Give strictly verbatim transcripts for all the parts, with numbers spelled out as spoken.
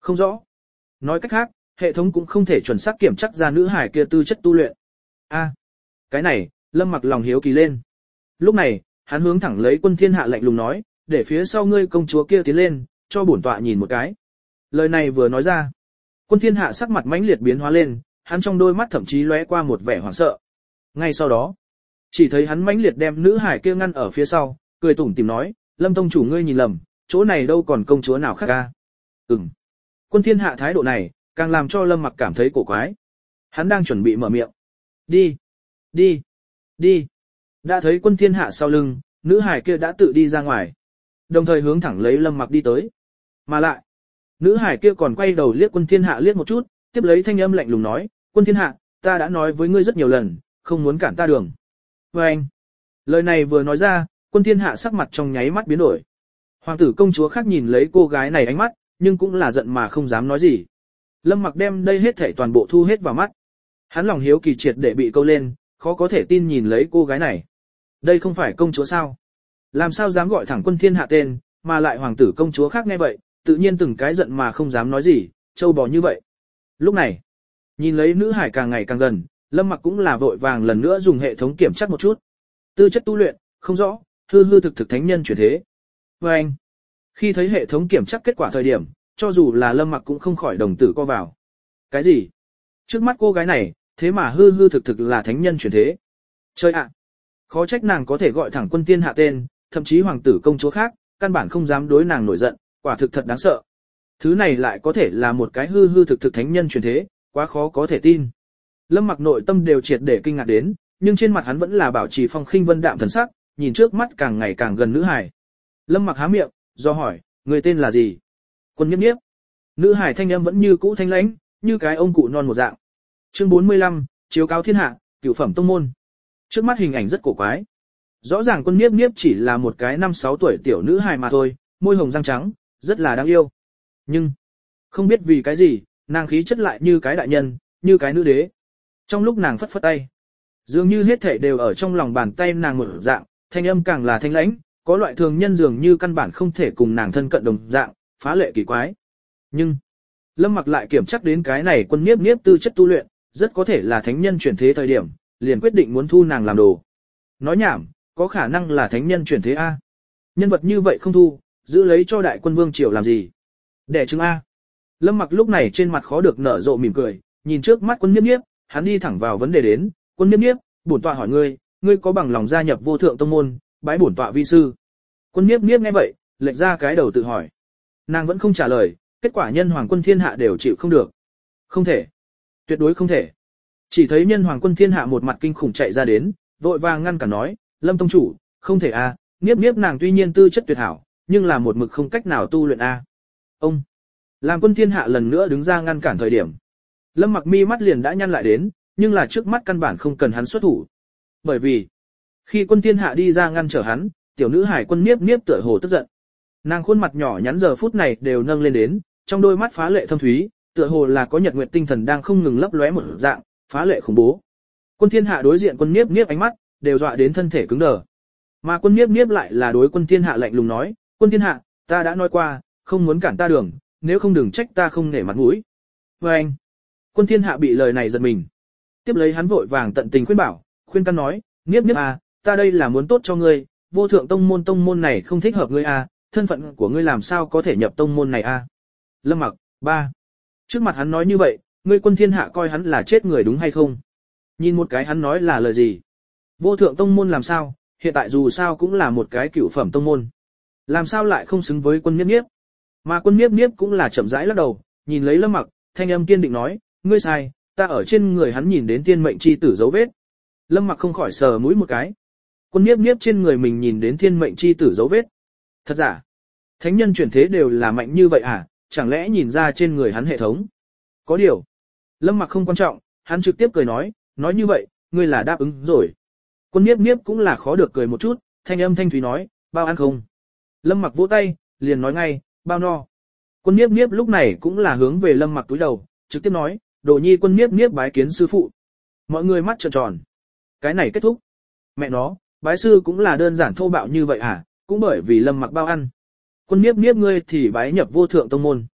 Không rõ. Nói cách khác, hệ thống cũng không thể chuẩn xác kiểm chắc ra nữ hải kia tư chất tu luyện. A, cái này, Lâm Mặc lòng hiếu kỳ lên. Lúc này, hắn hướng thẳng lấy Quân Thiên Hạ lạnh lùng nói, để phía sau ngươi công chúa kia tiến lên, cho bổn tọa nhìn một cái. Lời này vừa nói ra, Quân Thiên Hạ sắc mặt mãnh liệt biến hóa lên, hắn trong đôi mắt thậm chí lóe qua một vẻ hoảng sợ. Ngay sau đó, chỉ thấy hắn mãnh liệt đem nữ hải kia ngăn ở phía sau, cười tủm tỉm nói, Lâm tông chủ ngươi nhìn lầm, chỗ này đâu còn công chúa nào khác ca. Ừm. Quân Thiên Hạ thái độ này, càng làm cho Lâm Mặc cảm thấy cổ quái. Hắn đang chuẩn bị mở miệng. Đi, đi, đi. Đã thấy Quân Thiên Hạ sau lưng, nữ hải kia đã tự đi ra ngoài, đồng thời hướng thẳng lấy Lâm Mặc đi tới. Mà lại, nữ hải kia còn quay đầu liếc Quân Thiên Hạ liếc một chút, tiếp lấy thanh âm lạnh lùng nói, Quân Thiên Hạ, ta đã nói với ngươi rất nhiều lần, không muốn cản ta đường. Và anh, lời này vừa nói ra, Quân Thiên Hạ sắc mặt trong nháy mắt biến đổi. Hoàng tử công chúa khác nhìn lấy cô gái này ánh mắt, nhưng cũng là giận mà không dám nói gì. Lâm Mặc đem đây hết thảy toàn bộ thu hết vào mắt. Hắn lòng hiếu kỳ triệt để bị câu lên, khó có thể tin nhìn lấy cô gái này. Đây không phải công chúa sao? Làm sao dám gọi thẳng Quân Thiên Hạ tên, mà lại hoàng tử công chúa khác nghe vậy, tự nhiên từng cái giận mà không dám nói gì, trâu bò như vậy. Lúc này, nhìn lấy nữ hải càng ngày càng gần, Lâm Mặc cũng là vội vàng lần nữa dùng hệ thống kiểm tra một chút. Tư chất tu luyện, không rõ, hư hư thực thực thánh nhân chuyển thế. Và anh, khi thấy hệ thống kiểm tra kết quả thời điểm, cho dù là Lâm Mặc cũng không khỏi đồng tử co vào. Cái gì? Trước mắt cô gái này, thế mà hư hư thực thực là thánh nhân chuyển thế. Chơi ạ! Khó trách nàng có thể gọi thẳng Quân Thiên Hạ tên, thậm chí hoàng tử công chúa khác, căn bản không dám đối nàng nổi giận, quả thực thật đáng sợ. Thứ này lại có thể là một cái hư hư thực thực thánh nhân chuyển thế, quá khó có thể tin. Lâm Mặc nội tâm đều triệt để kinh ngạc đến, nhưng trên mặt hắn vẫn là bảo trì phong khinh vân đạm thần sắc, nhìn trước mắt càng ngày càng gần nữ hải. Lâm Mặc há miệng, do hỏi, người tên là gì? Quân Nhiếp Nhiếp. Nữ hải thanh âm vẫn như cũ thanh lãnh, như cái ông cụ non một dạng. Chương bốn mươi lăm, chiếu cáo thiên hạ, cửu phẩm tông môn. Trước mắt hình ảnh rất cổ quái. Rõ ràng Quân Nhiếp Nhiếp chỉ là một cái năm sáu tuổi tiểu nữ hài mà thôi, môi hồng răng trắng, rất là đáng yêu. Nhưng, không biết vì cái gì, nàng khí chất lại như cái đại nhân, như cái nữ đế. Trong lúc nàng phất phất tay, dường như hết thảy đều ở trong lòng bàn tay nàng một dạng, thanh âm càng là thanh lãnh, có loại thường nhân dường như căn bản không thể cùng nàng thân cận đồng dạng, phá lệ kỳ quái. Nhưng, Lâm Mặc lại kiểm chắc đến cái này Quân Nhiếp Nhiếp tư chất tu luyện, rất có thể là thánh nhân chuyển thế thời điểm, liền quyết định muốn thu nàng làm đồ. Nói nhảm, có khả năng là thánh nhân chuyển thế A. Nhân vật như vậy không thu, giữ lấy cho đại quân vương triều làm gì? Đẻ trứng A. Lâm Mặc lúc này trên mặt khó được nở rộ mỉm cười, nhìn trước mắt Quân Nhiếp Nhiếp, hắn đi thẳng vào vấn đề đến, Quân Nhiếp Nhiếp, bổn tọa hỏi ngươi, ngươi có bằng lòng gia nhập vô thượng tông môn, bái bổn tọa vi sư? Quân Nhiếp Nhiếp nghe vậy, lệch ra cái đầu tự hỏi. Nàng vẫn không trả lời, kết quả nhân hoàng quân thiên hạ đều chịu không được. Không thể. Tuyệt đối không thể. Chỉ thấy nhân hoàng quân thiên hạ một mặt kinh khủng chạy ra đến, vội vàng ngăn cản nói, Lâm tông chủ, không thể a, Nhiếp Nhiếp nàng tuy nhiên tư chất tuyệt hảo, nhưng là một mực không cách nào tu luyện a. Ông. Làm quân thiên hạ lần nữa đứng ra ngăn cản thời điểm. Lâm Mặc mi mắt liền đã nhăn lại đến, nhưng là trước mắt căn bản không cần hắn xuất thủ. Bởi vì, khi quân thiên hạ đi ra ngăn trở hắn, tiểu nữ hải quân Nhiếp Nhiếp tựa hồ tức giận. Nàng khuôn mặt nhỏ nhắn giờ phút này đều nâng lên đến, trong đôi mắt phá lệ thâm thúy, tựa hồ là có nhật nguyệt tinh thần đang không ngừng lấp lóe một dạng, phá lệ khủng bố. Quân thiên hạ đối diện quân Nhiếp Nhiếp ánh mắt, đều dọa đến thân thể cứng đờ. Mà quân Nhiếp Nhiếp lại là đối quân thiên hạ lạnh lùng nói, quân thiên hạ, ta đã nói qua, không muốn cản ta đường, nếu không đừng trách ta không nể mặt mũi. Và anh, quân thiên hạ bị lời này giật mình. Tiếp lấy hắn vội vàng tận tình khuyên bảo, khuyên can nói, Nhiếp Nhiếp à, ta đây là muốn tốt cho ngươi, vô thượng tông môn tông môn này không thích hợp ngươi à, thân phận của ngươi làm sao có thể nhập tông môn này à. Lâm Mặc, ba. Trước mặt hắn nói như vậy, ngươi quân thiên hạ coi hắn là chết người đúng hay không? Nhìn một cái hắn nói là lời gì? Vô thượng tông môn làm sao, hiện tại dù sao cũng là một cái cửu phẩm tông môn. Làm sao lại không xứng với quân Nhiếp Nhiếp? Mà quân Nhiếp Nhiếp cũng là chậm rãi lắc đầu, nhìn lấy Lâm Mặc, thanh âm kiên định nói, ngươi sai, ta ở trên người hắn nhìn đến thiên mệnh chi tử dấu vết. Lâm Mặc không khỏi sờ mũi một cái. Quân Nhiếp Nhiếp trên người mình nhìn đến thiên mệnh chi tử dấu vết. Thật giả? Thánh nhân chuyển thế đều là mạnh như vậy à, chẳng lẽ nhìn ra trên người hắn hệ thống? Có điều. Lâm Mặc không quan trọng, hắn trực tiếp cười nói, nói như vậy, ngươi là đáp ứng rồi. Quân Nhiếp Nhiếp cũng là khó được cười một chút, thanh âm thanh thúy nói, bao ăn không? Lâm Mặc vỗ tay, liền nói ngay, bao no. Quân Nhiếp Nhiếp lúc này cũng là hướng về Lâm Mặc túi đầu, trực tiếp nói, đồ nhi quân Nhiếp Nhiếp bái kiến sư phụ. Mọi người mắt trợn tròn. Cái này kết thúc. Mẹ nó, bái sư cũng là đơn giản thô bạo như vậy à, cũng bởi vì Lâm Mặc bao ăn. Quân Nhiếp Nhiếp ngươi thì bái nhập vô thượng tông môn.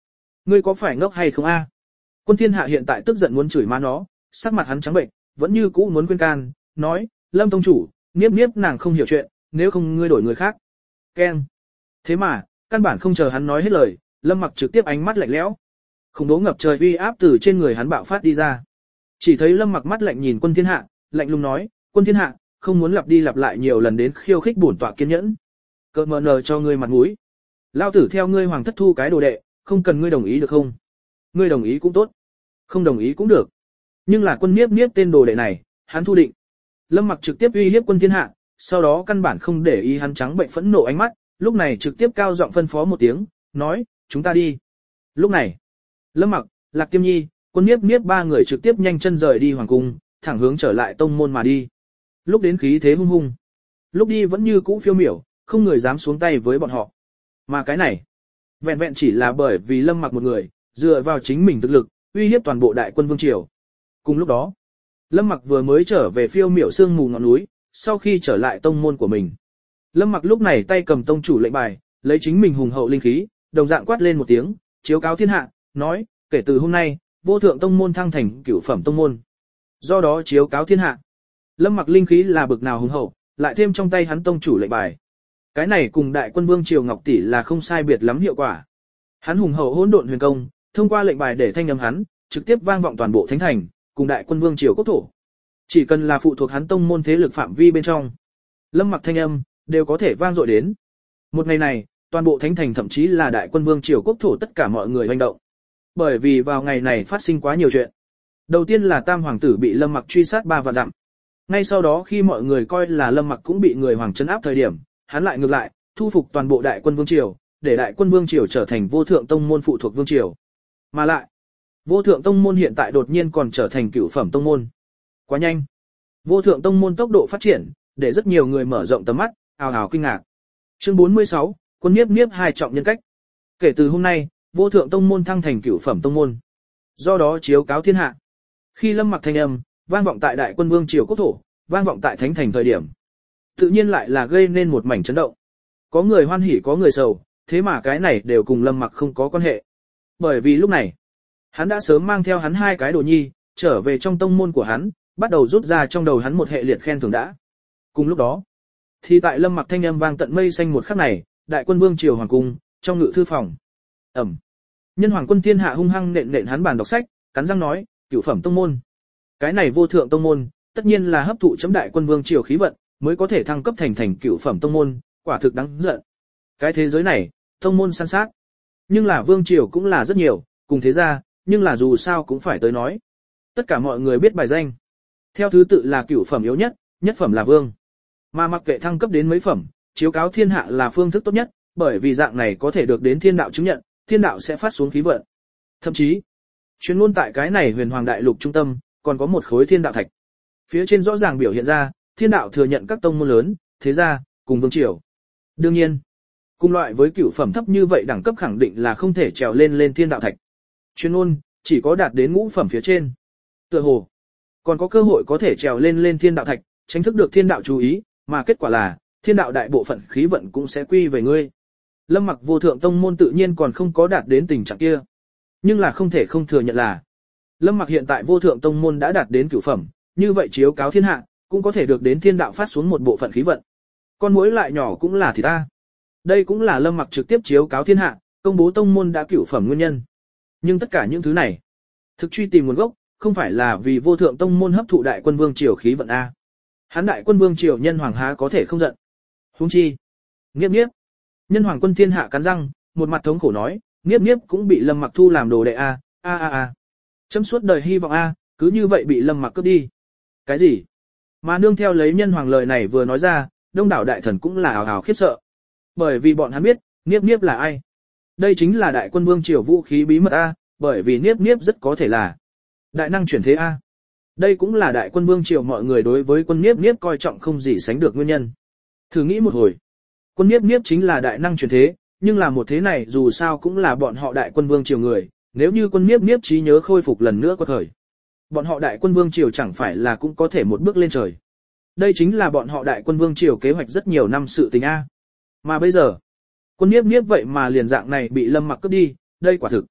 Ngươi có phải ngốc hay không a? Quân Thiên Hạ hiện tại tức giận muốn chửi má nó, sắc mặt hắn trắng bệnh, vẫn như cũ muốn khuyên can, nói, Lâm tông chủ, Niếp Niếp nàng không hiểu chuyện, nếu không ngươi đổi người khác. Keng. Thế mà, căn bản không chờ hắn nói hết lời, Lâm Mặc trực tiếp ánh mắt lạnh lẽo. Khủng bố ngập trời uy áp từ trên người hắn bạo phát đi ra. Chỉ thấy Lâm Mặc mắt lạnh nhìn Quân Thiên Hạ, lạnh lùng nói, Quân Thiên Hạ, không muốn lặp đi lặp lại nhiều lần đến khiêu khích bổn tọa kiên nhẫn. Cợt mờ nờ cho ngươi mặt mũi. Lao tử theo ngươi hoàng thất thu cái đồ đệ, không cần ngươi đồng ý được không? Ngươi đồng ý cũng tốt, không đồng ý cũng được. Nhưng là Quân Niếp Niếp tên đồ đệ này, hắn thu định. Lâm Mặc trực tiếp uy hiếp Quân Thiên Hạ, sau đó căn bản không để ý hắn trắng bệnh phẫn nộ ánh mắt, lúc này trực tiếp cao giọng phân phó một tiếng, nói, chúng ta đi. Lúc này, Lâm Mặc, Lạc Tiêm Nhi, Quân Niếp Niếp ba người trực tiếp nhanh chân rời đi hoàng cung, thẳng hướng trở lại tông môn mà đi. Lúc đến khí thế hung hung, lúc đi vẫn như cũ phiêu miểu, không người dám xuống tay với bọn họ. Mà cái này, vẹn vẹn chỉ là bởi vì Lâm Mặc một người, dựa vào chính mình thực lực, uy hiếp toàn bộ đại quân vương triều. Cùng lúc đó, Lâm Mặc vừa mới trở về phiêu miểu sương mù ngọn núi, sau khi trở lại tông môn của mình. Lâm Mặc lúc này tay cầm tông chủ lệnh bài, lấy chính mình hùng hậu linh khí, đồng dạng quát lên một tiếng, chiếu cáo thiên hạ, nói, kể từ hôm nay, vô thượng tông môn thăng thành cửu phẩm tông môn. Do đó chiếu cáo thiên hạ. Lâm Mặc linh khí là bực nào hùng hậu, lại thêm trong tay hắn tông chủ lệnh bài. Cái này cùng đại quân vương triều Ngọc tỷ là không sai biệt lắm hiệu quả. Hắn hùng hậu hỗn độn huyền công, thông qua lệnh bài để thanh âm hắn, trực tiếp vang vọng toàn bộ thánh thành, cùng đại quân vương triều quốc thổ. Chỉ cần là phụ thuộc hắn tông môn thế lực phạm vi bên trong, Lâm Mặc thanh âm đều có thể vang dội đến. Một ngày này, toàn bộ thánh thành thậm chí là đại quân vương triều quốc thổ tất cả mọi người hành động. Bởi vì vào ngày này phát sinh quá nhiều chuyện. Đầu tiên là Tam hoàng tử bị Lâm Mặc truy sát ba vạn dặm. Ngay sau đó khi mọi người coi là Lâm Mặc cũng bị người hoàng trấn áp thời điểm, hắn lại ngược lại, thu phục toàn bộ đại quân vương triều, để đại quân vương triều trở thành vô thượng tông môn phụ thuộc vương triều. Mà lại, vô thượng tông môn hiện tại đột nhiên còn trở thành cửu phẩm tông môn. Quá nhanh. Vô thượng tông môn tốc độ phát triển, để rất nhiều người mở rộng tầm mắt, ào ào kinh ngạc. Chương bốn mươi sáu, Quân Niếp Niếp hai trọng nhân cách. Kể từ hôm nay, vô thượng tông môn thăng thành cửu phẩm tông môn. Do đó chiếu cáo thiên hạ. Khi Lâm Mặc thanh âm vang vọng tại đại quân vương triều quốc thổ, vang vọng tại thánh thành thời điểm, tự nhiên lại là gây nên một mảnh chấn động. Có người hoan hỉ có người sầu, thế mà cái này đều cùng Lâm Mặc không có quan hệ. Bởi vì lúc này, hắn đã sớm mang theo hắn hai cái đồ nhi, trở về trong tông môn của hắn, bắt đầu rút ra trong đầu hắn một hệ liệt khen thưởng đã. Cùng lúc đó, thì tại Lâm Mặc thanh âm vang tận mây xanh một khắc này, đại quân vương triều hoàng cung, trong ngự thư phòng. Ẩm. Nhân hoàng Quân Thiên Hạ hung hăng nện nện hắn bàn đọc sách, cắn răng nói, cửu phẩm tông môn. Cái này vô thượng tông môn, tất nhiên là hấp thụ chấm đại quân vương triều khí vận, mới có thể thăng cấp thành thành cửu phẩm tông môn, quả thực đáng giận. Cái thế giới này, tông môn san sát. Nhưng là vương triều cũng là rất nhiều, cùng thế gia, nhưng là dù sao cũng phải tới nói. Tất cả mọi người biết bài danh. Theo thứ tự là cửu phẩm yếu nhất, nhất phẩm là vương. Mà mặc kệ thăng cấp đến mấy phẩm, chiếu cáo thiên hạ là phương thức tốt nhất, bởi vì dạng này có thể được đến thiên đạo chứng nhận, thiên đạo sẽ phát xuống khí vận. Thậm chí, chuyên luôn tại cái này huyền hoàng đại lục trung tâm, còn có một khối thiên đạo thạch. Phía trên rõ ràng biểu hiện ra, thiên đạo thừa nhận các tông môn lớn, thế gia, cùng vương triều. Đương nhiên, cùng loại với cửu phẩm thấp như vậy đẳng cấp khẳng định là không thể trèo lên lên thiên đạo thạch. Chuyên môn chỉ có đạt đến ngũ phẩm phía trên. Tựa hồ còn có cơ hội có thể trèo lên lên thiên đạo thạch, tránh thức được thiên đạo chú ý, mà kết quả là thiên đạo đại bộ phận khí vận cũng sẽ quy về ngươi. Lâm Mặc vô thượng tông môn tự nhiên còn không có đạt đến tình trạng kia, nhưng là không thể không thừa nhận là Lâm Mặc hiện tại vô thượng tông môn đã đạt đến cửu phẩm, như vậy chiếu cáo thiên hạ, cũng có thể được đến thiên đạo phát xuống một bộ phận khí vận. Con muỗi lại nhỏ cũng là thì ta. Đây cũng là Lâm Mặc trực tiếp chiếu cáo thiên hạ, công bố tông môn đã cửu phẩm nguyên nhân. Nhưng tất cả những thứ này, thực truy tìm nguồn gốc, không phải là vì vô thượng tông môn hấp thụ đại quân vương triều khí vận a. Hắn đại quân vương triều nhân hoàng há có thể không giận. Huống chi, Niếp Niếp. Nhân hoàng Quân Thiên Hạ cắn răng, một mặt thống khổ nói, Niếp Niếp cũng bị Lâm Mặc thu làm đồ đệ a, a a a. Chấm suốt đời hy vọng a, cứ như vậy bị Lâm Mặc cướp đi. Cái gì? Mà nương theo lấy nhân hoàng lời này vừa nói ra, đông đảo đại thần cũng là ào ào khiếp sợ. Bởi vì bọn hắn biết, Niếp Niếp là ai? Đây chính là đại quân vương triều vũ khí bí mật a, bởi vì Niếp Niếp rất có thể là đại năng chuyển thế a. Đây cũng là đại quân vương triều mọi người đối với quân Niếp Niếp coi trọng không gì sánh được nguyên nhân. Thử nghĩ một hồi, quân Niếp Niếp chính là đại năng chuyển thế, nhưng là một thế này dù sao cũng là bọn họ đại quân vương triều người, nếu như quân Niếp Niếp trí nhớ khôi phục lần nữa có thời, bọn họ đại quân vương triều chẳng phải là cũng có thể một bước lên trời. Đây chính là bọn họ đại quân vương triều kế hoạch rất nhiều năm sự tình a. Mà bây giờ, quân Niếp Niếp vậy mà liền dạng này bị Lâm Mặc cướp đi, đây quả thực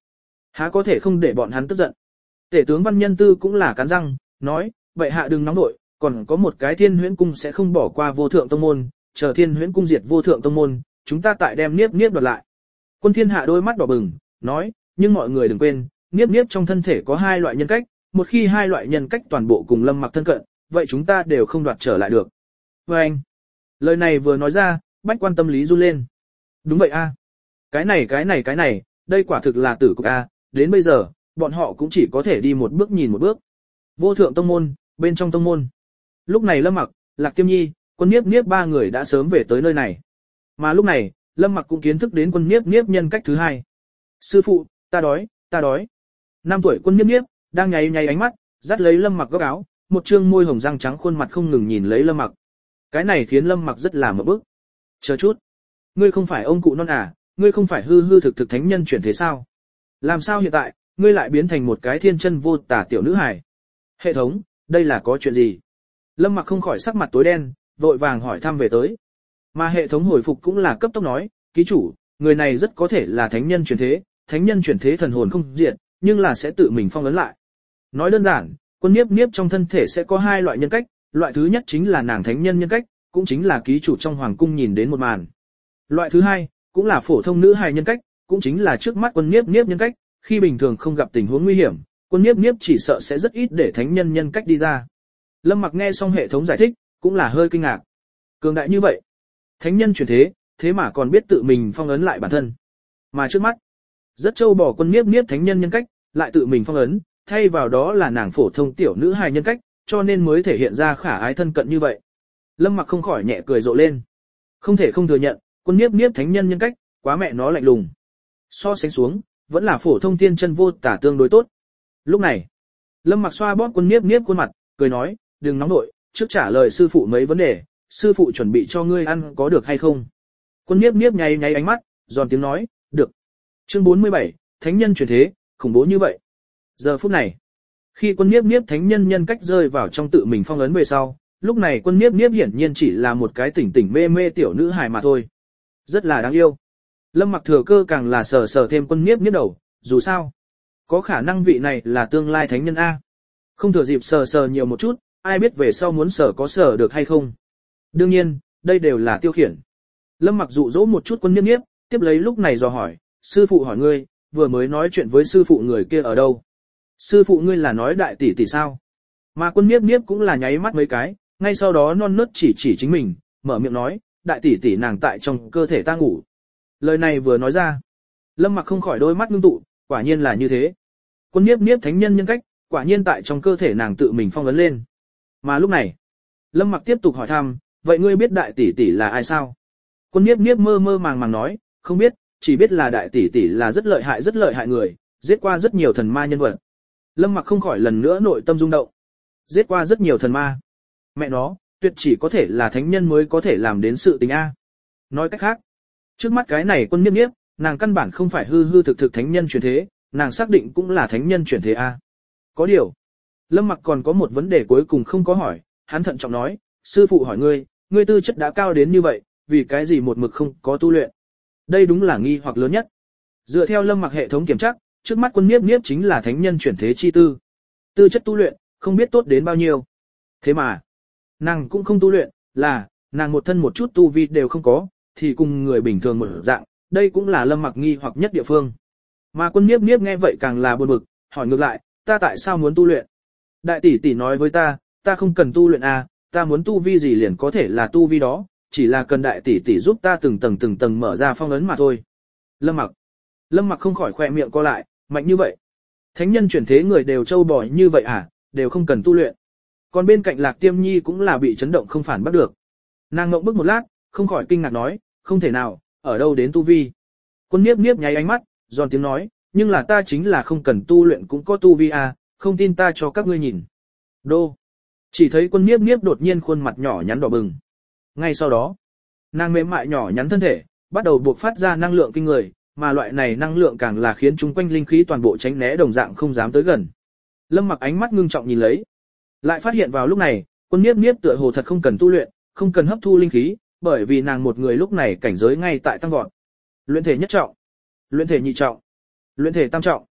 Há có thể không để bọn hắn tức giận. Tể tướng Văn Nhân Tư cũng là cắn răng, nói, vậy hạ đừng nóng nội, còn có một cái Thiên Huyễn Cung sẽ không bỏ qua Vô Thượng Tông môn, chờ Thiên Huyễn Cung diệt Vô Thượng Tông môn, chúng ta tại đem Niếp Niếp đoạt lại. Quân Thiên Hạ đôi mắt đỏ bừng, nói, nhưng mọi người đừng quên, Niếp Niếp trong thân thể có hai loại nhân cách, một khi hai loại nhân cách toàn bộ cùng Lâm Mặc thân cận, vậy chúng ta đều không đoạt trở lại được. Và anh, lời này vừa nói ra, Bách Quan tâm lý run lên. Đúng vậy a, cái này cái này cái này, đây quả thực là tử cục a, đến bây giờ, bọn họ cũng chỉ có thể đi một bước nhìn một bước. Vô Thượng Tông môn, bên trong tông môn. Lúc này Lâm Mặc, Lạc Tiêm Nhi, Quân Niếp Niếp ba người đã sớm về tới nơi này. Mà lúc này, Lâm Mặc cũng kiến thức đến Quân Niếp Niếp nhân cách thứ hai. Sư phụ, ta đói, ta đói. Năm tuổi Quân Niếp Niếp đang nháy nháy ánh mắt, dắt lấy Lâm Mặc góc áo, một trương môi hồng răng trắng khuôn mặt không ngừng nhìn lấy Lâm Mặc. Cái này khiến Lâm Mặc rất là ngộp bức. Chờ chút, ngươi không phải ông cụ non à, ngươi không phải hư hư thực thực thánh nhân chuyển thế sao? Làm sao hiện tại, ngươi lại biến thành một cái thiên chân vô tả tiểu nữ hài? Hệ thống, đây là có chuyện gì? Lâm Mặc không khỏi sắc mặt tối đen, vội vàng hỏi thăm về tới. Mà hệ thống hồi phục cũng là cấp tốc nói, ký chủ, người này rất có thể là thánh nhân chuyển thế, thánh nhân chuyển thế thần hồn không diệt, nhưng là sẽ tự mình phong ấn lại. Nói đơn giản, Quân Niếp Niếp trong thân thể sẽ có hai loại nhân cách, loại thứ nhất chính là nàng thánh nhân nhân cách, cũng chính là ký chủ trong hoàng cung nhìn đến một màn. Loại thứ hai, cũng là phổ thông nữ hài nhân cách, cũng chính là trước mắt Quân Niếp Niếp nhân cách, khi bình thường không gặp tình huống nguy hiểm, Quân Niếp Niếp chỉ sợ sẽ rất ít để thánh nhân nhân cách đi ra. Lâm Mặc nghe xong hệ thống giải thích, cũng là hơi kinh ngạc. Cường đại như vậy, thánh nhân chuyển thế, thế mà còn biết tự mình phong ấn lại bản thân. Mà trước mắt, rất châu bỏ Quân Niếp Niếp thánh nhân nhân cách, lại tự mình phong ấn, thay vào đó là nàng phổ thông tiểu nữ hài nhân cách, cho nên mới thể hiện ra khả ái thân cận như vậy. Lâm Mặc không khỏi nhẹ cười rộ lên. Không thể không thừa nhận, Quân Niếp Niếp thánh nhân nhân cách, quá mẹ nó lạnh lùng. So sánh xuống, vẫn là phổ thông tiên chân vô tả tương đối tốt. Lúc này, Lâm Mặc xoa bóp Quân Niếp Niếp khuôn mặt, cười nói, đừng nóng nội, trước trả lời sư phụ mấy vấn đề, sư phụ chuẩn bị cho ngươi ăn có được hay không? Quân Niếp Niếp nháy nháy ánh mắt, giòn tiếng nói, được. Chương bốn mươi bảy, thánh nhân chuyển thế, khủng bố như vậy. Giờ phút này, khi Quân Niếp Niếp thánh nhân nhân cách rơi vào trong tự mình phong ấn về sau, lúc này Quân Niếp Niếp hiển nhiên chỉ là một cái tỉnh tỉnh mê mê tiểu nữ hài mà thôi. Rất là đáng yêu. Lâm Mặc thừa cơ càng là sờ sờ thêm Quân Niếp Niếp đầu, dù sao, có khả năng vị này là tương lai thánh nhân A. Không thừa dịp sờ sờ nhiều một chút, ai biết về sau muốn sờ có sờ được hay không. Đương nhiên, đây đều là tiêu khiển. Lâm Mặc dụ dỗ một chút Quân Niếp Niếp, tiếp lấy lúc này dò hỏi, sư phụ hỏi ngươi, vừa mới nói chuyện với sư phụ người kia ở đâu? Sư phụ ngươi là nói đại tỷ tỷ sao? Mà Quân Niếp Niếp cũng là nháy mắt mấy cái, ngay sau đó non nớt chỉ chỉ chính mình, mở miệng nói, đại tỷ tỷ nàng tại trong cơ thể ta ngủ. Lời này vừa nói ra, Lâm Mặc không khỏi đôi mắt ngưng tụ, quả nhiên là như thế. Quân Niếp Niếp thánh nhân nhân cách, quả nhiên tại trong cơ thể nàng tự mình phong ấn lên. Mà lúc này, Lâm Mặc tiếp tục hỏi thăm, vậy ngươi biết đại tỷ tỷ là ai sao? Quân Niếp Niếp mơ mơ màng màng nói, không biết, chỉ biết là đại tỷ tỷ là rất lợi hại rất lợi hại người, giết qua rất nhiều thần ma nhân vật. Lâm Mặc không khỏi lần nữa nội tâm rung động. Giết qua rất nhiều thần ma. Mẹ nó, tuyệt chỉ có thể là thánh nhân mới có thể làm đến sự tình A. Nói cách khác, trước mắt cái này Quân Niếp Niếp, nàng căn bản không phải hư hư thực thực thánh nhân chuyển thế, nàng xác định cũng là thánh nhân chuyển thế A. Có điều, Lâm Mặc còn có một vấn đề cuối cùng không có hỏi, hắn thận trọng nói, sư phụ hỏi ngươi, ngươi tư chất đã cao đến như vậy, vì cái gì một mực không có tu luyện? Đây đúng là nghi hoặc lớn nhất. Dựa theo Lâm Mặc hệ thống kiểm tra, trước mắt Quân Niếp Niếp chính là thánh nhân chuyển thế chi tư. Tư chất tu luyện, không biết tốt đến bao nhiêu. Thế mà, nàng cũng không tu luyện, là, nàng một thân một chút tu vi đều không có, thì cùng người bình thường một dạng, đây cũng là Lâm Mặc nghi hoặc nhất địa phương. Mà Quân Niếp Niếp nghe vậy càng là buồn bực, hỏi ngược lại, ta tại sao muốn tu luyện? Đại tỷ tỷ nói với ta, ta không cần tu luyện à, ta muốn tu vi gì liền có thể là tu vi đó, chỉ là cần đại tỷ tỷ giúp ta từng tầng từng tầng mở ra phong ấn mà thôi. Lâm Mặc, Lâm Mặc không khỏi khỏe miệng co lại, mạnh như vậy. Thánh nhân chuyển thế người đều trâu bò như vậy à, đều không cần tu luyện. Còn bên cạnh Lạc Tiêm Nhi cũng là bị chấn động không phản bắt được. Nàng ngậm bức một lát, không khỏi kinh ngạc nói, không thể nào, ở đâu đến tu vi. Quân Niếp Niếp nháy ánh mắt, giòn tiếng nói, nhưng là ta chính là không cần tu luyện cũng có tu vi à, không tin ta cho các ngươi nhìn. Đô. Chỉ thấy Quân Niếp Niếp đột nhiên khuôn mặt nhỏ nhắn đỏ bừng. Ngay sau đó, nàng mềm mại nhỏ nhắn thân thể, bắt đầu buộc phát ra năng lượng kinh người, mà loại này năng lượng càng là khiến chúng quanh linh khí toàn bộ tránh né đồng dạng không dám tới gần. Lâm Mặc ánh mắt ngưng trọng nhìn lấy, lại phát hiện vào lúc này, Quân Niếp Niếp tựa hồ thật không cần tu luyện, không cần hấp thu linh khí, bởi vì nàng một người lúc này cảnh giới ngay tại tăng vọt. Luyện thể nhất trọng, luyện thể nhị trọng, luyện thể tam trọng.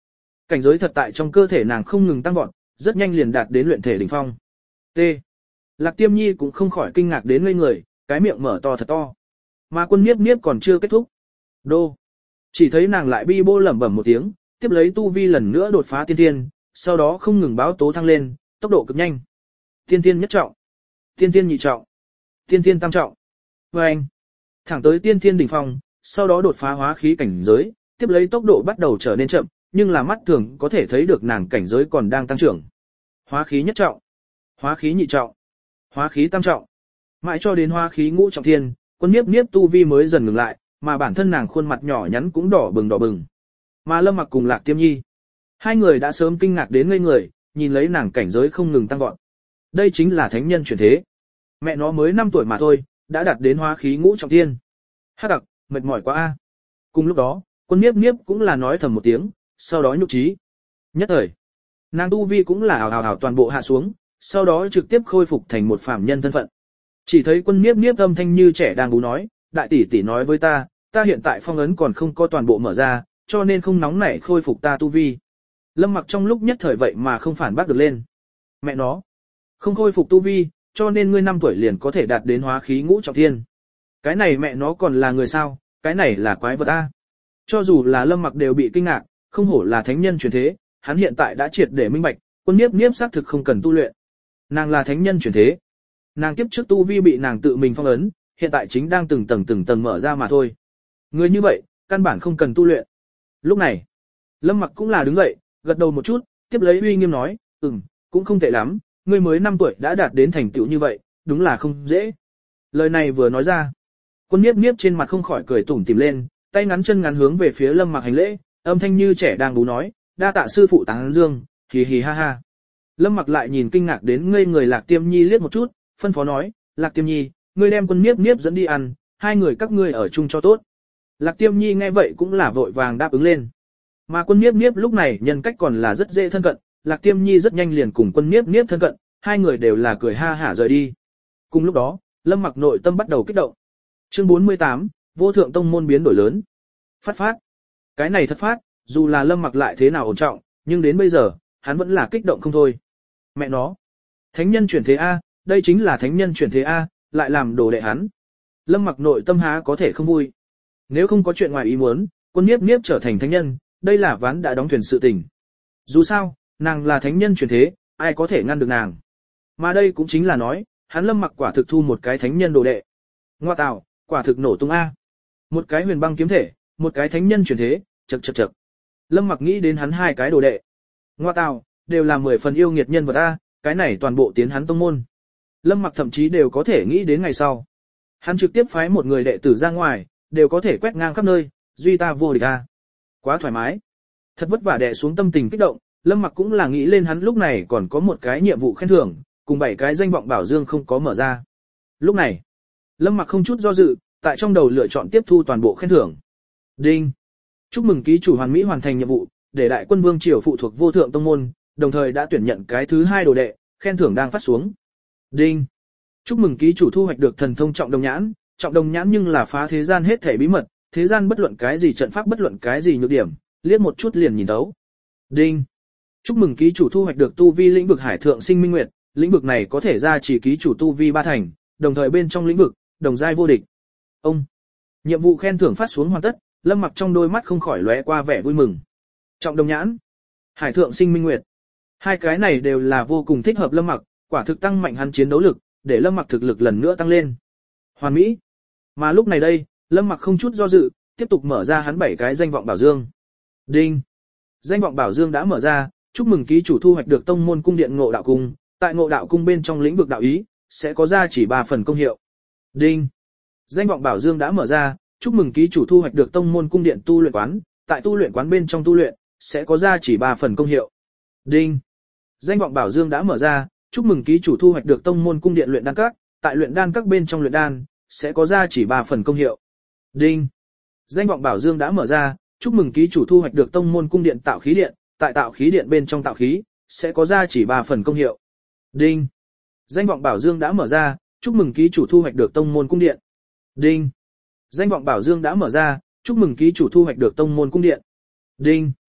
Cảnh giới thật tại trong cơ thể nàng không ngừng tăng vọt, rất nhanh liền đạt đến luyện thể đỉnh phong. T. Lạc Tiêm Nhi cũng không khỏi kinh ngạc đến ngây người, cái miệng mở to thật to. Mà Quân Niếp Niếp còn chưa kết thúc. Đô. Chỉ thấy nàng lại bi bô lẩm bẩm một tiếng, tiếp lấy tu vi lần nữa đột phá tiên thiên, sau đó không ngừng báo tố thăng lên, tốc độ cực nhanh. Tiên thiên nhất trọng, tiên thiên nhị trọng, tiên thiên tam trọng. Và anh, thẳng tới tiên thiên đỉnh phong, sau đó đột phá hóa khí cảnh giới, tiếp lấy tốc độ bắt đầu trở nên chậm, nhưng là mắt thường có thể thấy được nàng cảnh giới còn đang tăng trưởng. Hóa khí nhất trọng, hóa khí nhị trọng, hóa khí tam trọng, mãi cho đến hóa khí ngũ trọng thiên, Quân Niếp Niếp tu vi mới dần ngừng lại, mà bản thân nàng khuôn mặt nhỏ nhắn cũng đỏ bừng đỏ bừng. Mà Lâm Mặc cùng Lạc Tiêm Nhi, hai người đã sớm kinh ngạc đến ngây người, nhìn lấy nàng cảnh giới không ngừng tăng vọt. Đây chính là thánh nhân chuyển thế. Mẹ nó mới năm tuổi mà thôi, đã đạt đến hóa khí ngũ trọng thiên. Hắc đặc, mệt mỏi quá a. Cùng lúc đó, Quân Niếp Niếp cũng là nói thầm một tiếng, sau đó nhục trí. Nhất thời, nàng tu vi cũng là ảo ảo ảo toàn bộ hạ xuống, sau đó trực tiếp khôi phục thành một phàm nhân thân phận. Chỉ thấy Quân Niếp Niếp âm thanh như trẻ đang bú nói, đại tỷ tỷ nói với ta, ta hiện tại phong ấn còn không có toàn bộ mở ra, cho nên không nóng nảy khôi phục ta tu vi. Lâm Mặc trong lúc nhất thời vậy mà không phản bác được lên. Mẹ nó, không khôi phục tu vi, cho nên ngươi năm tuổi liền có thể đạt đến hóa khí ngũ trọng thiên. Cái này mẹ nó còn là người sao, cái này là quái vật a. Cho dù là Lâm Mặc đều bị kinh ngạc, không hổ là thánh nhân chuyển thế, hắn hiện tại đã triệt để minh bạch, Quân Niếp Niếp xác thực không cần tu luyện. Nàng là thánh nhân chuyển thế. Nàng kiếp trước tu vi bị nàng tự mình phong ấn, hiện tại chính đang từng tầng từng tầng mở ra mà thôi. Người như vậy, căn bản không cần tu luyện. Lúc này, Lâm Mặc cũng là đứng dậy, gật đầu một chút, tiếp lấy uy nghiêm nói, ừm, cũng không tệ lắm, ngươi mới năm tuổi đã đạt đến thành tựu như vậy, đúng là không dễ. Lời này vừa nói ra, Quân Niếp Niếp trên mặt không khỏi cười tủm tỉm lên, tay ngắn chân ngắn hướng về phía Lâm Mặc hành lễ, âm thanh như trẻ đang bú nói, đa tạ sư phụ tán dương, hì hì ha ha. Lâm Mặc lại nhìn kinh ngạc đến ngây người Lạc Tiêm Nhi liếc một chút, phân phó nói, Lạc Tiêm Nhi, ngươi đem Quân Niếp Niếp dẫn đi ăn, hai người các ngươi ở chung cho tốt. Lạc Tiêm Nhi nghe vậy cũng là vội vàng đáp ứng lên. Mà Quân Niếp Niếp lúc này nhân cách còn là rất dễ thân cận, Lạc Tiêm Nhi rất nhanh liền cùng Quân Niếp Niếp thân cận, hai người đều là cười ha hả rời đi. Cùng lúc đó, Lâm Mặc nội tâm bắt đầu kích động. Chương bốn mươi tám, Vô Thượng Tông môn biến đổi lớn. Phát phát. Cái này thật phát, dù là Lâm Mặc lại thế nào ổn trọng, nhưng đến bây giờ, hắn vẫn là kích động không thôi. Mẹ nó, thánh nhân chuyển thế a, đây chính là thánh nhân chuyển thế a, lại làm đồ đệ hắn. Lâm Mặc nội tâm há có thể không vui. Nếu không có chuyện ngoài ý muốn, Quân Niếp Niếp trở thành thánh nhân, đây là ván đã đóng thuyền sự tình. Dù sao, nàng là thánh nhân chuyển thế, ai có thể ngăn được nàng. Mà đây cũng chính là nói, hắn Lâm Mặc quả thực thu một cái thánh nhân đồ đệ. Ngoa tạo, quả thực nổ tung a. Một cái huyền băng kiếm thể, một cái thánh nhân chuyển thế, chậc chậc chậc. Lâm Mặc nghĩ đến hắn hai cái đồ đệ. Ngoa tạo, đều là mười phần yêu nghiệt nhân vật a, cái này toàn bộ tiến hắn tông môn. Lâm Mặc thậm chí đều có thể nghĩ đến ngày sau. Hắn trực tiếp phái một người đệ tử ra ngoài, đều có thể quét ngang khắp nơi, duy ta vô địch a. Quá thoải mái. Thật vất vả đè xuống tâm tình kích động, Lâm Mặc cũng là nghĩ lên hắn lúc này còn có một cái nhiệm vụ khen thưởng, cùng bảy cái danh vọng bảo dương không có mở ra. Lúc này, Lâm Mặc không chút do dự, tại trong đầu lựa chọn tiếp thu toàn bộ khen thưởng. Đinh. Chúc mừng ký chủ hoàn mỹ hoàn thành nhiệm vụ, để đại quân vương triều phụ thuộc Vô Thượng Tông môn, đồng thời đã tuyển nhận cái thứ hai đồ đệ, khen thưởng đang phát xuống. Đinh. Chúc mừng ký chủ thu hoạch được thần thông trọng đồng nhãn, trọng đồng nhãn nhưng là phá thế gian hết thể bí mật, thế gian bất luận cái gì trận pháp bất luận cái gì nhược điểm, liếc một chút liền nhìn thấu. Đinh. Chúc mừng ký chủ thu hoạch được tu vi lĩnh vực Hải Thượng Sinh Minh Nguyệt, lĩnh vực này có thể ra chỉ ký chủ tu vi ba thành, đồng thời bên trong lĩnh vực, đồng giai vô địch. Ông. Nhiệm vụ khen thưởng phát xuống hoàn tất, Lâm Mặc trong đôi mắt không khỏi lóe qua vẻ vui mừng. Trọng đồng nhãn, Hải Thượng Sinh Minh Nguyệt, hai cái này đều là vô cùng thích hợp Lâm Mặc, quả thực tăng mạnh hắn chiến đấu lực, để Lâm Mặc thực lực lần nữa tăng lên. Hoàn mỹ. Mà lúc này đây, Lâm Mặc không chút do dự, tiếp tục mở ra hắn bảy cái danh vọng bảo dương. Đinh. Danh vọng bảo dương đã mở ra, chúc mừng ký chủ thu hoạch được tông môn cung điện Ngộ Đạo Cung, tại Ngộ Đạo Cung bên trong lĩnh vực đạo ý, sẽ có ra chỉ ba phần công hiệu. Đinh. Danh vọng bảo dương đã mở ra, chúc mừng ký chủ thu hoạch được tông môn cung điện tu luyện quán, tại tu luyện quán bên trong tu luyện, sẽ có ra chỉ ba phần công hiệu. Đinh. Danh vọng bảo dương đã mở ra, chúc mừng ký chủ thu hoạch được tông môn cung điện luyện đan các, tại luyện đan các bên trong luyện đan, sẽ có ra chỉ ba phần công hiệu. Đinh. Danh vọng bảo dương đã mở ra, chúc mừng ký chủ thu hoạch được tông môn cung điện tạo khí điện, tại tạo khí điện bên trong tạo khí, sẽ có ra chỉ ba phần công hiệu. Đinh. Danh vọng bảo dương đã mở ra, chúc mừng ký chủ thu hoạch được tông môn cung điện. Đinh. Danh vọng bảo dương đã mở ra, chúc mừng ký chủ thu hoạch được tông môn cung điện. Đinh.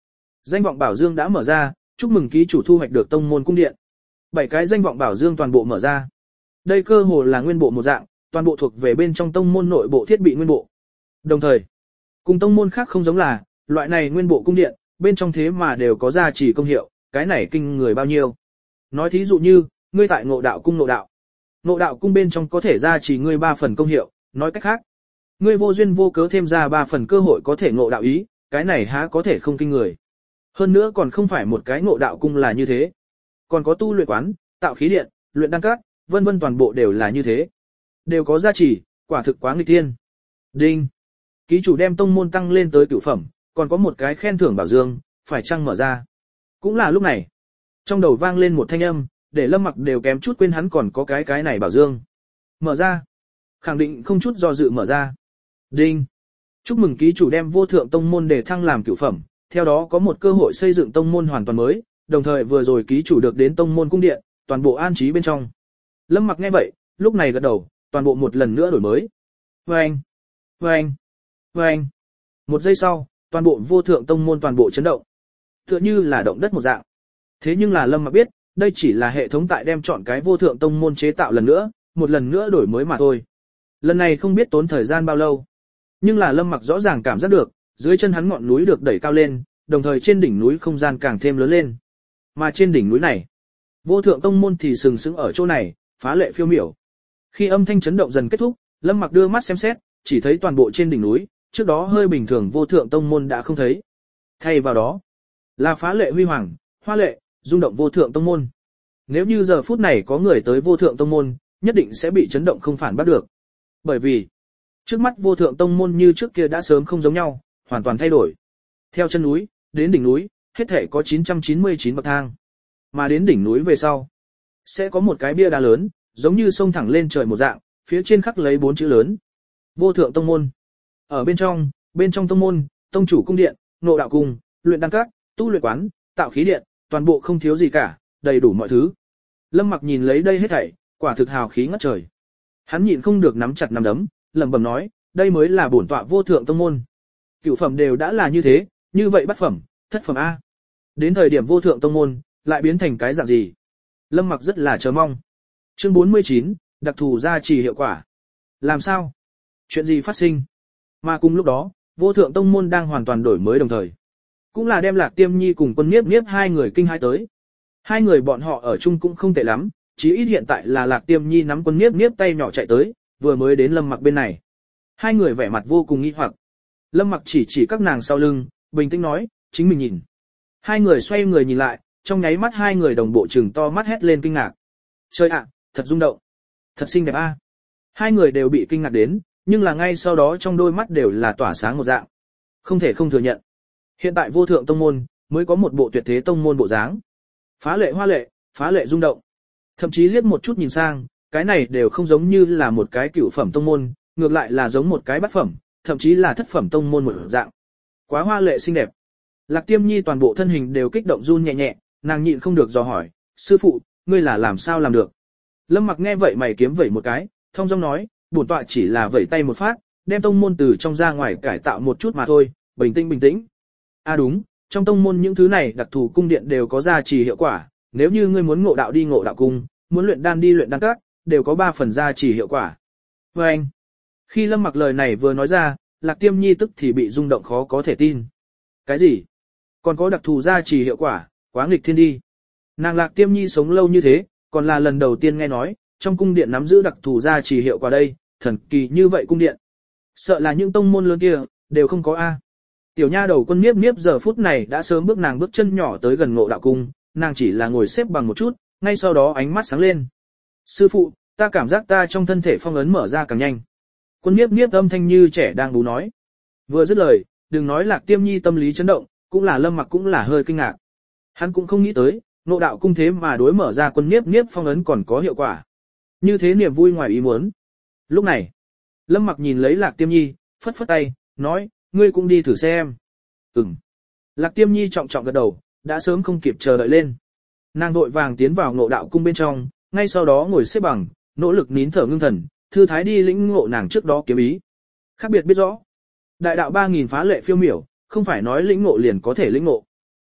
Danh vọng bảo dương đã mở ra, chúc mừng ký chủ thu hoạch được tông môn cung điện. Bảy cái danh vọng bảo dương toàn bộ mở ra. Đây cơ hồ là nguyên bộ một dạng, toàn bộ thuộc về bên trong tông môn nội bộ thiết bị nguyên bộ. Đồng thời, cùng tông môn khác không giống là, loại này nguyên bộ cung điện, bên trong thế mà đều có gia trì công hiệu, cái này kinh người bao nhiêu. Nói thí dụ như, ngươi tại Ngộ Đạo cung Ngộ Đạo. Ngộ Đạo cung bên trong có thể gia trì ngươi ba phần công hiệu, nói cách khác, ngươi vô duyên vô cớ thêm ra ba phần cơ hội có thể ngộ đạo ý, cái này há có thể không kinh người. Hơn nữa còn không phải một cái Ngộ Đạo cung là như thế. Còn có tu luyện quán, tạo khí điện, luyện đan các, vân vân toàn bộ đều là như thế. Đều có gia trì, quả thực quá nghịch thiên. Đinh. Ký chủ đem tông môn tăng lên tới cửu phẩm, còn có một cái khen thưởng bảo dương, phải chăng mở ra. Cũng là lúc này, trong đầu vang lên một thanh âm, để Lâm Mặc đều kém chút quên hắn còn có cái cái này bảo dương. Mở ra. Khẳng định không chút do dự mở ra. Đinh. Chúc mừng ký chủ đem vô thượng tông môn để thăng làm cửu phẩm, theo đó có một cơ hội xây dựng tông môn hoàn toàn mới, đồng thời vừa rồi ký chủ được đến tông môn cung điện, toàn bộ an trí bên trong. Lâm Mặc nghe vậy, lúc này gật đầu, toàn bộ một lần nữa đổi mới. Vâng, vâng, vâng. Một giây sau, toàn bộ vô thượng tông môn toàn bộ chấn động. Tựa như là động đất một dạng. Thế nhưng là Lâm Mặc biết, đây chỉ là hệ thống tại đem chọn cái vô thượng tông môn chế tạo lần nữa, một lần nữa đổi mới mà thôi. Lần này không biết tốn thời gian bao lâu. Nhưng là Lâm Mặc rõ ràng cảm giác được, dưới chân hắn ngọn núi được đẩy cao lên, đồng thời trên đỉnh núi không gian càng thêm lớn lên. Mà trên đỉnh núi này, vô thượng tông môn thì sừng sững ở chỗ này, phá lệ phiêu miểu. Khi âm thanh chấn động dần kết thúc, Lâm Mặc đưa mắt xem xét, chỉ thấy toàn bộ trên đỉnh núi, trước đó hơi bình thường vô thượng tông môn đã không thấy. Thay vào đó, là phá lệ huy hoàng, hoa lệ, rung động vô thượng tông môn. Nếu như giờ phút này có người tới vô thượng tông môn, nhất định sẽ bị chấn động không phản bắt được. Bởi vì, trước mắt vô thượng tông môn như trước kia đã sớm không giống nhau, hoàn toàn thay đổi. Theo chân núi, đến đỉnh núi, hết thể có chín trăm chín mươi chín bậc thang. Mà đến đỉnh núi về sau, sẽ có một cái bia đá lớn, giống như sông thẳng lên trời một dạng, phía trên khắc lấy bốn chữ lớn. Vô thượng tông môn. Ở bên trong, bên trong tông môn, tông chủ cung điện, Ngộ Đạo cung, luyện đan các, tu luyện quán, tạo khí điện, toàn bộ không thiếu gì cả, đầy đủ mọi thứ. Lâm Mặc nhìn lấy đây hết thảy, quả thực hào khí ngất trời. Hắn nhịn không được nắm chặt nắm đấm, lẩm bẩm nói, đây mới là bổn tọa vô thượng tông môn. Cửu phẩm đều đã là như thế, như vậy bát phẩm, thất phẩm a. Đến thời điểm vô thượng tông môn, lại biến thành cái dạng gì? Lâm Mặc rất là chờ mong. Chương bốn mươi chín, đặc thù gia trì hiệu quả. Làm sao? Chuyện gì phát sinh? Mà cùng lúc đó, vô thượng tông môn đang hoàn toàn đổi mới đồng thời. Cũng là đem Lạc Tiêm Nhi cùng Quân Niếp Niếp hai người kinh hãi tới. Hai người bọn họ ở chung cũng không tệ lắm, chí ít hiện tại là Lạc Tiêm Nhi nắm Quân Niếp Niếp tay nhỏ chạy tới, vừa mới đến Lâm Mặc bên này. Hai người vẻ mặt vô cùng nghi hoặc. Lâm Mặc chỉ chỉ các nàng sau lưng, bình tĩnh nói, chính mình nhìn. Hai người xoay người nhìn lại, trong nháy mắt hai người đồng bộ trừng to mắt hét lên kinh ngạc. Trời ạ, thật rung động. Thật xinh đẹp a. Hai người đều bị kinh ngạc đến, nhưng là ngay sau đó trong đôi mắt đều là tỏa sáng một dạng. Không thể không thừa nhận. Hiện tại vô thượng tông môn, mới có một bộ tuyệt thế tông môn bộ dáng. Phá lệ hoa lệ, phá lệ rung động. Thậm chí liếc một chút nhìn sang, cái này đều không giống như là một cái cửu phẩm tông môn, ngược lại là giống một cái bát phẩm, thậm chí là thất phẩm tông môn một dạng. Quá hoa lệ xinh đẹp. Lạc Tiêm Nhi toàn bộ thân hình đều kích động run nhẹ nhẹ, nàng nhịn không được dò hỏi, sư phụ, ngươi là làm sao làm được? Lâm Mặc nghe vậy mày kiếm vẩy một cái, thông dong nói, bổn tọa chỉ là vẩy tay một phát, đem tông môn từ trong ra ngoài cải tạo một chút mà thôi, bình tĩnh bình tĩnh. À đúng, trong tông môn những thứ này đặc thù cung điện đều có gia trì hiệu quả, nếu như ngươi muốn ngộ đạo đi ngộ đạo cung, muốn luyện đan đi luyện đan các, đều có ba phần gia trì hiệu quả. Và anh, khi Lâm Mặc lời này vừa nói ra, Lạc Tiêm Nhi tức thì bị rung động khó có thể tin. Cái gì? Còn có đặc thù gia trì hiệu quả, quá nghịch thiên đi. Nàng Lạc Tiêm Nhi sống lâu như thế, còn là lần đầu tiên nghe nói, trong cung điện nắm giữ đặc thù gia trì hiệu quả đây, thần kỳ như vậy cung điện. Sợ là những tông môn lớn kia, đều không có A. Tiểu nha đầu Quân Niếp Niếp giờ phút này đã sớm bước nàng bước chân nhỏ tới gần Ngộ Đạo cung, nàng chỉ là ngồi xếp bằng một chút, ngay sau đó ánh mắt sáng lên. Sư phụ, ta cảm giác ta trong thân thể phong ấn mở ra càng nhanh. Quân Niếp Niếp âm thanh như trẻ đang bú nói. Vừa dứt lời, đừng nói Lạc Tiêm Nhi tâm lý chấn động, cũng là Lâm Mặc cũng là hơi kinh ngạc. Hắn cũng không nghĩ tới, Ngộ Đạo cung thế mà đối mở ra Quân Niếp Niếp phong ấn còn có hiệu quả. Như thế niềm vui ngoài ý muốn. Lúc này, Lâm Mặc nhìn lấy Lạc Tiêm Nhi, phất phất tay, nói, ngươi cũng đi thử xem. Ừm. Lạc Tiêm Nhi trọng trọng gật đầu, đã sớm không kịp chờ đợi lên. Nàng vội vàng tiến vào Ngộ Đạo cung bên trong, ngay sau đó ngồi xếp bằng, nỗ lực nín thở ngưng thần, thư thái đi lĩnh ngộ nàng trước đó kiếm ý. Khác biệt biết rõ. Đại đạo ba nghìn phá lệ phiêu miểu, không phải nói lĩnh ngộ liền có thể lĩnh ngộ.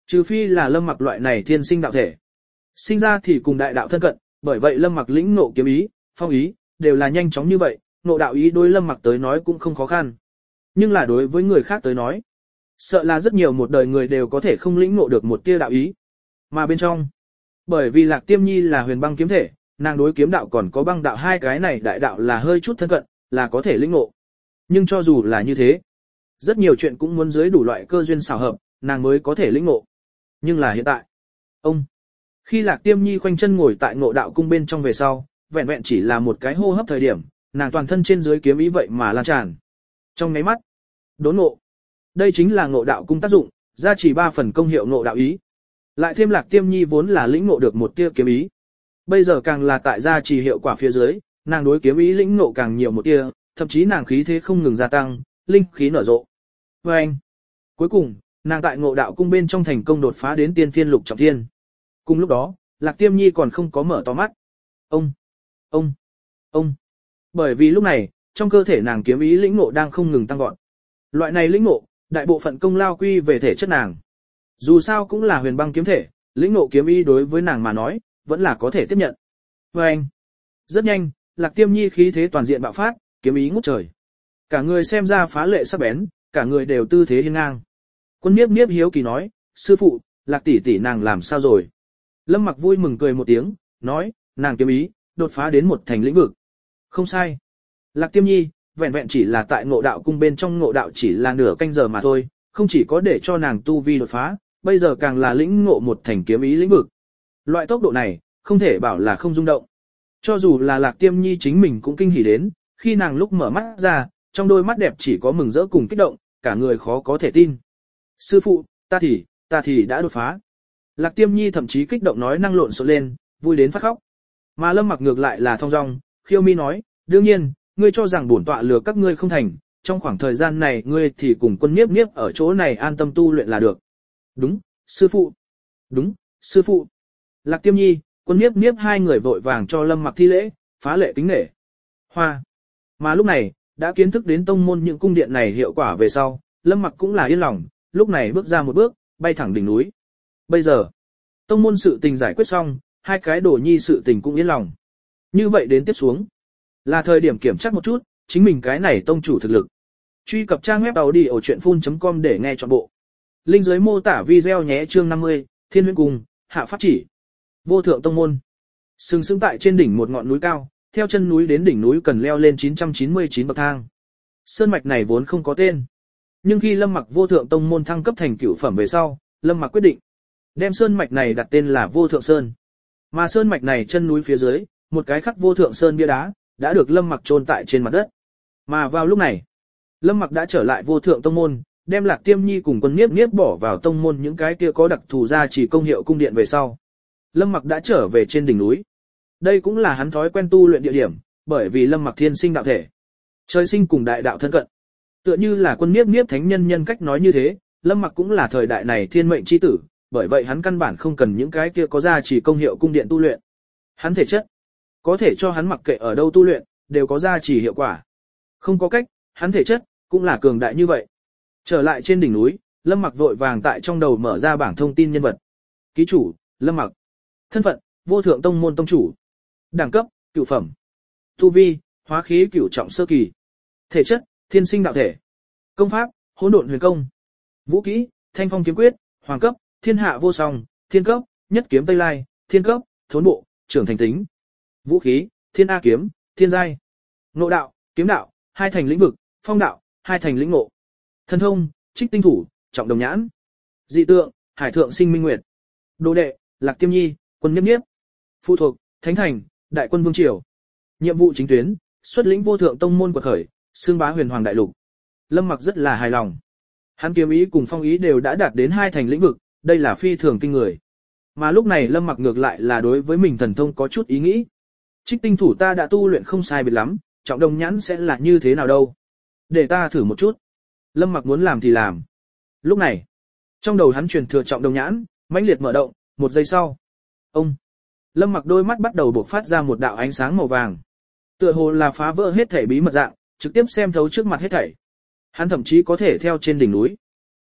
Trừ phi là Lâm Mặc loại này thiên sinh đạo thể. Sinh ra thì cùng đại đạo thân cận, bởi vậy Lâm Mặc lĩnh ngộ kiếm ý, phong ý, đều là nhanh chóng như vậy, ngộ đạo ý đối Lâm Mặc tới nói cũng không khó khăn. Nhưng là đối với người khác tới nói, sợ là rất nhiều một đời người đều có thể không lĩnh ngộ được một tia đạo ý. Mà bên trong, bởi vì Lạc Tiêm Nhi là huyền băng kiếm thể, nàng đối kiếm đạo còn có băng đạo hai cái này đại đạo là hơi chút thân cận, là có thể lĩnh ngộ. Nhưng cho dù là như thế, rất nhiều chuyện cũng muốn dưới đủ loại cơ duyên xảo hợp, nàng mới có thể lĩnh ngộ. Nhưng là hiện tại, ông, khi Lạc Tiêm Nhi khoanh chân ngồi tại Ngộ Đạo cung bên trong về sau, vẹn vẹn chỉ là một cái hô hấp thời điểm, nàng toàn thân trên dưới kiếm ý vậy mà lan tràn. Trong nháy mắt, đốn ngộ. Đây chính là Ngộ Đạo cung tác dụng, gia trì ba phần công hiệu ngộ đạo ý. Lại thêm Lạc Tiêm Nhi vốn là lĩnh ngộ được một tia kiếm ý. Bây giờ càng là tại gia trì hiệu quả phía dưới, nàng đối kiếm ý lĩnh ngộ càng nhiều một tia, thậm chí nàng khí thế không ngừng gia tăng, linh khí nở rộ. Và anh, cuối cùng, nàng tại Ngộ Đạo cung bên trong thành công đột phá đến tiên thiên lục trọng thiên. Cùng lúc đó, Lạc Tiêm Nhi còn không có mở to mắt. Ông, ông, ông. Bởi vì lúc này, trong cơ thể nàng kiếm ý lĩnh ngộ đang không ngừng tăng vọt. Loại này lĩnh ngộ, đại bộ phận công lao quy về thể chất nàng. Dù sao cũng là huyền băng kiếm thể, lĩnh ngộ kiếm ý đối với nàng mà nói, vẫn là có thể tiếp nhận. Và anh, rất nhanh, Lạc Tiêm Nhi khí thế toàn diện bạo phát, kiếm ý ngút trời. Cả người xem ra phá lệ sắc bén, cả người đều tư thế hiên ngang. Quân Niếp Niếp hiếu kỳ nói, sư phụ, Lạc tỷ tỷ nàng làm sao rồi? Lâm Mặc vui mừng cười một tiếng, nói, nàng kiếm ý, đột phá đến một thành lĩnh vực. Không sai. Lạc Tiêm Nhi, vẹn vẹn chỉ là tại Ngộ Đạo cung bên trong Ngộ Đạo chỉ là nửa canh giờ mà thôi, không chỉ có để cho nàng tu vi đột phá, bây giờ càng là lĩnh ngộ một thành kiếm ý lĩnh vực. Loại tốc độ này, không thể bảo là không rung động. Cho dù là Lạc Tiêm Nhi chính mình cũng kinh hỉ đến, khi nàng lúc mở mắt ra, trong đôi mắt đẹp chỉ có mừng rỡ cùng kích động, cả người khó có thể tin. Sư phụ, ta thì, ta thì đã đột phá. Lạc Tiêm Nhi thậm chí kích động nói năng lộn xộn lên, vui đến phát khóc. Mà Lâm Mặc ngược lại là thong dong, khiêu mi nói, đương nhiên, ngươi cho rằng bổn tọa lừa các ngươi không thành, trong khoảng thời gian này ngươi thì cùng Quân Niếp Niếp ở chỗ này an tâm tu luyện là được. Đúng, sư phụ. Đúng, sư phụ. Lạc Tiêm Nhi, Quân Niếp Niếp hai người vội vàng cho Lâm Mặc thi lễ, phá lệ kính nể. Hoa. Mà lúc này, đã kiến thức đến tông môn những cung điện này hiệu quả về sau, Lâm Mặc cũng là yên lòng, lúc này bước ra một bước, bay thẳng đỉnh núi. Bây giờ, tông môn sự tình giải quyết xong, hai cái đồ nhi sự tình cũng yên lòng. Như vậy đến tiếp xuống, là thời điểm kiểm tra một chút, chính mình cái này tông chủ thực lực. Truy cập trang web audiochuyenphun chấm com để nghe trọn bộ. Link dưới mô tả video nhé. Chương năm mươi, Thiên Huyễn Cung, hạ pháp chỉ. Vô thượng tông môn. Sừng sững tại trên đỉnh một ngọn núi cao, theo chân núi đến đỉnh núi cần leo lên chín trăm chín mươi chín bậc thang. Sơn mạch này vốn không có tên. Nhưng khi Lâm Mặc vô thượng tông môn thăng cấp thành cửu phẩm về sau, Lâm Mặc quyết định đem sơn mạch này đặt tên là Vô Thượng Sơn. Mà sơn mạch này chân núi phía dưới, một cái khắc Vô Thượng Sơn bia đá, đã được Lâm Mặc chôn tại trên mặt đất. Mà vào lúc này, Lâm Mặc đã trở lại Vô Thượng tông môn, đem Lạc Tiêm Nhi cùng Quân Niếp Niếp bỏ vào tông môn những cái kia có đặc thù gia chỉ công hiệu cung điện về sau. Lâm Mặc đã trở về trên đỉnh núi. Đây cũng là hắn thói quen tu luyện địa điểm, bởi vì Lâm Mặc thiên sinh đạo thể, trời sinh cùng đại đạo thân cận. Tựa như là Quân Niếp Niếp thánh nhân nhân cách nói như thế, Lâm Mặc cũng là thời đại này thiên mệnh chi tử, bởi vậy hắn căn bản không cần những cái kia có gia chỉ công hiệu cung điện tu luyện. Hắn thể chất có thể cho hắn mặc kệ ở đâu tu luyện, đều có gia chỉ hiệu quả. Không có cách, hắn thể chất cũng là cường đại như vậy. Trở lại trên đỉnh núi, Lâm Mặc vội vàng tại trong đầu mở ra bảng thông tin nhân vật. Ký chủ, Lâm Mặc. Thân phận, Vô Thượng tông môn tông chủ. Đẳng cấp, cửu phẩm. Tu vi, hóa khí cửu trọng sơ kỳ. Thể chất, thiên sinh đạo thể. Công pháp, hỗn độn huyền công. Vũ kỹ, thanh phong kiếm quyết, hoàng cấp, thiên hạ vô song, thiên cấp, nhất kiếm tây lai, thiên cấp, thốn bộ, trưởng thành tính. Vũ khí, thiên a kiếm, thiên giai. Ngộ đạo, kiếm đạo, hai thành lĩnh vực, phong đạo, hai thành lĩnh ngộ. Thần thông, trích tinh thủ, trọng đồng nhãn. Dị tượng, hải thượng sinh minh nguyệt. Đồ đệ, Lạc Tiêm Nhi, Quân Niếp Niếp. Phụ thuộc, Thánh Thành, Đại quân Vương Triều. Nhiệm vụ chính tuyến, xuất lĩnh Vô Thượng tông môn quật khởi, xương bá huyền hoàng đại lục. Lâm Mặc rất là hài lòng. Hắn kiếm ý cùng phong ý đều đã đạt đến hai thành lĩnh vực, đây là phi thường kinh người. Mà lúc này Lâm Mặc ngược lại là đối với mình thần thông có chút ý nghĩ. Trích tinh thủ ta đã tu luyện không sai biệt lắm, trọng đồng nhãn sẽ là như thế nào đâu? Để ta thử một chút. Lâm Mặc muốn làm thì làm. Lúc này, trong đầu hắn truyền thừa trọng đồng nhãn, mãnh liệt mở động, một giây sau. Ông. Lâm Mặc đôi mắt bắt đầu bộc phát ra một đạo ánh sáng màu vàng. Tựa hồ là phá vỡ hết thảy bí mật dạng, trực tiếp xem thấu trước mặt hết thảy. Hắn thậm chí có thể theo trên đỉnh núi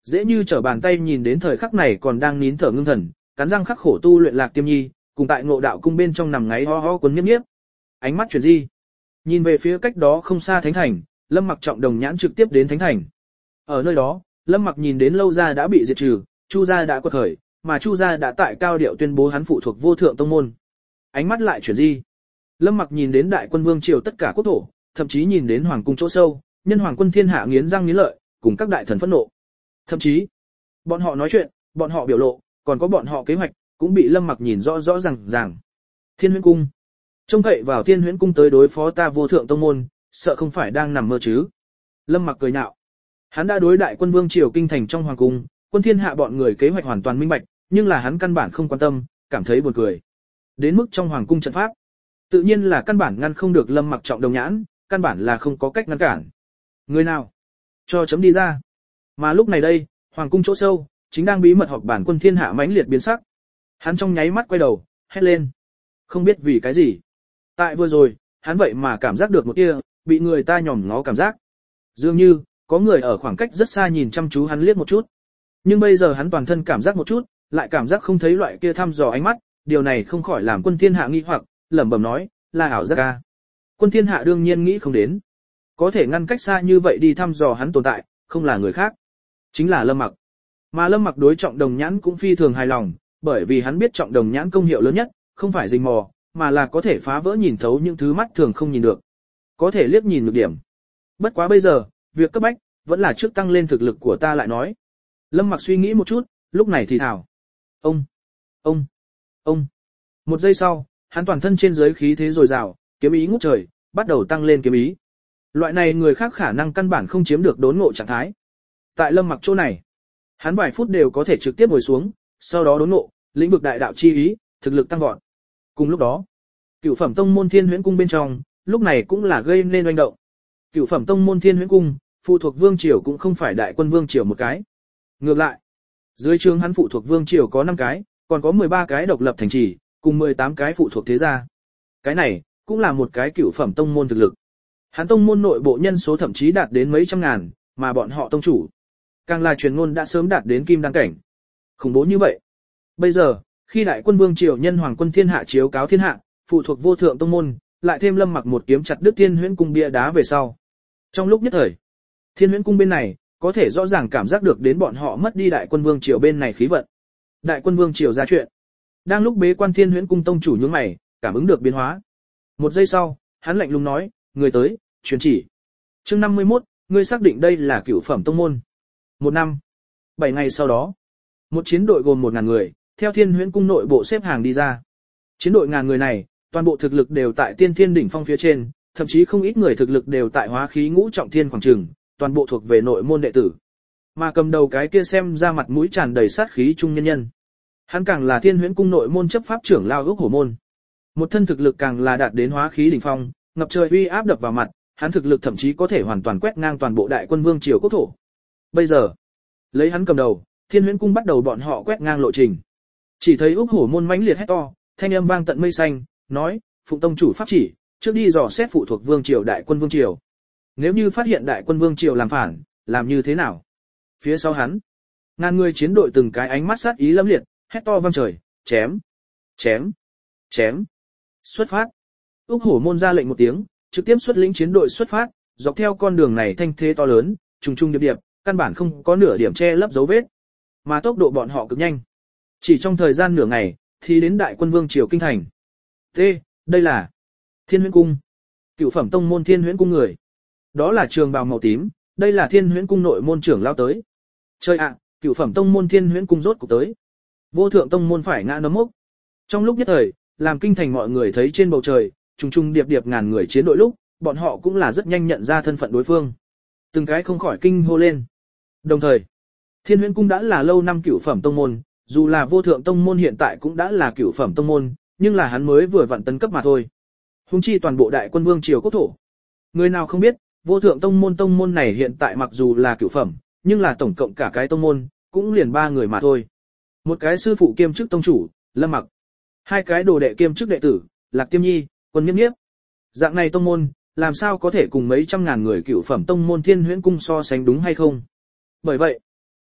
Dễ như trở bàn tay nhìn đến thời khắc này còn đang nín thở ngưng thần, cắn răng khắc khổ tu luyện Lạc Tiêm Nhi, cùng tại Ngộ Đạo cung bên trong nằm ngáy ho ho cuốn nhiếp nhiếp. Ánh mắt chuyển di, nhìn về phía cách đó không xa thánh thành, Lâm Mặc Trọng Đồng nhãn trực tiếp đến thánh thành. Ở nơi đó, Lâm Mặc nhìn đến Lâu gia đã bị diệt trừ, Chu gia đã quật khởi, mà Chu gia đã tại cao điệu tuyên bố hắn phụ thuộc Vô Thượng tông môn. Ánh mắt lại chuyển di, Lâm Mặc nhìn đến Đại Quân Vương triều tất cả quốc thổ, thậm chí nhìn đến hoàng cung chỗ sâu, nhân hoàng quân thiên hạ nghiến răng nghiến lợi, cùng các đại thần phẫn nộ. Thậm chí, bọn họ nói chuyện, bọn họ biểu lộ, còn có bọn họ kế hoạch, cũng bị Lâm Mặc nhìn rõ rõ ràng ràng. Thiên Huyễn cung, trông cậy vào Thiên Huyễn cung tới đối phó ta Vô Thượng tông môn, sợ không phải đang nằm mơ chứ? Lâm Mặc cười nhạo. Hắn đã đối Đại Quân Vương triều kinh thành trong hoàng cung, quân thiên hạ bọn người kế hoạch hoàn toàn minh bạch, nhưng là hắn căn bản không quan tâm, cảm thấy buồn cười. Đến mức trong hoàng cung trận pháp, tự nhiên là căn bản ngăn không được Lâm Mặc Trọng Đồng nhãn, căn bản là không có cách ngăn cản. Người nào? Cho chấm đi ra. Mà lúc này đây, hoàng cung chỗ sâu, chính đang bí mật họp bản quân thiên hạ mãnh liệt biến sắc. Hắn trong nháy mắt quay đầu, hét lên. Không biết vì cái gì. Tại vừa rồi, hắn vậy mà cảm giác được một tia, bị người ta nhòm ngó cảm giác. Dường như, có người ở khoảng cách rất xa nhìn chăm chú hắn liếc một chút. Nhưng bây giờ hắn toàn thân cảm giác một chút, lại cảm giác không thấy loại kia thăm dò ánh mắt, điều này không khỏi làm quân thiên hạ nghi hoặc, lẩm bẩm nói, là ảo giác à. Quân thiên hạ đương nhiên nghĩ không đến. Có thể ngăn cách xa như vậy đi thăm dò hắn tồn tại, không là người khác. Chính là Lâm Mặc. Mà Lâm Mặc đối Trọng Đồng nhãn cũng phi thường hài lòng, bởi vì hắn biết Trọng Đồng nhãn công hiệu lớn nhất, không phải rình mò, mà là có thể phá vỡ nhìn thấu những thứ mắt thường không nhìn được. Có thể liếc nhìn nhược điểm. Bất quá bây giờ, việc cấp bách, vẫn là trước tăng lên thực lực của ta lại nói. Lâm Mặc suy nghĩ một chút, lúc này thì thảo. Ông, ông, ông. Một giây sau, hắn toàn thân trên dưới khí thế dồi dào, kiếm ý ngút trời, bắt đầu tăng lên kiếm ý. Loại này người khác khả năng căn bản không chiếm được đốn ngộ trạng thái. Tại Lâm Mặc chỗ này, hắn vài phút đều có thể trực tiếp ngồi xuống, sau đó đốn ngộ, lĩnh vực đại đạo chi ý, thực lực tăng vọt. Cùng lúc đó, Cửu phẩm tông môn Thiên Huyễn cung bên trong, lúc này cũng là gây nên oanh động. Cửu phẩm tông môn Thiên Huyễn cung, phụ thuộc vương triều cũng không phải Đại Quân vương triều một cái. Ngược lại, dưới trướng hắn phụ thuộc vương triều có năm cái, còn có mười ba cái độc lập thành trì, cùng mười tám cái phụ thuộc thế gia. Cái này cũng là một cái cửu phẩm tông môn thực lực. Hắn tông môn nội bộ nhân số thậm chí đạt đến mấy trăm ngàn, mà bọn họ tông chủ càng là truyền ngôn đã sớm đạt đến kim đăng cảnh. Khủng bố như vậy. Bây giờ, khi Đại Quân vương triều nhân hoàng quân thiên hạ chiếu cáo thiên hạ, phụ thuộc Vô Thượng tông môn, lại thêm Lâm Mặc một kiếm chặt đứt Thiên Huyễn cung bia đá về sau. Trong lúc nhất thời, Thiên Huyễn cung bên này có thể rõ ràng cảm giác được đến bọn họ mất đi Đại Quân vương triều bên này khí vận. Đại Quân vương triều ra chuyện. Đang lúc bế quan Thiên Huyễn cung tông chủ nhướng mày, cảm ứng được biến hóa. Một giây sau, hắn lạnh lùng nói, người tới, truyền chỉ. Chương năm mươi mốt, ngươi xác định đây là cửu phẩm tông môn. Một năm, bảy ngày sau đó, một chiến đội gồm một ngàn người, theo Thiên Huyễn cung nội bộ xếp hàng đi ra. Chiến đội ngàn người này, toàn bộ thực lực đều tại tiên thiên đỉnh phong phía trên, thậm chí không ít người thực lực đều tại hóa khí ngũ trọng thiên khoảng trường, toàn bộ thuộc về nội môn đệ tử. Mà cầm đầu cái kia xem ra mặt mũi tràn đầy sát khí trung nhân nhân. Hắn càng là Thiên Huyễn cung nội môn chấp pháp trưởng lao ước hổ môn. Một thân thực lực càng là đạt đến hóa khí đỉnh phong, ngập trời uy áp đập vào mặt, hắn thực lực thậm chí có thể hoàn toàn quét ngang toàn bộ Đại Quân vương triều quốc thổ. Bây giờ, lấy hắn cầm đầu, Thiên Huyễn cung bắt đầu bọn họ quét ngang lộ trình. Chỉ thấy ước hổ môn mãnh liệt hét to, thanh âm vang tận mây xanh, nói, Phụng tông chủ pháp chỉ, trước đi dò xét phụ thuộc vương triều Đại Quân vương triều. Nếu như phát hiện Đại Quân vương triều làm phản, làm như thế nào? Phía sau hắn, ngàn người chiến đội từng cái ánh mắt sát ý lâm liệt, hét to vang trời, chém, chém, chém. Xuất phát. Úc hổ môn ra lệnh một tiếng, trực tiếp xuất lĩnh chiến đội xuất phát, dọc theo con đường này thanh thế to lớn, trùng trùng điệp điệp, căn bản không có nửa điểm che lấp dấu vết. Mà tốc độ bọn họ cực nhanh. Chỉ trong thời gian nửa ngày, thì đến Đại Quân vương triều kinh thành. T, đây là Thiên Huyễn cung. Cửu phẩm tông môn Thiên Huyễn cung người. Đó là trường bào màu tím, đây là Thiên Huyễn cung nội môn trưởng lao tới. Chơi ạ, cửu phẩm tông môn Thiên Huyễn cung rốt cục tới. Vô Thượng tông môn phải ngã nấm mốc. Trong lúc nhất thời, làm kinh thành mọi người thấy trên bầu trời, trùng trùng điệp điệp ngàn người chiến đội lúc, bọn họ cũng là rất nhanh nhận ra thân phận đối phương. Từng cái không khỏi kinh hô lên. Đồng thời, Thiên Huyễn cung đã là lâu năm cửu phẩm tông môn, dù là Vô Thượng tông môn hiện tại cũng đã là cửu phẩm tông môn, nhưng là hắn mới vừa vặn tấn cấp mà thôi. Huống chi toàn bộ Đại Quân vương triều quốc thổ. Người nào không biết, Vô Thượng tông môn tông môn này hiện tại mặc dù là cửu phẩm, nhưng là tổng cộng cả cái tông môn, cũng liền ba người mà thôi. Một cái sư phụ kiêm chức tông chủ, Lâm Mặc. Hai cái đồ đệ kiêm chức đệ tử, Lạc Tiêm Nhi, Quân Nhiếp Nhiếp. Dạng này tông môn, làm sao có thể cùng mấy trăm ngàn người cửu phẩm tông môn Thiên Huyễn cung so sánh đúng hay không? Bởi vậy,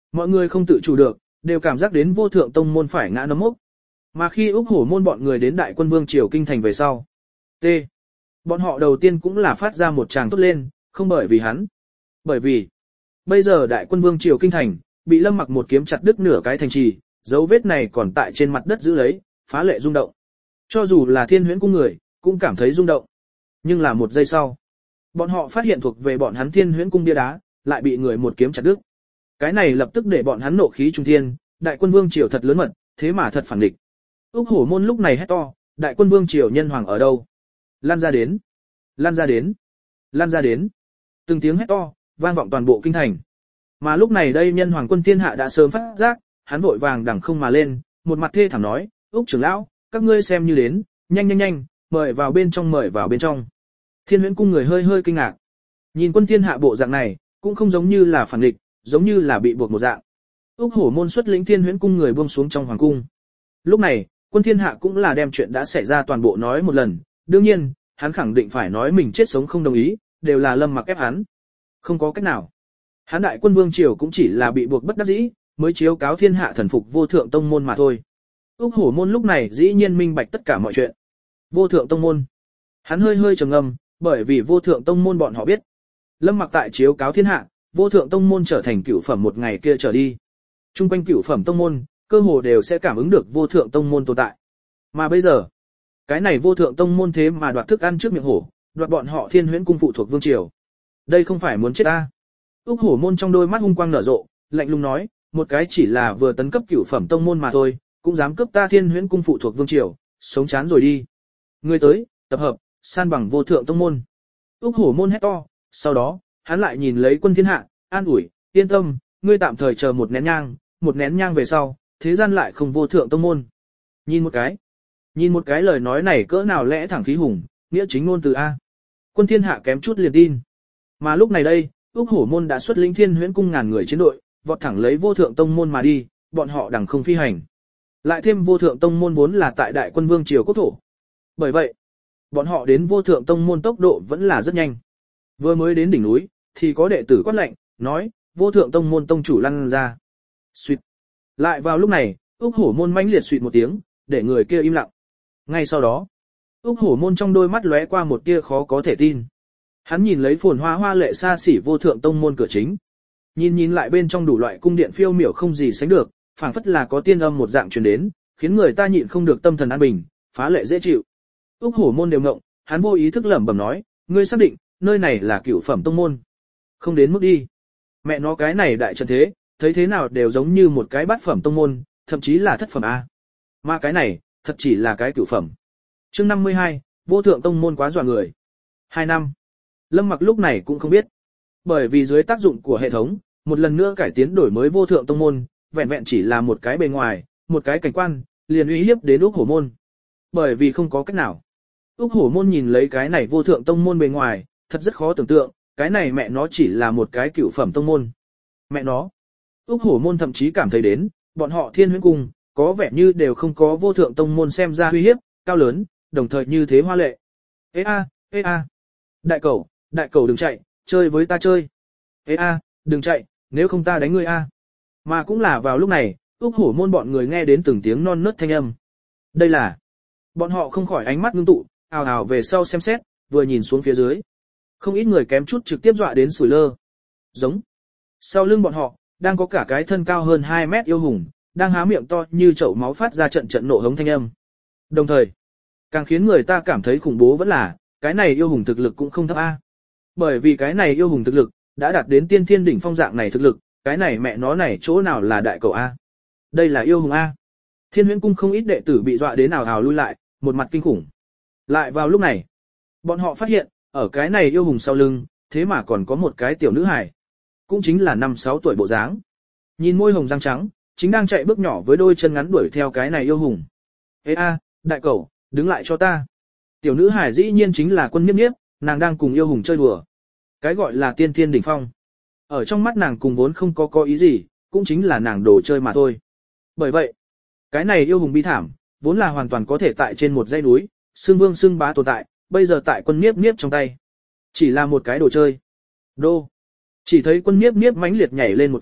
Mọi người không tự chủ được, đều cảm giác đến vô thượng tông môn phải ngã nấm mốc. Mà khi Úc Hổ môn bọn người đến Đại Quân Vương triều kinh thành về sau, T. Bọn họ đầu tiên cũng là phát ra một tràng tốt lên, không bởi vì hắn. Bởi vì, bây giờ Đại Quân Vương triều kinh thành, bị Lâm Mặc một kiếm chặt đứt nửa cái thành trì, dấu vết này còn tại trên mặt đất giữ lấy, phá lệ rung động. Cho dù là Thiên Huyễn cung người, cũng cảm thấy rung động. Nhưng là một giây sau, bọn họ phát hiện thuộc về bọn hắn Thiên Huyễn cung bia đá, lại bị người một kiếm chặt đứt. Cái này lập tức để bọn hắn nộ khí trung thiên, Đại Quân Vương triều thật lớn mật, thế mà thật phản địch. Úc Hổ môn lúc này hét to, Đại Quân Vương triều nhân hoàng ở đâu? Lan ra đến, lan ra đến, lan ra đến. Từng tiếng hét to, vang vọng toàn bộ kinh thành. Mà lúc này đây nhân hoàng quân thiên hạ đã sớm phát giác, hắn vội vàng đằng không mà lên, một mặt thê thảm nói, Úc trưởng lão, các ngươi xem như đến, nhanh nhanh nhanh, mời vào bên trong mời vào bên trong. Thiên Huyễn cung người hơi hơi kinh ngạc. Nhìn quân thiên hạ bộ dạng này, cũng không giống như là phản địch, giống như là bị buộc một dạng. Úc Hổ môn xuất lĩnh Thiên Huyễn cung người buông xuống trong hoàng cung. Lúc này, quân thiên hạ cũng là đem chuyện đã xảy ra toàn bộ nói một lần, đương nhiên, hắn khẳng định phải nói mình chết sống không đồng ý, đều là Lâm Mặc ép hắn. Không có cách nào. Hắn Đại Quân Vương triều cũng chỉ là bị buộc bất đắc dĩ, mới chiếu cáo thiên hạ thần phục vô thượng tông môn mà thôi. Úc Hổ môn lúc này dĩ nhiên minh bạch tất cả mọi chuyện. Vô thượng tông môn. Hắn hơi hơi trầm ngâm, bởi vì vô thượng tông môn bọn họ biết. Lâm Mặc tại chiếu cáo thiên hạ, vô thượng tông môn trở thành cửu phẩm một ngày kia trở đi. Trung quanh cửu phẩm tông môn, cơ hồ đều sẽ cảm ứng được vô thượng tông môn tồn tại. Mà bây giờ, cái này vô thượng tông môn thế mà đoạt thức ăn trước miệng hổ, đoạt bọn họ Thiên Huyễn cung phụ thuộc vương triều. Đây không phải muốn chết ta. Úc Hổ môn trong đôi mắt hung quang nở rộ, lạnh lùng nói, một cái chỉ là vừa tấn cấp cửu phẩm tông môn mà thôi, cũng dám cướp ta Thiên Huyễn cung phụ thuộc vương triều, sống chán rồi đi. Người tới, tập hợp, san bằng vô thượng tông môn. Úc Hổ môn hét to, sau đó, hắn lại nhìn lấy quân thiên hạ, an ủi, yên tâm, ngươi tạm thời chờ một nén nhang, một nén nhang về sau, thế gian lại không vô thượng tông môn. Nhìn một cái, nhìn một cái lời nói này cỡ nào lẽ thẳng khí hùng, nghĩa chính ngôn từ A. Quân thiên hạ kém chút liền tin. Mà lúc này đây, Úc Hổ môn đã xuất lĩnh Thiên Huyễn cung ngàn người chiến đội, vọt thẳng lấy vô thượng tông môn mà đi, bọn họ đằng không phi hành. Lại thêm vô thượng tông môn vốn là tại Đại Quân Vương triều quốc thổ. Bởi vậy, bọn họ đến vô thượng tông môn tốc độ vẫn là rất nhanh. Vừa mới đến đỉnh núi, thì có đệ tử quát lệnh, nói, vô thượng tông môn tông chủ lăn ra. Suýt. Lại vào lúc này, Úc Hổ môn mãnh liệt suýt một tiếng, để người kia im lặng. Ngay sau đó, Úc Hổ môn trong đôi mắt lóe qua một tia khó có thể tin. Hắn nhìn lấy phồn hoa hoa lệ xa xỉ vô thượng tông môn cửa chính. Nhìn nhìn lại bên trong đủ loại cung điện phiêu miểu không gì sánh được, phảng phất là có tiên âm một dạng truyền đến, khiến người ta nhịn không được tâm thần an bình, phá lệ dễ chịu. Úc Hổ môn đều ngộng, hắn vô ý thức lẩm bẩm nói, ngươi xác định, nơi này là cửu phẩm tông môn. Không đến mức đi. Mẹ nó cái này đại trận thế, thấy thế nào đều giống như một cái bát phẩm tông môn, thậm chí là thất phẩm A. Mà cái này, thật chỉ là cái cửu phẩm. Chương năm mươi hai, vô thượng tông môn quá dọa người. Hai năm. Lâm Mặc lúc này cũng không biết. Bởi vì dưới tác dụng của hệ thống, một lần nữa cải tiến đổi mới vô thượng tông môn, vẹn vẹn chỉ là một cái bề ngoài, một cái cảnh quan, liền uy hiếp đến Úc Hổ môn. Bởi vì không có cách nào. Úc Hổ môn nhìn lấy cái này vô thượng tông môn bề ngoài, thật rất khó tưởng tượng, cái này mẹ nó chỉ là một cái cửu phẩm tông môn. Mẹ nó. Úc Hổ môn thậm chí cảm thấy đến, bọn họ Thiên Huyễn cung, có vẻ như đều không có vô thượng tông môn xem ra uy hiếp, cao lớn, đồng thời như thế hoa lệ. Ê a, ê a. Đại cẩu, đại cẩu đừng chạy, chơi với ta chơi. Ê a, đừng chạy, nếu không ta đánh ngươi a. Mà cũng là vào lúc này, Úc Hổ môn bọn người nghe đến từng tiếng non nớt thanh âm. Đây là. Bọn họ không khỏi ánh mắt ngưng tụ, ào ào về sau xem xét, vừa nhìn xuống phía dưới. Không ít người kém chút trực tiếp dọa đến sủi lơ. Giống. Sau lưng bọn họ, đang có cả cái thân cao hơn hai mét yêu hùng, đang há miệng to như chậu máu phát ra trận trận nộ hống thanh âm. Đồng thời, càng khiến người ta cảm thấy khủng bố vẫn là, cái này yêu hùng thực lực cũng không thấp A. Bởi vì cái này yêu hùng thực lực, đã đạt đến tiên thiên đỉnh phong dạng này thực lực, cái này mẹ nó này chỗ nào là đại cầu A. Đây là yêu hùng A. Thiên Huyễn cung không ít đệ tử bị dọa đến ào ào lui lại, một mặt kinh khủng. Lại vào lúc này, bọn họ phát hiện, ở cái này yêu hùng sau lưng, thế mà còn có một cái tiểu nữ hài. Cũng chính là năm sáu tuổi bộ dáng. Nhìn môi hồng răng trắng, chính đang chạy bước nhỏ với đôi chân ngắn đuổi theo cái này yêu hùng. Ê a, đại cẩu, đứng lại cho ta. Tiểu nữ hài dĩ nhiên chính là Quân Niếp Niếp, nàng đang cùng yêu hùng chơi đùa. Cái gọi là tiên thiên đỉnh phong. Ở trong mắt nàng cùng vốn không có có ý gì, cũng chính là nàng đồ chơi mà thôi. Bởi vậy, cái này yêu hùng bi thảm, vốn là hoàn toàn có thể tại trên một dãy núi, xương vương xương bá tồn tại, bây giờ tại Quân Niếp Niếp trong tay. Chỉ là một cái đồ chơi. Đô. Chỉ thấy Quân Niếp Niếp mãnh liệt nhảy lên một cái,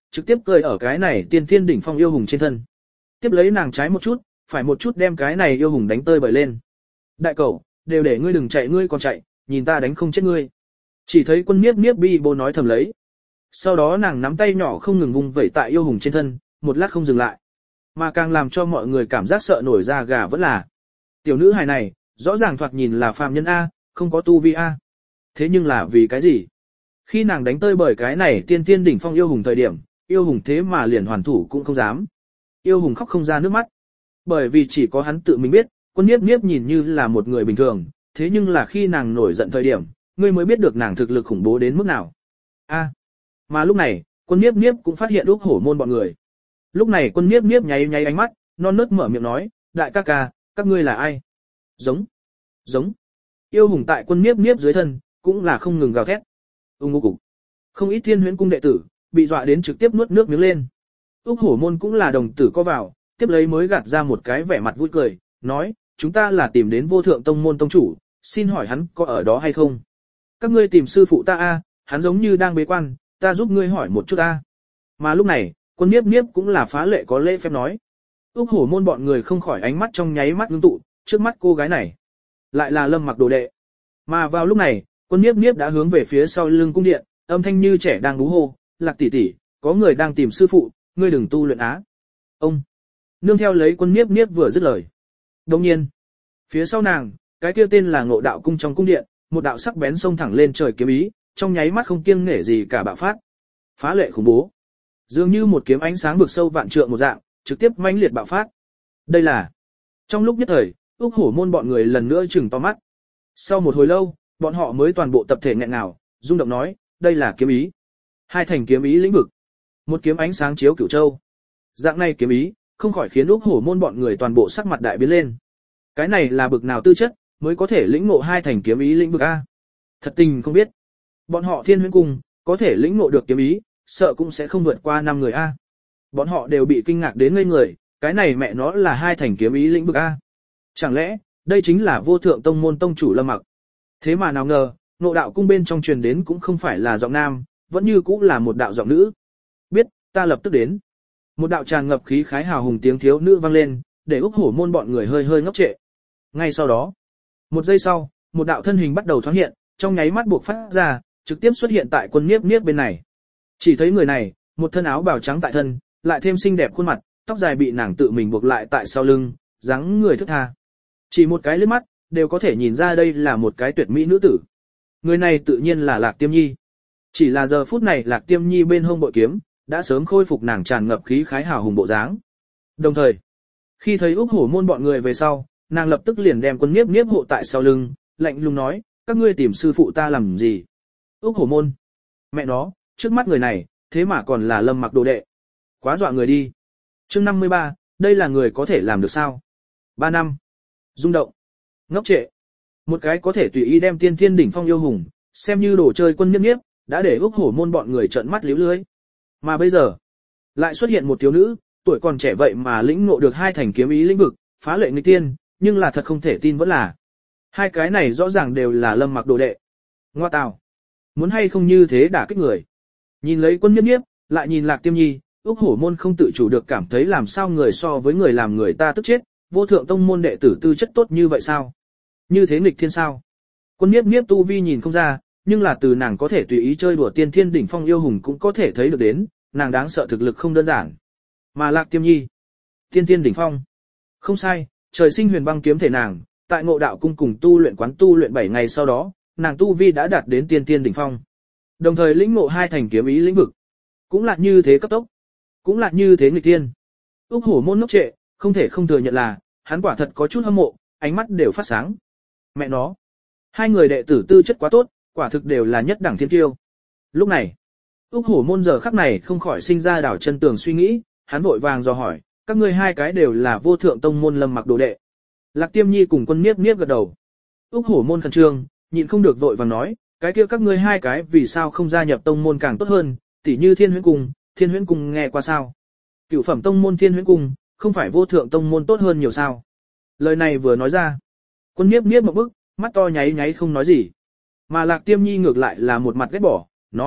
trực tiếp cười ở cái này tiên thiên đỉnh phong yêu hùng trên thân. Tiếp lấy nàng trái một chút, phải một chút đem cái này yêu hùng đánh tơi bời lên. Đại cẩu, đều để ngươi đừng chạy ngươi còn chạy, nhìn ta đánh không chết ngươi. Chỉ thấy quân miếp miếp bi bô nói thầm lấy. Sau đó nàng nắm tay nhỏ không ngừng vung vẩy tại yêu hùng trên thân, một lát không dừng lại. Mà càng làm cho mọi người cảm giác sợ nổi da gà vẫn là tiểu nữ hài này, rõ ràng thoạt nhìn là phàm nhân A, không có tu vi A. Thế nhưng là vì cái gì? Khi nàng đánh tơi bởi cái này tiên tiên đỉnh phong yêu hùng thời điểm, yêu hùng thế mà liền hoàn thủ cũng không dám. Yêu hùng khóc không ra nước mắt. Bởi vì chỉ có hắn tự mình biết, quân Niếp Niếp nhìn như là một người bình thường, thế nhưng là khi nàng nổi giận thời điểm, ngươi mới biết được nàng thực lực khủng bố đến mức nào. A. Mà lúc này, quân Niếp Niếp cũng phát hiện Úc Hổ Môn bọn người. Lúc này quân Niếp Niếp nháy nháy ánh mắt, non nớt mở miệng nói, đại ca ca, các ngươi là ai? Giống. Giống. Yêu hùng tại quân Niếp Niếp dưới thân, cũng là không ngừng gào thét. Ung ung cục. Không ít Thiên Huyễn cung đệ tử, bị dọa đến trực tiếp nuốt nước miếng lên. Úc Hổ Môn cũng là đồng tử co vào, tiếp lấy mới gạt ra một cái vẻ mặt vui cười, nói, chúng ta là tìm đến vô thượng tông môn tông chủ, xin hỏi hắn có ở đó hay không? Các ngươi tìm sư phụ ta a, hắn giống như đang bế quan, ta giúp ngươi hỏi một chút a. Mà lúc này, quân Niếp Niếp cũng là phá lệ có lễ phép nói. Úc Hổ Môn bọn người không khỏi ánh mắt trong nháy mắt ngưng tụ, trước mắt cô gái này, lại là Lâm Mặc đồ đệ. Mà vào lúc này, quân Niếp Niếp đã hướng về phía sau lưng cung điện, âm thanh như trẻ đang đú hô, Lạc tỷ tỷ, có người đang tìm sư phụ, ngươi đừng tu luyện á. Ông. Nương theo lấy quân Niếp Niếp vừa dứt lời. Đồng nhiên, phía sau nàng, cái kia tên là Ngộ Đạo cung trong cung điện, một đạo sắc bén xông thẳng lên trời kiếm ý, trong nháy mắt không kiêng nể gì cả bạo phát. Phá lệ khủng bố. Dường như một kiếm ánh sáng vực sâu vạn trượng một dạng, trực tiếp mãnh liệt bạo phát. Đây là. Trong lúc nhất thời, Úc Hổ Môn bọn người lần nữa trừng to mắt. Sau một hồi lâu, bọn họ mới toàn bộ tập thể nghẹn ngào, rung động nói, đây là kiếm ý. Hai thành kiếm ý lĩnh vực. Một kiếm ánh sáng chiếu cửu châu. Dạng này kiếm ý, không khỏi khiến Úc Hổ Môn bọn người toàn bộ sắc mặt đại biến lên. Cái này là bực nào tư chất, mới có thể lĩnh ngộ hai thành kiếm ý lĩnh vực a? Thật tình không biết. Bọn họ Thiên Huyễn cung, có thể lĩnh ngộ được kiếm ý, sợ cũng sẽ không vượt qua năm người a. Bọn họ đều bị kinh ngạc đến ngây người, cái này mẹ nó là hai thành kiếm ý lĩnh vực a. Chẳng lẽ, đây chính là vô thượng tông môn tông chủ Lâm Mặc? Thế mà nào ngờ, Ngộ Đạo cung bên trong truyền đến cũng không phải là giọng nam, vẫn như cũng là một đạo giọng nữ. Biết, ta lập tức đến. Một đạo tràn ngập khí khái hào hùng tiếng thiếu nữ vang lên, để Úc Hổ Môn bọn người hơi hơi ngốc trệ. Ngay sau đó, một giây sau, một đạo thân hình bắt đầu thoáng hiện, trong nháy mắt buộc phát ra, trực tiếp xuất hiện tại quân Niếp Niếp bên này. Chỉ thấy người này, một thân áo bào trắng tại thân, lại thêm xinh đẹp khuôn mặt, tóc dài bị nàng tự mình buộc lại tại sau lưng, dáng người thướt tha. Chỉ một cái liếc mắt, đều có thể nhìn ra đây là một cái tuyệt mỹ nữ tử. Người này tự nhiên là Lạc Tiêm Nhi. Chỉ là giờ phút này Lạc Tiêm Nhi bên hông bội kiếm, đã sớm khôi phục nàng tràn ngập khí khái hào hùng bộ dáng. Đồng thời, khi thấy Úc Hổ Môn bọn người về sau, nàng lập tức liền đem quân Niếp Niếp hộ tại sau lưng, lạnh lùng nói, các ngươi tìm sư phụ ta làm gì? Úc Hổ Môn. Mẹ nó, trước mắt người này, thế mà còn là Lâm Mặc đồ đệ. Quá dọa người đi. Chương năm mươi ba, đây là người có thể làm được sao? Ba năm. Rung động. Ngốc trệ. Một cái có thể tùy ý đem tiên thiên đỉnh phong yêu hùng, xem như đồ chơi quân Niếp Niếp, đã để Úc Hổ Môn bọn người trợn mắt líu lưới. Mà bây giờ, lại xuất hiện một thiếu nữ, tuổi còn trẻ vậy mà lĩnh ngộ được hai thành kiếm ý lĩnh vực, phá lệ nghịch tiên, nhưng là thật không thể tin vẫn là. Hai cái này rõ ràng đều là Lâm Mặc đồ đệ. Ngoa tào. Muốn hay không như thế đả kích người. Nhìn lấy quân Niếp Niếp, lại nhìn Lạc Tiêm Nhi, Úc Hổ Môn không tự chủ được cảm thấy làm sao người so với người làm người ta tức chết, vô thượng tông môn đệ tử tư chất tốt như vậy sao? Như thế nghịch thiên sao? Quân Niếp Niếp tu vi nhìn không ra, nhưng là từ nàng có thể tùy ý chơi đùa tiên thiên đỉnh phong yêu hùng cũng có thể thấy được đến, nàng đáng sợ thực lực không đơn giản. Mà Lạc Tiêm Nhi, tiên thiên đỉnh phong. Không sai, trời sinh huyền băng kiếm thể nàng, tại Ngộ Đạo cung cùng tu luyện quán tu luyện bảy ngày sau đó, nàng tu vi đã đạt đến tiên thiên đỉnh phong. Đồng thời lĩnh ngộ hai thành kiếm ý lĩnh vực. Cũng là như thế cấp tốc, cũng là như thế nghịch thiên. Úc Hổ Môn ngốc trệ, không thể không thừa nhận là, hắn quả thật có chút hâm mộ, ánh mắt đều phát sáng. Mẹ nó, hai người đệ tử tư chất quá tốt, quả thực đều là nhất đẳng thiên kiêu. Lúc này, Úc Hổ Môn giờ khắc này không khỏi sinh ra đảo chân tường suy nghĩ, hắn vội vàng dò hỏi, các ngươi hai cái đều là vô thượng tông môn Lâm Mặc đồ đệ. Lạc Tiêm Nhi cùng quân Niếp Niếp gật đầu. Úc Hổ Môn khẩn trương, nhịn không được vội vàng nói, cái kia các ngươi hai cái vì sao không gia nhập tông môn càng tốt hơn, tỉ như Thiên Huyễn cung, Thiên Huyễn cung nghe qua sao? Cửu phẩm tông môn Thiên Huyễn cung, không phải vô thượng tông môn tốt hơn nhiều sao? Lời này vừa nói ra, quân Niếp Niếp một bức, mắt to nháy nháy không nói gì. Mà Lạc Tiêm Nhi ngược lại là một mặt ghét bỏ, nói,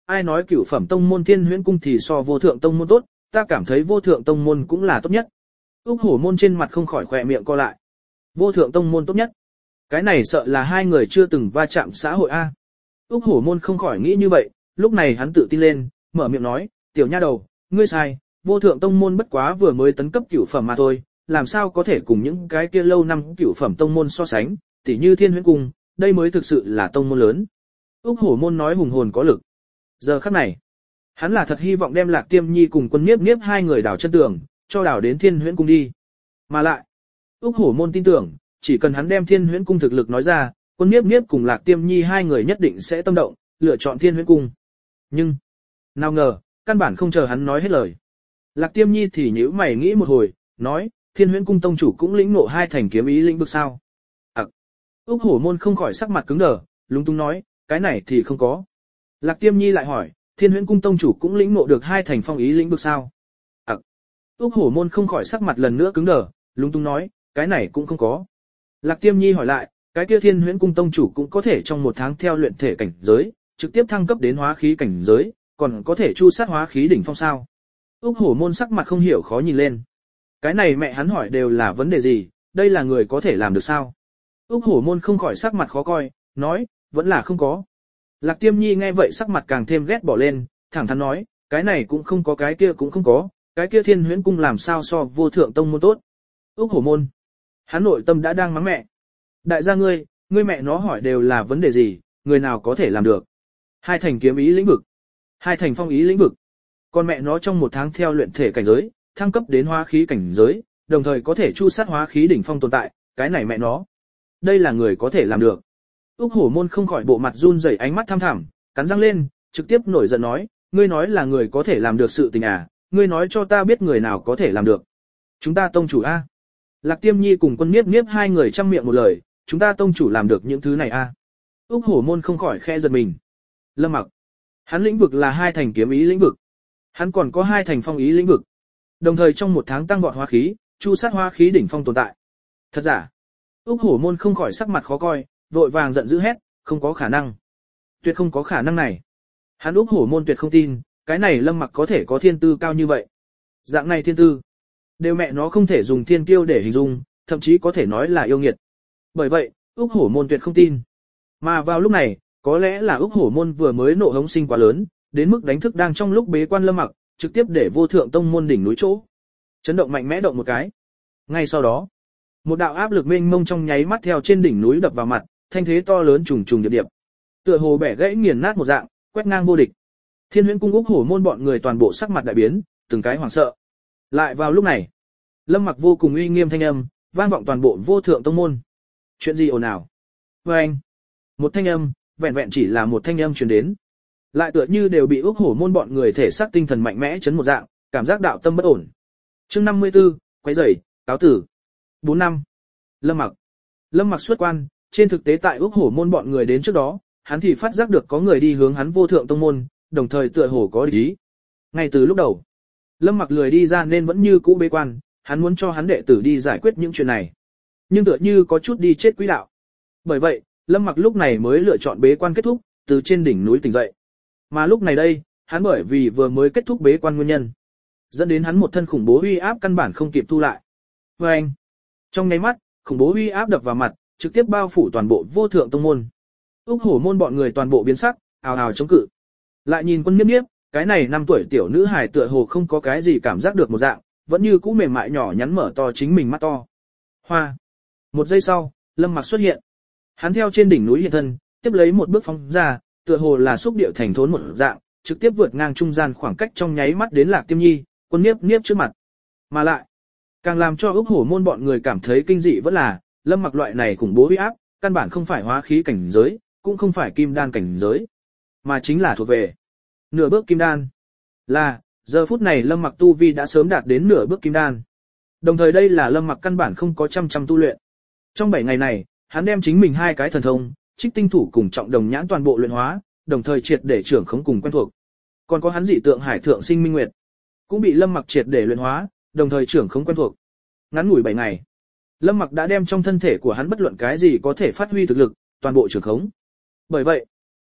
ai nói cửu phẩm tông môn Thiên Huyễn cung thì so vô thượng tông môn tốt, ta cảm thấy vô thượng tông môn cũng là tốt nhất. Úc Hổ Môn trên mặt không khỏi khỏe miệng co lại. Vô thượng tông môn tốt nhất. Cái này sợ là hai người chưa từng va chạm xã hội a. Úc Hổ Môn không khỏi nghĩ như vậy, lúc này hắn tự tin lên, mở miệng nói, tiểu nha đầu, ngươi sai, vô thượng tông môn bất quá vừa mới tấn cấp cửu phẩm mà thôi, làm sao có thể cùng những cái kia lâu năm cửu phẩm tông môn so sánh, tỉ như Thiên Huyễn cung, đây mới thực sự là tông môn lớn. Úc Hổ Môn nói hùng hồn có lực. Giờ khắc này, hắn là thật hy vọng đem Lạc Tiêm Nhi cùng Quân Niếp Niếp hai người đào chân tường, cho đào đến Thiên Huyễn cung đi. Mà lại, Úc Hổ Môn tin tưởng, chỉ cần hắn đem Thiên Huyễn cung thực lực nói ra, Quân Niếp Niếp cùng Lạc Tiêm Nhi hai người nhất định sẽ tâm động, lựa chọn Thiên Huyễn cung. Nhưng, nào ngờ, căn bản không chờ hắn nói hết lời. Lạc Tiêm Nhi thì nhíu mày nghĩ một hồi, nói, Thiên Huyễn cung tông chủ cũng lĩnh ngộ hai thành kiếm ý lĩnh vực sao? À, Úc Hổ Môn không khỏi sắc mặt cứng đờ, lúng túng nói, cái này thì không có. Lạc Tiêm Nhi lại hỏi, Thiên Huyễn cung tông chủ cũng lĩnh ngộ được hai thành phong ý lĩnh vực sao? À, Úc Hổ Môn không khỏi sắc mặt lần nữa cứng đờ, lúng túng nói, cái này cũng không có. Lạc Tiêm Nhi hỏi lại, cái kia Thiên Huyễn cung tông chủ cũng có thể trong một tháng theo luyện thể cảnh giới, trực tiếp thăng cấp đến hóa khí cảnh giới, còn có thể chu sát hóa khí đỉnh phong sao? Úc Hổ Môn sắc mặt không hiểu khó nhìn lên. Cái này mẹ hắn hỏi đều là vấn đề gì, đây là người có thể làm được sao? Úc Hổ Môn không khỏi sắc mặt khó coi, nói, vẫn là không có. Lạc Tiêm Nhi nghe vậy sắc mặt càng thêm ghét bỏ lên, thẳng thắn nói, cái này cũng không có cái kia cũng không có, cái kia Thiên Huyễn cung làm sao so vô thượng tông môn tốt. Úc Hổ Môn, hắn nội tâm đã đang mắng mẹ. Đại gia ngươi, ngươi mẹ nó hỏi đều là vấn đề gì, người nào có thể làm được. Hai thành kiếm ý lĩnh vực, hai thành phong ý lĩnh vực, còn mẹ nó trong một tháng theo luyện thể cảnh giới, thăng cấp đến hóa khí cảnh giới, đồng thời có thể chu sát hóa khí đỉnh phong tồn tại, cái này mẹ nó. Đây là người có thể làm được. Úc Hổ Môn không khỏi bộ mặt run rẩy, ánh mắt thăm thẳm, cắn răng lên, trực tiếp nổi giận nói, ngươi nói là người có thể làm được sự tình à, ngươi nói cho ta biết người nào có thể làm được. Chúng ta tông chủ a. Lạc Tiêm Nhi cùng Quân Niếp Niếp hai người trăm miệng một lời, chúng ta tông chủ làm được những thứ này a. Úc Hổ Môn không khỏi khẽ giật mình. Lâm Mặc, hắn lĩnh vực là hai thành kiếm ý lĩnh vực, hắn còn có hai thành phong ý lĩnh vực, đồng thời trong một tháng tăng vọt hóa khí, chu sát hóa khí đỉnh phong tồn tại. Thật giả? Úc Hổ Môn không khỏi sắc mặt khó coi, vội vàng giận dữ hét, không có khả năng. Tuyệt không có khả năng này. Hắn Úc Hổ Môn tuyệt không tin, cái này Lâm Mặc có thể có thiên tư cao như vậy. Dạng này thiên tư, đều mẹ nó không thể dùng thiên kiêu để hình dung, thậm chí có thể nói là yêu nghiệt. Bởi vậy, Úc Hổ Môn tuyệt không tin. Mà vào lúc này, có lẽ là Úc Hổ Môn vừa mới nộ hống sinh quá lớn, đến mức đánh thức đang trong lúc bế quan Lâm Mặc, trực tiếp để vô thượng tông môn đỉnh núi chỗ. Chấn động mạnh mẽ động một cái. Ngay sau đó, một đạo áp lực mênh mông trong nháy mắt theo trên đỉnh núi đập vào mặt, thanh thế to lớn trùng trùng điệp điệp. Tựa hồ bẻ gãy nghiền nát một dạng, quét ngang vô địch. Thiên Huyễn cung Úc Hổ Môn bọn người toàn bộ sắc mặt đại biến, từng cái hoảng sợ. Lại vào lúc này, Lâm Mặc vô cùng uy nghiêm thanh âm, vang vọng toàn bộ vô thượng tông môn. Chuyện gì ồn ào? Và anh, một thanh âm, vẹn vẹn chỉ là một thanh âm truyền đến, lại tựa như đều bị Úc Hổ Môn bọn người thể xác tinh thần mạnh mẽ chấn một dạng, cảm giác đạo tâm bất ổn. Chương năm mươi tư, quấy rầy, cáo tử. bốn năm. Lâm Mặc. Lâm Mặc xuất quan, trên thực tế tại Úc Hổ Môn bọn người đến trước đó, hắn thì phát giác được có người đi hướng hắn vô thượng tông môn, đồng thời tựa hồ có địch ý. Ngay từ lúc đầu, Lâm Mặc lười đi ra nên vẫn như cũ bế quan, hắn muốn cho hắn đệ tử đi giải quyết những chuyện này. Nhưng tựa như có chút đi chết quỹ đạo. Bởi vậy, Lâm Mặc lúc này mới lựa chọn bế quan kết thúc, từ trên đỉnh núi tỉnh dậy. Mà lúc này đây, hắn bởi vì vừa mới kết thúc bế quan nguyên nhân, dẫn đến hắn một thân khủng bố uy áp căn bản không kịp thu lại. Và anh, trong nháy mắt, khủng bố uy áp đập vào mặt, trực tiếp bao phủ toàn bộ vô thượng tông môn. Úc Hổ Môn bọn người toàn bộ biến sắc, ào ào chống cự. Lại nhìn Quân Niếp Niếp, cái này năm tuổi tiểu nữ hài tựa hồ không có cái gì cảm giác được một dạng, vẫn như cũ mềm mại nhỏ nhắn mở to chính mình mắt to. Hoa. Một giây sau, Lâm Mặc xuất hiện. Hắn theo trên đỉnh núi hiện thân, tiếp lấy một bước phóng ra, tựa hồ là xúc điệu thành thốn một dạng, trực tiếp vượt ngang trung gian khoảng cách trong nháy mắt đến Lạc Tiêm Nhi, Quân Niếp Niếp trước mặt. Mà lại, càng làm cho Úc Hổ Môn bọn người cảm thấy kinh dị vẫn là, Lâm Mặc loại này khủng bố uy áp, căn bản không phải hóa khí cảnh giới, cũng không phải kim đan cảnh giới, mà chính là thuộc về nửa bước kim đan. Là, giờ phút này Lâm Mặc tu vi đã sớm đạt đến nửa bước kim đan. Đồng thời đây là Lâm Mặc căn bản không có chăm chăm tu luyện. Trong bảy ngày này, hắn đem chính mình hai cái thần thông, Trích Tinh Thủ cùng Trọng Đồng Nhãn toàn bộ luyện hóa, đồng thời triệt để trưởng khống cùng quen thuộc. Còn có hắn dị tượng Hải Thượng Sinh Minh Nguyệt, cũng bị Lâm Mặc triệt để luyện hóa, đồng thời trưởng khống quen thuộc. Ngắn ngủi bảy ngày, Lâm Mặc đã đem trong thân thể của hắn bất luận cái gì có thể phát huy thực lực, toàn bộ trưởng khống. Bởi vậy,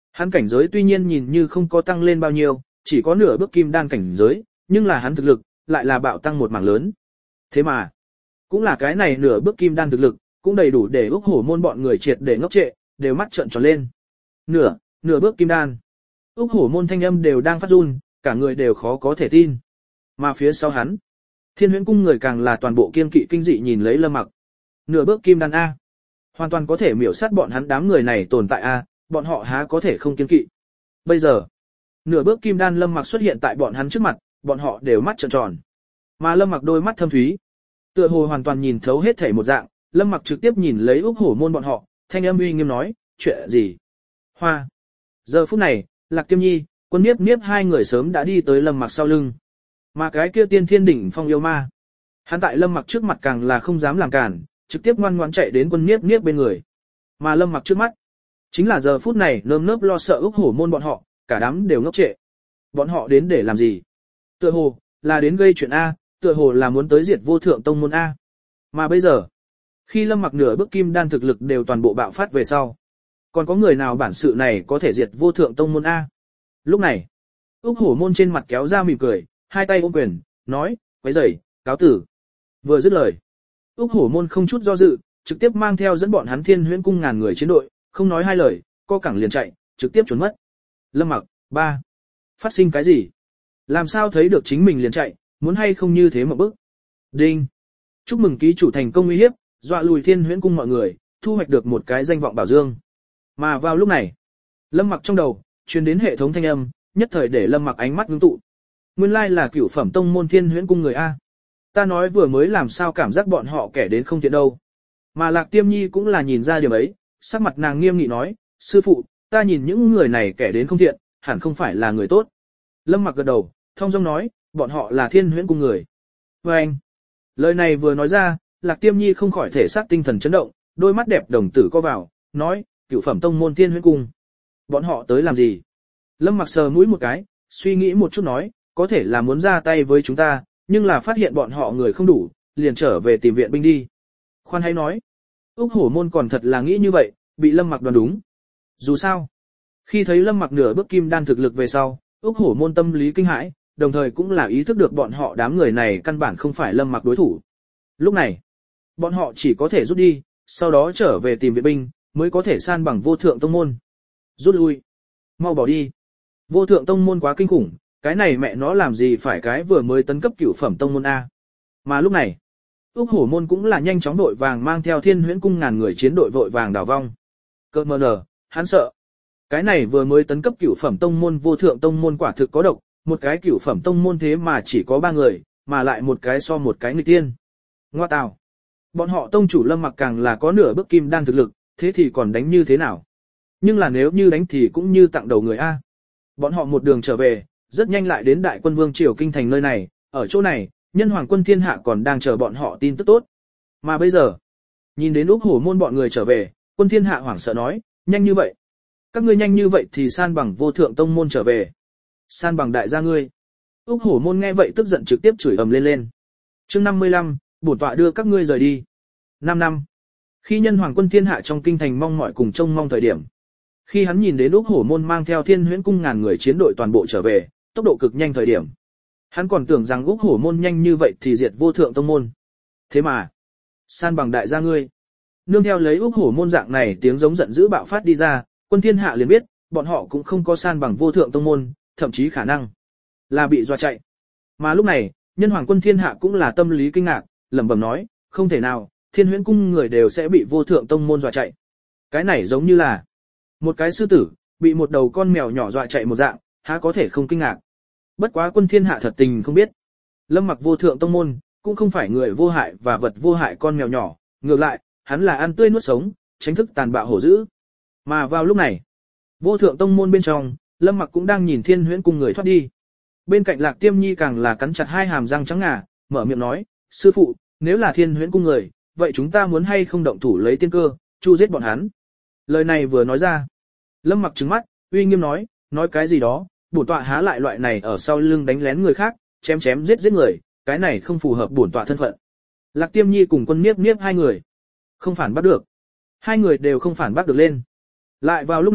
Hắn cảnh giới tuy nhiên nhìn như không có tăng lên bao nhiêu, chỉ có nửa bước kim đan cảnh giới, nhưng là hắn thực lực lại là bạo tăng một mảng lớn. Thế mà, cũng là cái này nửa bước kim đan thực lực, cũng đầy đủ để Úc Hổ Môn bọn người triệt để ngốc trệ, đều mắt trợn tròn lên. Nửa, nửa bước kim đan. Úc Hổ Môn thanh âm đều đang phát run, cả người đều khó có thể tin. Mà phía sau hắn, Thiên Huyễn Cung người càng là toàn bộ kiên kỵ kinh dị nhìn lấy Lâm Mặc. Nửa bước kim đan a, hoàn toàn có thể miểu sát bọn hắn đám người này tồn tại a, bọn họ há có thể không kiên kỵ. Bây giờ, nửa bước kim đan Lâm Mặc xuất hiện tại bọn hắn trước mặt, bọn họ đều mắt trợn tròn. Mà Lâm Mặc đôi mắt thâm thúy, tựa hồ hoàn toàn nhìn thấu hết thảy một dạng, Lâm Mặc trực tiếp nhìn lấy Úc Hổ Môn bọn họ, thanh âm uy nghiêm nói, chuyện gì? Hoa. Giờ phút này, Lạc Tiêm Nhi, Quân Niếp Niếp hai người sớm đã đi tới Lâm Mặc sau lưng. Mà cái kia tiên thiên đỉnh phong yêu ma, hắn tại Lâm Mặc trước mặt càng là không dám làm cản, trực tiếp ngoan ngoãn chạy đến Quân Niếp Niếp bên người. Mà Lâm Mặc trước mắt, chính là giờ phút này nơm nớp lo sợ Úc Hổ Môn bọn họ, cả đám đều ngốc trệ. Bọn họ đến để làm gì? Tựa hồ là đến gây chuyện a, tựa hồ là muốn tới diệt Vô Thượng Tông môn a. Mà bây giờ, khi Lâm Mặc nửa bước kim đan thực lực đều toàn bộ bạo phát về sau, còn có người nào bản sự này có thể diệt Vô Thượng Tông môn a? Lúc này, Úc Hổ Môn trên mặt kéo ra mỉm cười, hai tay ôm quyền, nói, quấy rầy, cáo tử. Vừa dứt lời, Úc Hổ Môn không chút do dự, trực tiếp mang theo dẫn bọn hắn Thiên Huyễn Cung ngàn người chiến đội, không nói hai lời, co cẳng liền chạy, trực tiếp trốn mất. Lâm Mặc, ba, phát sinh cái gì? Làm sao thấy được chính mình liền chạy, muốn hay không như thế mà bức? Đinh. Chúc mừng ký chủ thành công uy hiếp, dọa lùi Thiên Huyễn Cung mọi người, thu hoạch được một cái danh vọng bảo dương. Mà vào lúc này, Lâm Mặc trong đầu truyền đến hệ thống thanh âm, nhất thời để Lâm Mặc ánh mắt ngưng tụ. Nguyên lai là cửu phẩm tông môn Thiên Huyễn Cung người a. Ta nói vừa mới làm sao cảm giác bọn họ kẻ đến không thiện đâu. Mà Lạc Tiêm Nhi cũng là nhìn ra điều ấy, sắc mặt nàng nghiêm nghị nói, sư phụ, ta nhìn những người này kẻ đến không thiện, hẳn không phải là người tốt. Lâm Mặc gật đầu, thông dong nói, bọn họ là Thiên Huyễn Cung người. Và anh, lời này vừa nói ra, Lạc Tiêm Nhi không khỏi thể xác tinh thần chấn động, đôi mắt đẹp đồng tử co vào, nói, cửu phẩm tông môn Thiên Huyễn Cung. Bọn họ tới làm gì? Lâm Mặc sờ mũi một cái, suy nghĩ một chút nói, có thể là muốn ra tay với chúng ta, nhưng là phát hiện bọn họ người không đủ, liền trở về tìm viện binh đi. Khoan hãy nói, Úc Hổ Môn còn thật là nghĩ như vậy, bị Lâm Mặc đoán đúng. Dù sao, khi thấy Lâm Mặc nửa bước kim đan thực lực về sau, Úc Hổ Môn tâm lý kinh hãi, đồng thời cũng là ý thức được bọn họ đám người này căn bản không phải Lâm Mặc đối thủ. Lúc này, bọn họ chỉ có thể rút đi, sau đó trở về tìm viện binh, mới có thể san bằng Vô Thượng Tông môn. Rút lui, mau bỏ đi. Vô Thượng Tông môn quá kinh khủng, cái này mẹ nó làm gì phải cái vừa mới tấn cấp cửu phẩm tông môn a. Mà lúc này, Úc Hổ Môn cũng là nhanh chóng đội vàng mang theo Thiên Huyễn Cung ngàn người chiến đội vội vàng đảo vong. Cơ mờ nở, hắn sợ. Cái này vừa mới tấn cấp cửu phẩm tông môn Vô Thượng Tông môn quả thực có độc, một cái cửu phẩm tông môn thế mà chỉ có ba người, mà lại một cái so một cái nghịch tiên. Ngoa tào. Bọn họ tông chủ Lâm Mặc càng là có nửa bước kim đan thực lực, thế thì còn đánh như thế nào? Nhưng là nếu như đánh thì cũng như tặng đầu người a. Bọn họ một đường trở về, rất nhanh lại đến Đại Quân Vương triều kinh thành nơi này, ở chỗ này, Nhân Hoàng quân thiên hạ còn đang chờ bọn họ tin tức tốt. Mà bây giờ, nhìn đến Úc Hổ Môn bọn người trở về, quân thiên hạ hoảng sợ nói, nhanh như vậy. Các ngươi nhanh như vậy thì san bằng Vô Thượng Tông môn trở về. San bằng đại gia ngươi. Úc Hổ Môn nghe vậy tức giận trực tiếp chửi ầm lên lên. Chương năm mươi lăm, bổn tọa đưa các ngươi rời đi. năm năm. Khi Nhân Hoàng quân thiên hạ trong kinh thành mong mỏi cùng trông mong thời điểm, khi hắn nhìn đến Úc Hổ Môn mang theo Thiên Huyễn Cung ngàn người chiến đội toàn bộ trở về, tốc độ cực nhanh thời điểm, hắn còn tưởng rằng Úc Hổ Môn nhanh như vậy thì diệt Vô Thượng Tông môn. Thế mà, san bằng đại gia ngươi. Nương theo lấy Úc Hổ Môn dạng này tiếng giống giận dữ bạo phát đi ra, quân thiên hạ liền biết, bọn họ cũng không có san bằng Vô Thượng Tông môn, thậm chí khả năng là bị dọa chạy. Mà lúc này, Nhân Hoàng quân thiên hạ cũng là tâm lý kinh ngạc, lẩm bẩm nói, không thể nào, Thiên Huyễn Cung người đều sẽ bị Vô Thượng Tông môn dọa chạy. Cái này giống như là một cái sư tử bị một đầu con mèo nhỏ dọa chạy một dạng, há có thể không kinh ngạc. Bất quá quân thiên hạ thật tình không biết, Lâm Mặc Vô Thượng Tông môn cũng không phải người vô hại và vật vô hại con mèo nhỏ, ngược lại, hắn là ăn tươi nuốt sống, tránh thức tàn bạo hổ dữ. Mà vào lúc này, Vô Thượng Tông môn bên trong, Lâm Mặc cũng đang nhìn Thiên Huyễn Cung người thoát đi. Bên cạnh Lạc Tiêm Nhi càng là cắn chặt hai hàm răng trắng ngà, mở miệng nói, sư phụ, nếu là Thiên Huyễn Cung người, vậy chúng ta muốn hay không động thủ lấy tiên cơ, chu giết bọn hắn. Lời này vừa nói ra, Lâm Mặc trừng mắt, uy nghiêm nói, nói cái gì đó, bổn tọa há lại loại này ở sau lưng đánh lén người khác, chém chém giết giết người, cái này không phù hợp bổn tọa thân phận. Lạc Tiêm Nhi cùng Quân Niếp Niếp hai người, không phản bắt được. Hai người đều không phản bắt được lên. Lại vào lúc này,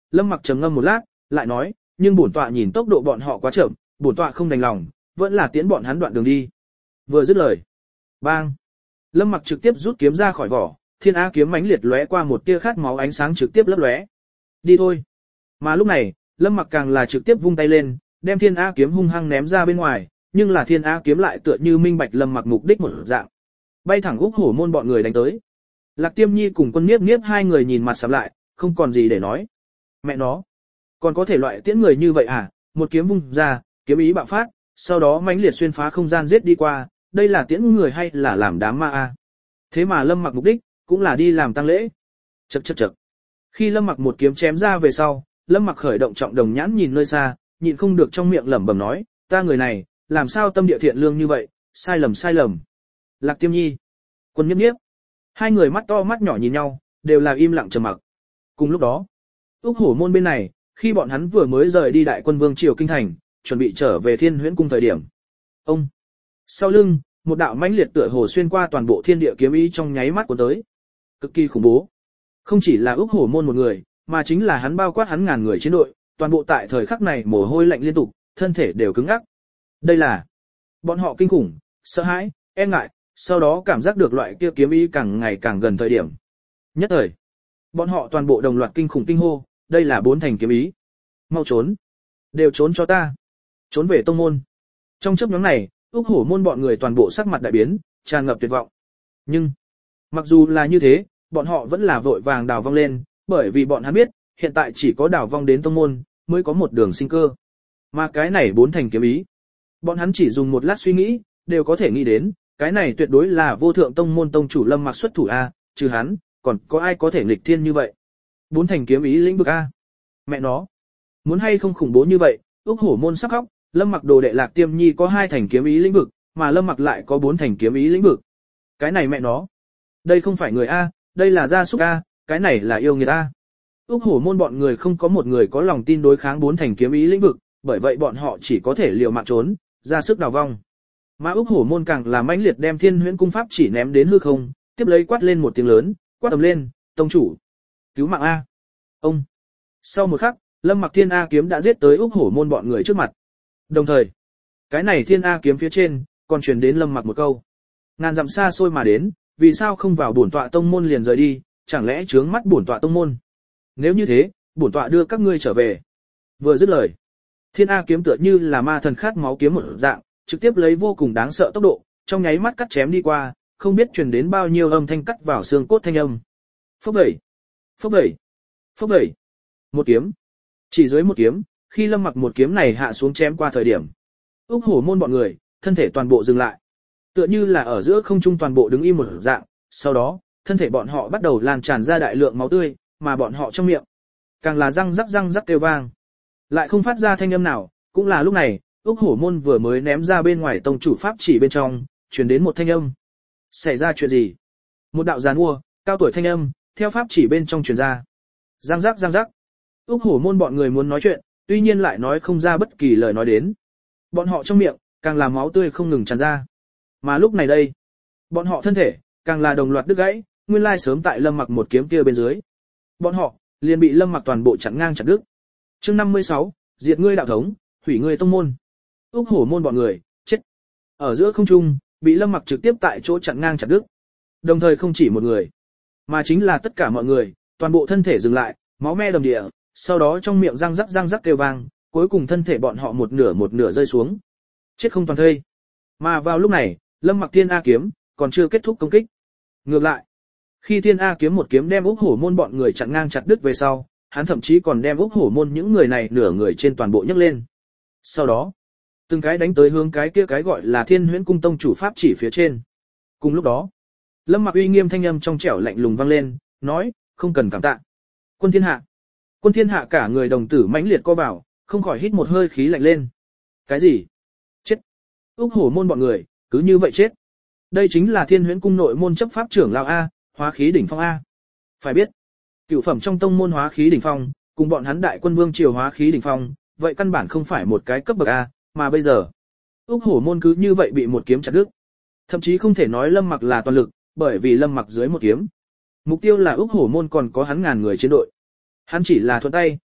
Lâm Mặc trầm ngâm một lát, lại nói, nhưng bổn tọa nhìn tốc độ bọn họ quá chậm, bổn tọa không đành lòng, vẫn là tiễn bọn hắn đoạn đường đi. Vừa dứt lời, bang, Lâm Mặc trực tiếp rút kiếm ra khỏi vỏ, Thiên A kiếm mãnh liệt lóe qua một tia khát máu ánh sáng trực tiếp lấp lóe. Đi thôi. Mà lúc này, Lâm Mặc càng là trực tiếp vung tay lên, đem Thiên A kiếm hung hăng ném ra bên ngoài, nhưng là Thiên A kiếm lại tựa như minh bạch Lâm Mặc mục đích một dạng, bay thẳng Úc Hổ môn bọn người đánh tới. Lạc Tiêm Nhi cùng Quân Niếp Niếp hai người nhìn mặt sầm lại, không còn gì để nói. Mẹ nó, còn có thể loại tiễn người như vậy à? Một kiếm vung ra, kiếm ý bạo phát, sau đó mãnh liệt xuyên phá không gian giết đi qua, đây là tiễn người hay là làm đám ma a? Thế mà Lâm Mặc mục đích cũng là đi làm tang lễ. Chậc chậc chậc. Khi Lâm Mặc một kiếm chém ra về sau, Lâm Mặc khởi động trọng đồng nhãn nhìn nơi xa, nhịn không được trong miệng lẩm bẩm nói, ta người này, làm sao tâm địa thiện lương như vậy, sai lầm sai lầm. Lạc Tiêm Nhi, Quân Niếp Niếp, hai người mắt to mắt nhỏ nhìn nhau, đều là im lặng trầm mặc. Cùng lúc đó, Úc Hổ môn bên này, khi bọn hắn vừa mới rời đi Đại Quân Vương triều kinh thành, chuẩn bị trở về Thiên Huyễn cung thời điểm, ông, sau lưng, một đạo mãnh liệt tựa hồ xuyên qua toàn bộ thiên địa kiếm ý trong nháy mắt cuốn tới, cực kỳ khủng bố. Không chỉ là Úc Hổ môn một người, mà chính là hắn bao quát hắn ngàn người chiến đội, toàn bộ tại thời khắc này mồ hôi lạnh liên tục, thân thể đều cứng ngắc. Đây là bọn họ kinh khủng, sợ hãi, e ngại, sau đó cảm giác được loại kia kiếm ý càng ngày càng gần thời điểm. Nhất thời, bọn họ toàn bộ đồng loạt kinh khủng kinh hô, đây là bốn thành kiếm ý. Mau trốn, đều trốn cho ta, trốn về tông môn. Trong chớp nhoáng này, Úc Hổ môn bọn người toàn bộ sắc mặt đại biến, tràn ngập tuyệt vọng. Nhưng, mặc dù là như thế, bọn họ vẫn là vội vàng đào vong lên, bởi vì bọn hắn biết, hiện tại chỉ có đào vong đến tông môn, mới có một đường sinh cơ. Mà cái này bốn thành kiếm ý. Bọn hắn chỉ dùng một lát suy nghĩ, đều có thể nghĩ đến, cái này tuyệt đối là vô thượng tông môn tông chủ Lâm Mặc xuất thủ A, trừ hắn, còn có ai có thể nghịch thiên như vậy. Bốn thành kiếm ý lĩnh vực A. Mẹ nó, muốn hay không khủng bố như vậy, Úc Hổ môn sắp khóc, Lâm Mặc đồ đệ Lạc Tiêm Nhi có hai thành kiếm ý lĩnh vực, mà Lâm Mặc lại có bốn thành kiếm ý lĩnh vực. Cái này mẹ nó, đây không phải người A, đây là gia súc A, cái này là yêu nghiệt A. Úc Hổ môn bọn người không có một người có lòng tin đối kháng bốn thành kiếm ý lĩnh vực, bởi vậy bọn họ chỉ có thể liều mạng trốn, ra sức đào vong. Mà Úc Hổ môn càng là mãnh liệt đem Thiên Huyễn cung pháp chỉ ném đến hư không, tiếp lấy quát lên một tiếng lớn, quát tầm lên, tông chủ, cứu mạng A. Ông. Sau một khắc, Lâm Mặc Thiên A kiếm đã giết tới Úc Hổ môn bọn người trước mặt. Đồng thời, cái này Thiên A kiếm phía trên, còn truyền đến Lâm Mặc một câu. Ngàn dặm xa xôi mà đến, vì sao không vào bổn tọa tông môn liền rời đi, chẳng lẽ trướng mắt bổn tọa tông môn? Nếu như thế, bổn tọa đưa các ngươi trở về. Vừa dứt lời, Thiên A kiếm tựa như là ma thần khát máu kiếm một dạng, trực tiếp lấy vô cùng đáng sợ tốc độ, trong nháy mắt cắt chém đi qua, không biết truyền đến bao nhiêu âm thanh cắt vào xương cốt thanh âm. Phốc vẩy, phốc vẩy, phốc vẩy. Một kiếm, chỉ dưới một kiếm, khi Lâm Mặc một kiếm này hạ xuống chém qua thời điểm, Úc Hổ môn bọn người, thân thể toàn bộ dừng lại, tựa như là ở giữa không trung toàn bộ đứng im một dạng. Sau đó, thân thể bọn họ bắt đầu lan tràn ra đại lượng máu tươi, mà bọn họ trong miệng càng là răng rắc răng rắc kêu vang, lại không phát ra thanh âm nào. Cũng là lúc này, Úc Hổ môn vừa mới ném ra bên ngoài tông chủ pháp chỉ bên trong, truyền đến một thanh âm. Xảy ra chuyện gì? Một đạo giàn mua, cao tuổi thanh âm, theo pháp chỉ bên trong truyền ra. Răng rắc răng rắc. Úc Hổ môn bọn người muốn nói chuyện, tuy nhiên lại nói không ra bất kỳ lời nói đến. Bọn họ trong miệng, càng là máu tươi không ngừng tràn ra. Mà lúc này đây, bọn họ thân thể, càng là đồng loạt đứt gãy, nguyên lai sớm tại Lâm Mặc một kiếm kia bên dưới. Bọn họ, liền bị Lâm Mặc toàn bộ chặn ngang chặt đứt. Chương năm mươi sáu, diệt ngươi đạo thống, hủy ngươi tông môn. Úc Hổ môn bọn người, chết. Ở giữa không trung, bị Lâm Mặc trực tiếp tại chỗ chặn ngang chặt đứt. Đồng thời không chỉ một người, mà chính là tất cả mọi người, toàn bộ thân thể dừng lại, máu me đầm địa, sau đó trong miệng răng rắc răng rắc kêu vang, cuối cùng thân thể bọn họ một nửa một nửa rơi xuống. Chết không toàn thây. Mà vào lúc này, Lâm Mặc Thiên A kiếm còn chưa kết thúc công kích. Ngược lại, khi Thiên A kiếm một kiếm đem Úc Hổ môn bọn người chặn ngang chặt đứt về sau, hắn thậm chí còn đem Úc Hổ môn những người này nửa người trên toàn bộ nhấc lên. Sau đó, từng cái đánh tới hướng cái kia cái gọi là Thiên Huyễn cung tông chủ pháp chỉ phía trên. Cùng lúc đó, Lâm Mặc uy nghiêm thanh âm trong trẻo lạnh lùng vang lên, nói, không cần cảm tạ. Quân thiên hạ. Quân thiên hạ cả người đồng tử mãnh liệt co vào, không khỏi hít một hơi khí lạnh lên. Cái gì? Chết. Úc Hổ môn bọn người, cứ như vậy chết. Đây chính là Thiên Huyễn cung nội môn chấp pháp trưởng lão A, hóa khí đỉnh phong A. Phải biết, cửu phẩm trong tông môn hóa khí đỉnh phong, cùng bọn hắn Đại Quân Vương triều hóa khí đỉnh phong, vậy căn bản không phải một cái cấp bậc A, mà bây giờ, Úc Hổ môn cứ như vậy bị một kiếm chặt đứt. Thậm chí không thể nói Lâm Mặc là toàn lực, bởi vì Lâm Mặc dưới một kiếm. Mục tiêu là Úc Hổ môn còn có hắn ngàn người chiến đội. Hắn chỉ là thuận tay,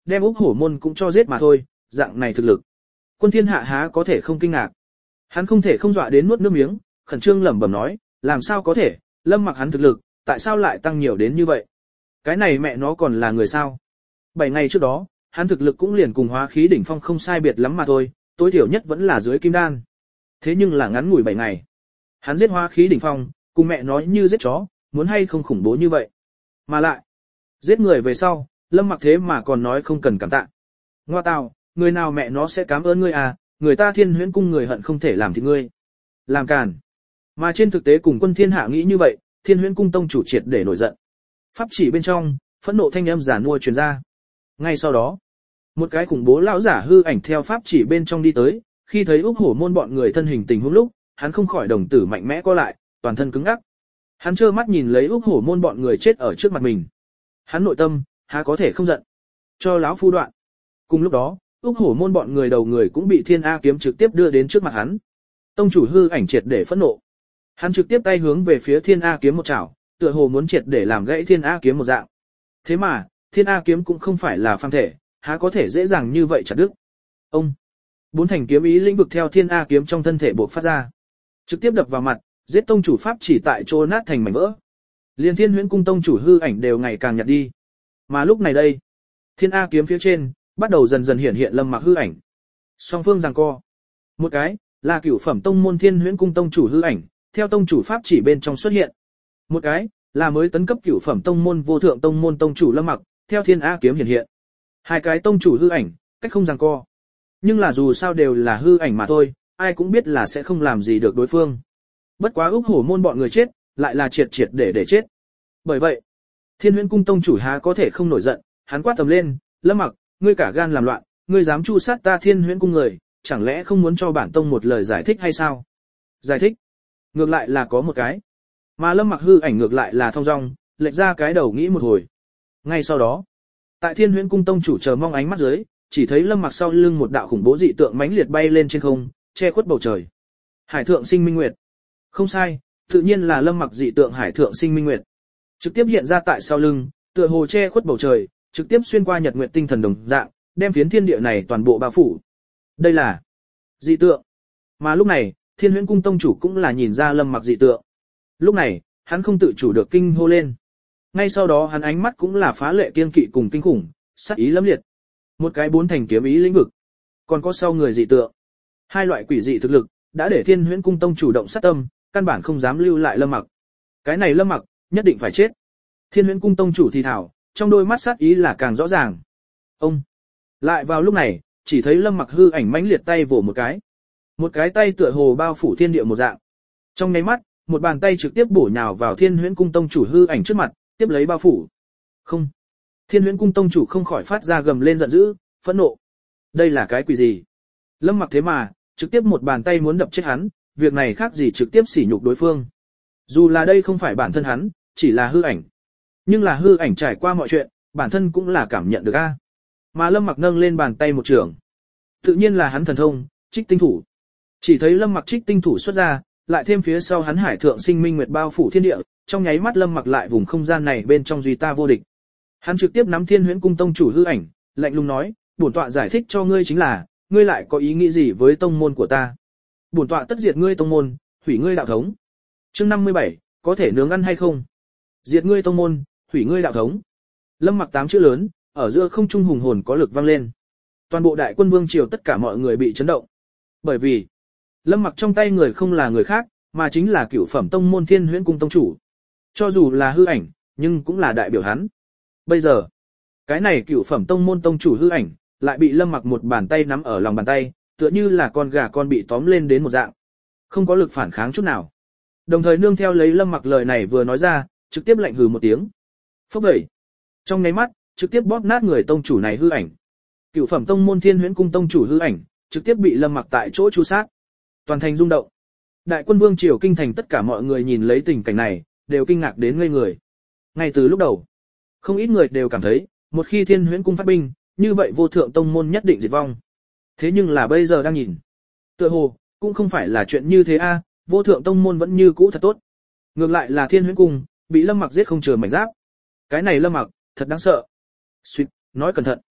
đem Úc Hổ Môn cũng cho giết mà thôi, dạng này thực lực. Quân thiên hạ há có thể không kinh ngạc. Hắn không thể không dọa đến nuốt nước miếng, khẩn trương lẩm bẩm nói, làm sao có thể, Lâm Mặc hắn thực lực, tại sao lại tăng nhiều đến như vậy? Cái này mẹ nó còn là người sao? Bảy ngày trước đó, hắn thực lực cũng liền cùng hóa khí đỉnh phong không sai biệt lắm mà thôi, tối thiểu nhất vẫn là dưới kim đan. Thế nhưng là ngắn ngủi bảy ngày. Hắn giết hóa khí đỉnh phong, cùng mẹ nói như giết chó, muốn hay không khủng bố như vậy. Mà lại, giết người về sau, Lâm Mặc thế mà còn nói không cần cảm tạ. Ngoa tào, người nào mẹ nó sẽ cảm ơn ngươi à, người ta Thiên Huyễn cung người hận không thể làm thịt ngươi. Làm càn. Mà trên thực tế cùng quân thiên hạ nghĩ như vậy, Thiên Huyễn cung tông chủ triệt để nổi giận. Pháp chỉ bên trong, phẫn nộ thanh âm giả mua truyền ra. Ngay sau đó, một cái khủng bố lão giả hư ảnh theo pháp chỉ bên trong đi tới, khi thấy Úc Hổ Môn bọn người thân hình tình huống lúc, hắn không khỏi đồng tử mạnh mẽ co lại, toàn thân cứng ngắc. Hắn trơ mắt nhìn lấy Úc Hổ Môn bọn người chết ở trước mặt mình. Hắn nội tâm, há có thể không giận. Cho lão phu đoạn. Cùng lúc đó, Úc Hổ Môn bọn người đầu người cũng bị Thiên A kiếm trực tiếp đưa đến trước mặt hắn. Tông chủ hư ảnh triệt để phẫn nộ. Hắn trực tiếp tay hướng về phía Thiên A kiếm một chảo, tựa hồ muốn triệt để làm gãy Thiên A kiếm một dạng. Thế mà, Thiên A kiếm cũng không phải là phàm thể, há có thể dễ dàng như vậy chặt đứt. Ông, bốn thành kiếm ý lĩnh vực theo Thiên A kiếm trong thân thể bộc phát ra, trực tiếp đập vào mặt, giết tông chủ pháp chỉ tại chỗ nát thành mảnh vỡ. Liên Thiên Huyễn cung tông chủ hư ảnh đều ngày càng nhạt đi. Mà lúc này đây, Thiên A kiếm phía trên bắt đầu dần dần hiện hiện Lâm Mặc hư ảnh. Song phương giằng co. Một cái là cửu phẩm tông môn Thiên Huyễn cung tông chủ hư ảnh, theo tông chủ pháp chỉ bên trong xuất hiện. Một cái là mới tấn cấp cửu phẩm tông môn vô thượng tông môn tông chủ Lâm Mặc, theo Thiên A kiếm hiện hiện. Hai cái tông chủ hư ảnh, cách không giằng co. Nhưng là dù sao đều là hư ảnh mà thôi, ai cũng biết là sẽ không làm gì được đối phương. Bất quá Úc Hổ Môn bọn người chết, lại là triệt triệt để để chết. Bởi vậy, Thiên Huyễn cung tông chủ há có thể không nổi giận, hắn quát tầm lên, Lâm Mặc, ngươi cả gan làm loạn, ngươi dám chu sát ta Thiên Huyễn cung người, chẳng lẽ không muốn cho bản tông một lời giải thích hay sao? Giải thích? Ngược lại là có một cái. Mà Lâm Mặc hư ảnh ngược lại là thong dong, lệch ra cái đầu nghĩ một hồi. Ngay sau đó, tại Thiên Huyễn cung tông chủ chờ mong ánh mắt dưới, chỉ thấy Lâm Mặc sau lưng một đạo khủng bố dị tượng mãnh liệt bay lên trên không, che khuất bầu trời. Hải thượng sinh minh nguyệt. Không sai, tự nhiên là Lâm Mặc dị tượng Hải thượng sinh minh nguyệt. Trực tiếp hiện ra tại sau lưng, tựa hồ che khuất bầu trời, trực tiếp xuyên qua nhật nguyệt tinh thần đồng dạng, đem phiến thiên địa này toàn bộ bao phủ. Đây là dị tượng. Mà lúc này, Thiên Huyễn cung tông chủ cũng là nhìn ra Lâm Mặc dị tượng. Lúc này, hắn không tự chủ được kinh hô lên. Ngay sau đó hắn ánh mắt cũng là phá lệ kiên kỵ cùng kinh khủng, sát ý lẫm liệt. Một cái bốn thành kiếm ý lĩnh vực, còn có sau người dị tượng. Hai loại quỷ dị thực lực, đã để Thiên Huyễn cung tông chủ động sát tâm, căn bản không dám lưu lại Lâm Mặc. Cái này Lâm Mặc, nhất định phải chết. Thiên Huyễn cung tông chủ thì thảo, trong đôi mắt sát ý là càng rõ ràng. Ông, lại vào lúc này, chỉ thấy Lâm Mặc hư ảnh mãnh liệt tay vỗ một cái. Một cái tay tựa hồ bao phủ thiên địa một dạng. Trong nháy mắt, một bàn tay trực tiếp bổ nhào vào Thiên Huyễn cung tông chủ hư ảnh trước mặt, tiếp lấy bao phủ. Không. Thiên Huyễn cung tông chủ không khỏi phát ra gầm lên giận dữ, phẫn nộ. Đây là cái quỷ gì? Lâm Mặc thế mà, trực tiếp một bàn tay muốn đập chết hắn, việc này khác gì trực tiếp sỉ nhục đối phương. Dù là đây không phải bản thân hắn, chỉ là hư ảnh. Nhưng là hư ảnh trải qua mọi chuyện, bản thân cũng là cảm nhận được a. Mà Lâm Mặc nâng lên bàn tay một trường. Tự nhiên là hắn thần thông, Trích tinh thủ. Chỉ thấy Lâm Mặc Trích tinh thủ xuất ra, lại thêm phía sau hắn Hải thượng sinh minh nguyệt bao phủ thiên địa, trong nháy mắt Lâm Mặc lại vùng không gian này bên trong duy ta vô địch. Hắn trực tiếp nắm Thiên Huyễn cung tông chủ hư ảnh, lạnh lùng nói, bổn tọa giải thích cho ngươi chính là, ngươi lại có ý nghĩ gì với tông môn của ta? Bổn tọa tất diệt ngươi tông môn, hủy ngươi đạo thống. Chương năm mươi bảy, có thể nướng ăn hay không? Diệt ngươi tông môn, hủy ngươi đạo thống. Lâm Mặc tám chữ lớn, ở giữa không trung hùng hồn có lực vang lên. Toàn bộ đại quân vương triều tất cả mọi người bị chấn động. Bởi vì, Lâm Mặc trong tay người không là người khác, mà chính là cửu phẩm tông môn Thiên Huyễn cung tông chủ. Cho dù là hư ảnh, nhưng cũng là đại biểu hắn. Bây giờ, cái này cửu phẩm tông môn tông chủ hư ảnh, lại bị Lâm Mặc một bàn tay nắm ở lòng bàn tay, tựa như là con gà con bị tóm lên đến một dạng. Không có lực phản kháng chút nào. Đồng thời nương theo lấy Lâm Mặc lời này vừa nói ra, trực tiếp lạnh hừ một tiếng. Phốc vậy. Trong nháy mắt, trực tiếp bóp nát người tông chủ này hư ảnh. Cửu phẩm tông môn Thiên Huyễn cung tông chủ hư ảnh, trực tiếp bị Lâm Mặc tại chỗ chu sát. Toàn thành rung động. Đại quân vương triều kinh thành tất cả mọi người nhìn lấy tình cảnh này, đều kinh ngạc đến ngây người. Ngay từ lúc đầu, không ít người đều cảm thấy, một khi Thiên Huyễn cung phát binh, như vậy vô thượng tông môn nhất định diệt vong. Thế nhưng là bây giờ đang nhìn, tựa hồ cũng không phải là chuyện như thế a, à, vô thượng tông môn vẫn như cũ thật tốt. Ngược lại là Thiên Huyễn cung bị Lâm Mặc giết không chừa mảnh giáp. Cái này Lâm Mặc thật đáng sợ. Suýt, nói cẩn thận.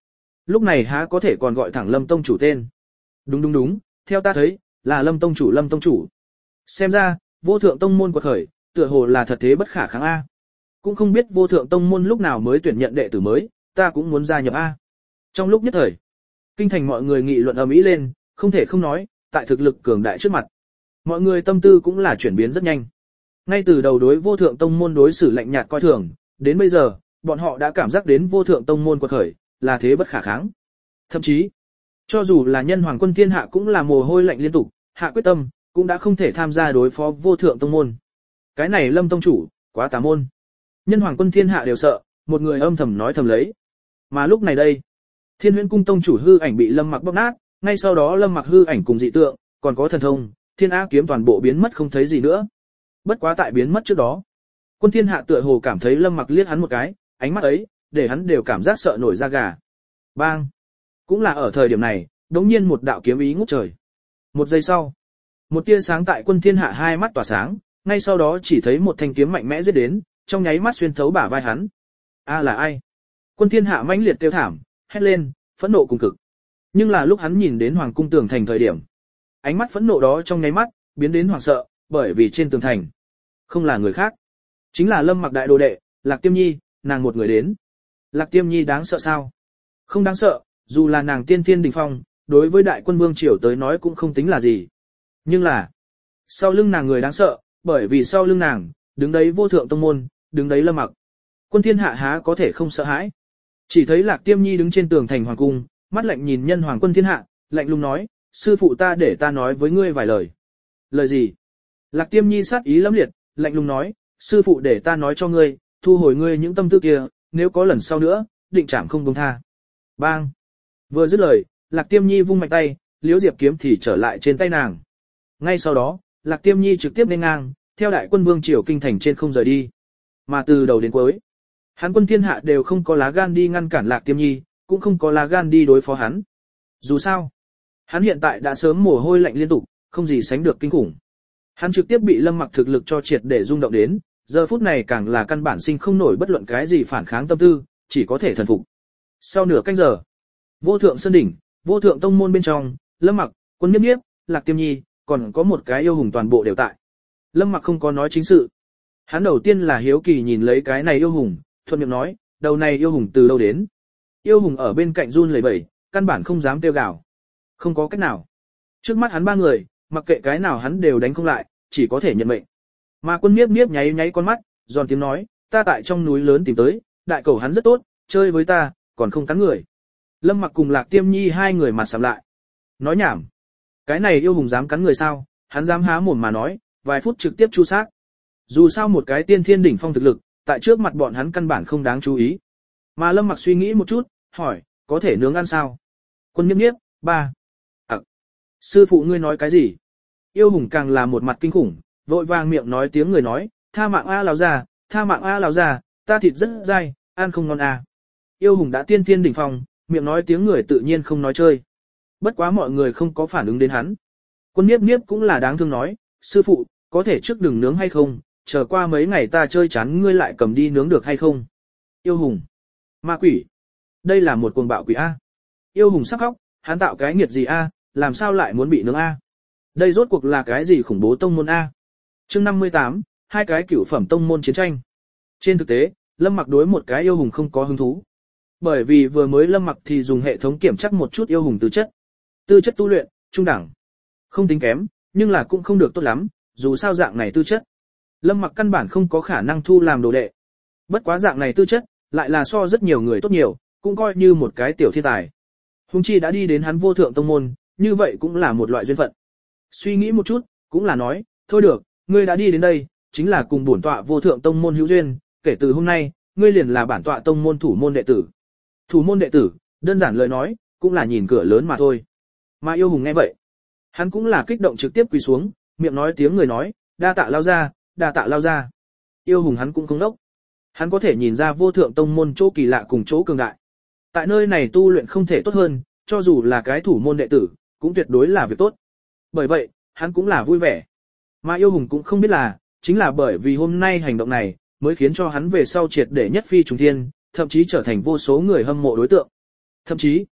Lúc này há có thể còn gọi thẳng Lâm tông chủ tên. Đúng đúng đúng, theo ta thấy, là Lâm tông chủ Lâm tông chủ. Xem ra, vô thượng tông môn quật khởi, tựa hồ là thật thế bất khả kháng A. Cũng không biết vô thượng tông môn lúc nào mới tuyển nhận đệ tử mới, ta cũng muốn gia nhập A. Trong lúc nhất thời, kinh thành mọi người nghị luận ầm ĩ lên, không thể không nói, tại thực lực cường đại trước mặt. Mọi người tâm tư cũng là chuyển biến rất nhanh. Ngay từ đầu đối vô thượng tông môn đối xử lạnh nhạt coi thường, đến bây giờ, bọn họ đã cảm giác đến vô thượng tông môn quật khởi, là thế bất khả kháng. Thậm chí, cho dù là nhân hoàng quân thiên hạ cũng là mồ hôi lạnh liên tục, hạ quyết tâm, cũng đã không thể tham gia đối phó vô thượng tông môn. Cái này Lâm tông chủ, quá tà môn. Nhân hoàng quân thiên hạ đều sợ, một người âm thầm nói thầm lấy. Mà lúc này đây, Thiên Huyễn cung tông chủ hư ảnh bị Lâm Mặc bóp nát, ngay sau đó Lâm Mặc hư ảnh cùng dị tượng, còn có thần thông, Thiên Á kiếm toàn bộ biến mất không thấy gì nữa. Bất quá tại biến mất trước đó, Quân thiên hạ tựa hồ cảm thấy Lâm Mặc liếc hắn một cái, ánh mắt ấy, để hắn đều cảm giác sợ nổi da gà. Bang! Cũng là ở thời điểm này, đống nhiên một đạo kiếm ý ngút trời. Một giây sau, một tia sáng tại Quân thiên hạ hai mắt tỏa sáng, ngay sau đó chỉ thấy một thanh kiếm mạnh mẽ giết đến, trong nháy mắt xuyên thấu bả vai hắn. A là ai? Quân thiên hạ mãnh liệt kêu thảm, hét lên, phẫn nộ cùng cực. Nhưng là lúc hắn nhìn đến hoàng cung tường thành thời điểm, ánh mắt phẫn nộ đó trong nháy mắt biến đến hoảng sợ, bởi vì trên tường thành không là người khác, chính là Lâm Mặc đại đồ đệ, Lạc Tiêm Nhi, nàng một người đến. Lạc Tiêm Nhi đáng sợ sao? Không đáng sợ, dù là nàng tiên thiên đỉnh phong, đối với đại quân vương triều tới nói cũng không tính là gì. Nhưng là, sau lưng nàng người đáng sợ, bởi vì sau lưng nàng, đứng đấy vô thượng tông môn, đứng đấy Lâm Mặc. Quân thiên hạ há có thể không sợ hãi. Chỉ thấy Lạc Tiêm Nhi đứng trên tường thành hoàng cung, mắt lạnh nhìn nhân hoàng quân thiên hạ, lạnh lùng nói, sư phụ ta để ta nói với ngươi vài lời. Lời gì? Lạc Tiêm Nhi sát ý lẫm liệt, lạnh lùng nói, sư phụ để ta nói cho ngươi, thu hồi ngươi những tâm tư kia, nếu có lần sau nữa, định trảm không buông tha. Bang! Vừa dứt lời, Lạc Tiêm Nhi vung mạnh tay, liễu diệp kiếm thì trở lại trên tay nàng. Ngay sau đó, Lạc Tiêm Nhi trực tiếp lên ngang, theo đại quân vương triều kinh thành trên không rời đi. Mà từ đầu đến cuối, hắn quân thiên hạ đều không có lá gan đi ngăn cản Lạc Tiêm Nhi, cũng không có lá gan đi đối phó hắn. Dù sao, hắn hiện tại đã sớm mồ hôi lạnh liên tục, không gì sánh được kinh khủng. Hắn trực tiếp bị Lâm Mặc thực lực cho triệt để rung động đến, giờ phút này càng là căn bản sinh không nổi bất luận cái gì phản kháng tâm tư, chỉ có thể thần phục. Sau nửa canh giờ, vô thượng sơn đỉnh, vô thượng tông môn bên trong, Lâm Mặc, Quân Niếp Niếp, Lạc Tiêm Nhi, còn có một cái yêu hùng toàn bộ đều tại. Lâm Mặc không có nói chính sự. Hắn đầu tiên là hiếu kỳ nhìn lấy cái này yêu hùng, thuận miệng nói, đầu này yêu hùng từ đâu đến? Yêu hùng ở bên cạnh run lẩy bẩy, căn bản không dám kêu gào. Không có cách nào. Trước mắt hắn ba người, mặc kệ cái nào hắn đều đánh không lại, chỉ có thể nhận mệnh. Mà Quân Niếp Niếp nháy nháy con mắt, giòn tiếng nói, ta tại trong núi lớn tìm tới, đại cầu hắn rất tốt, chơi với ta, còn không cắn người. Lâm Mặc cùng Lạc Tiêm Nhi hai người mặt sầm lại. Nói nhảm. Cái này yêu hùng dám cắn người sao? Hắn dám há mồm mà nói, vài phút trực tiếp chu sát. Dù sao một cái tiên thiên đỉnh phong thực lực, tại trước mặt bọn hắn căn bản không đáng chú ý. Mà Lâm Mặc suy nghĩ một chút, hỏi, có thể nướng ăn sao? Quân Niếp Niếp, ba. À. Sư phụ ngươi nói cái gì? Yêu hùng càng là một mặt kinh khủng, vội vàng miệng nói tiếng người nói, tha mạng a lão già, tha mạng a lão già, ta thịt rất dai, ăn không ngon a. Yêu hùng đã tiên thiên đỉnh phong, miệng nói tiếng người tự nhiên không nói chơi. Bất quá mọi người không có phản ứng đến hắn. Quân Niếp Niếp cũng là đáng thương nói, sư phụ, có thể trước đừng nướng hay không, chờ qua mấy ngày ta chơi chán ngươi lại cầm đi nướng được hay không? Yêu hùng, ma quỷ, đây là một cuồng bạo quỷ a. Yêu hùng sắp khóc, hắn tạo cái nghiệt gì a, làm sao lại muốn bị nướng a? Đây rốt cuộc là cái gì khủng bố tông môn a? Chương năm mươi tám, hai cái cửu phẩm tông môn chiến tranh. Trên thực tế, Lâm Mặc đối một cái yêu hùng không có hứng thú. Bởi vì vừa mới Lâm Mặc thì dùng hệ thống kiểm tra một chút yêu hùng tư chất. Tư chất tu luyện, trung đẳng. Không tính kém, nhưng là cũng không được tốt lắm, dù sao dạng này tư chất. Lâm Mặc căn bản không có khả năng thu làm đồ đệ. Bất quá dạng này tư chất, lại là so rất nhiều người tốt nhiều, cũng coi như một cái tiểu thiên tài. Hùng chi đã đi đến hắn vô thượng tông môn, như vậy cũng là một loại duyên phận. Suy nghĩ một chút, cũng là nói, thôi được, ngươi đã đi đến đây, chính là cùng bổn tọa vô thượng tông môn hữu duyên, kể từ hôm nay, ngươi liền là bản tọa tông môn thủ môn đệ tử. Thủ môn đệ tử, đơn giản lời nói, cũng là nhìn cửa lớn mà thôi. Mà yêu hùng nghe vậy, hắn cũng là kích động trực tiếp quỳ xuống, miệng nói tiếng người nói, đa tạ lao ra, đa tạ lao ra. Yêu hùng hắn cũng không đốc. Hắn có thể nhìn ra vô thượng tông môn chỗ kỳ lạ cùng chỗ cường đại. Tại nơi này tu luyện không thể tốt hơn, cho dù là cái thủ môn đệ tử, cũng tuyệt đối là việc tốt. Bởi vậy, hắn cũng là vui vẻ. Mà yêu hùng cũng không biết là, chính là bởi vì hôm nay hành động này, mới khiến cho hắn về sau triệt để nhất phi trùng thiên, thậm chí trở thành vô số người hâm mộ đối tượng. Thậm chí,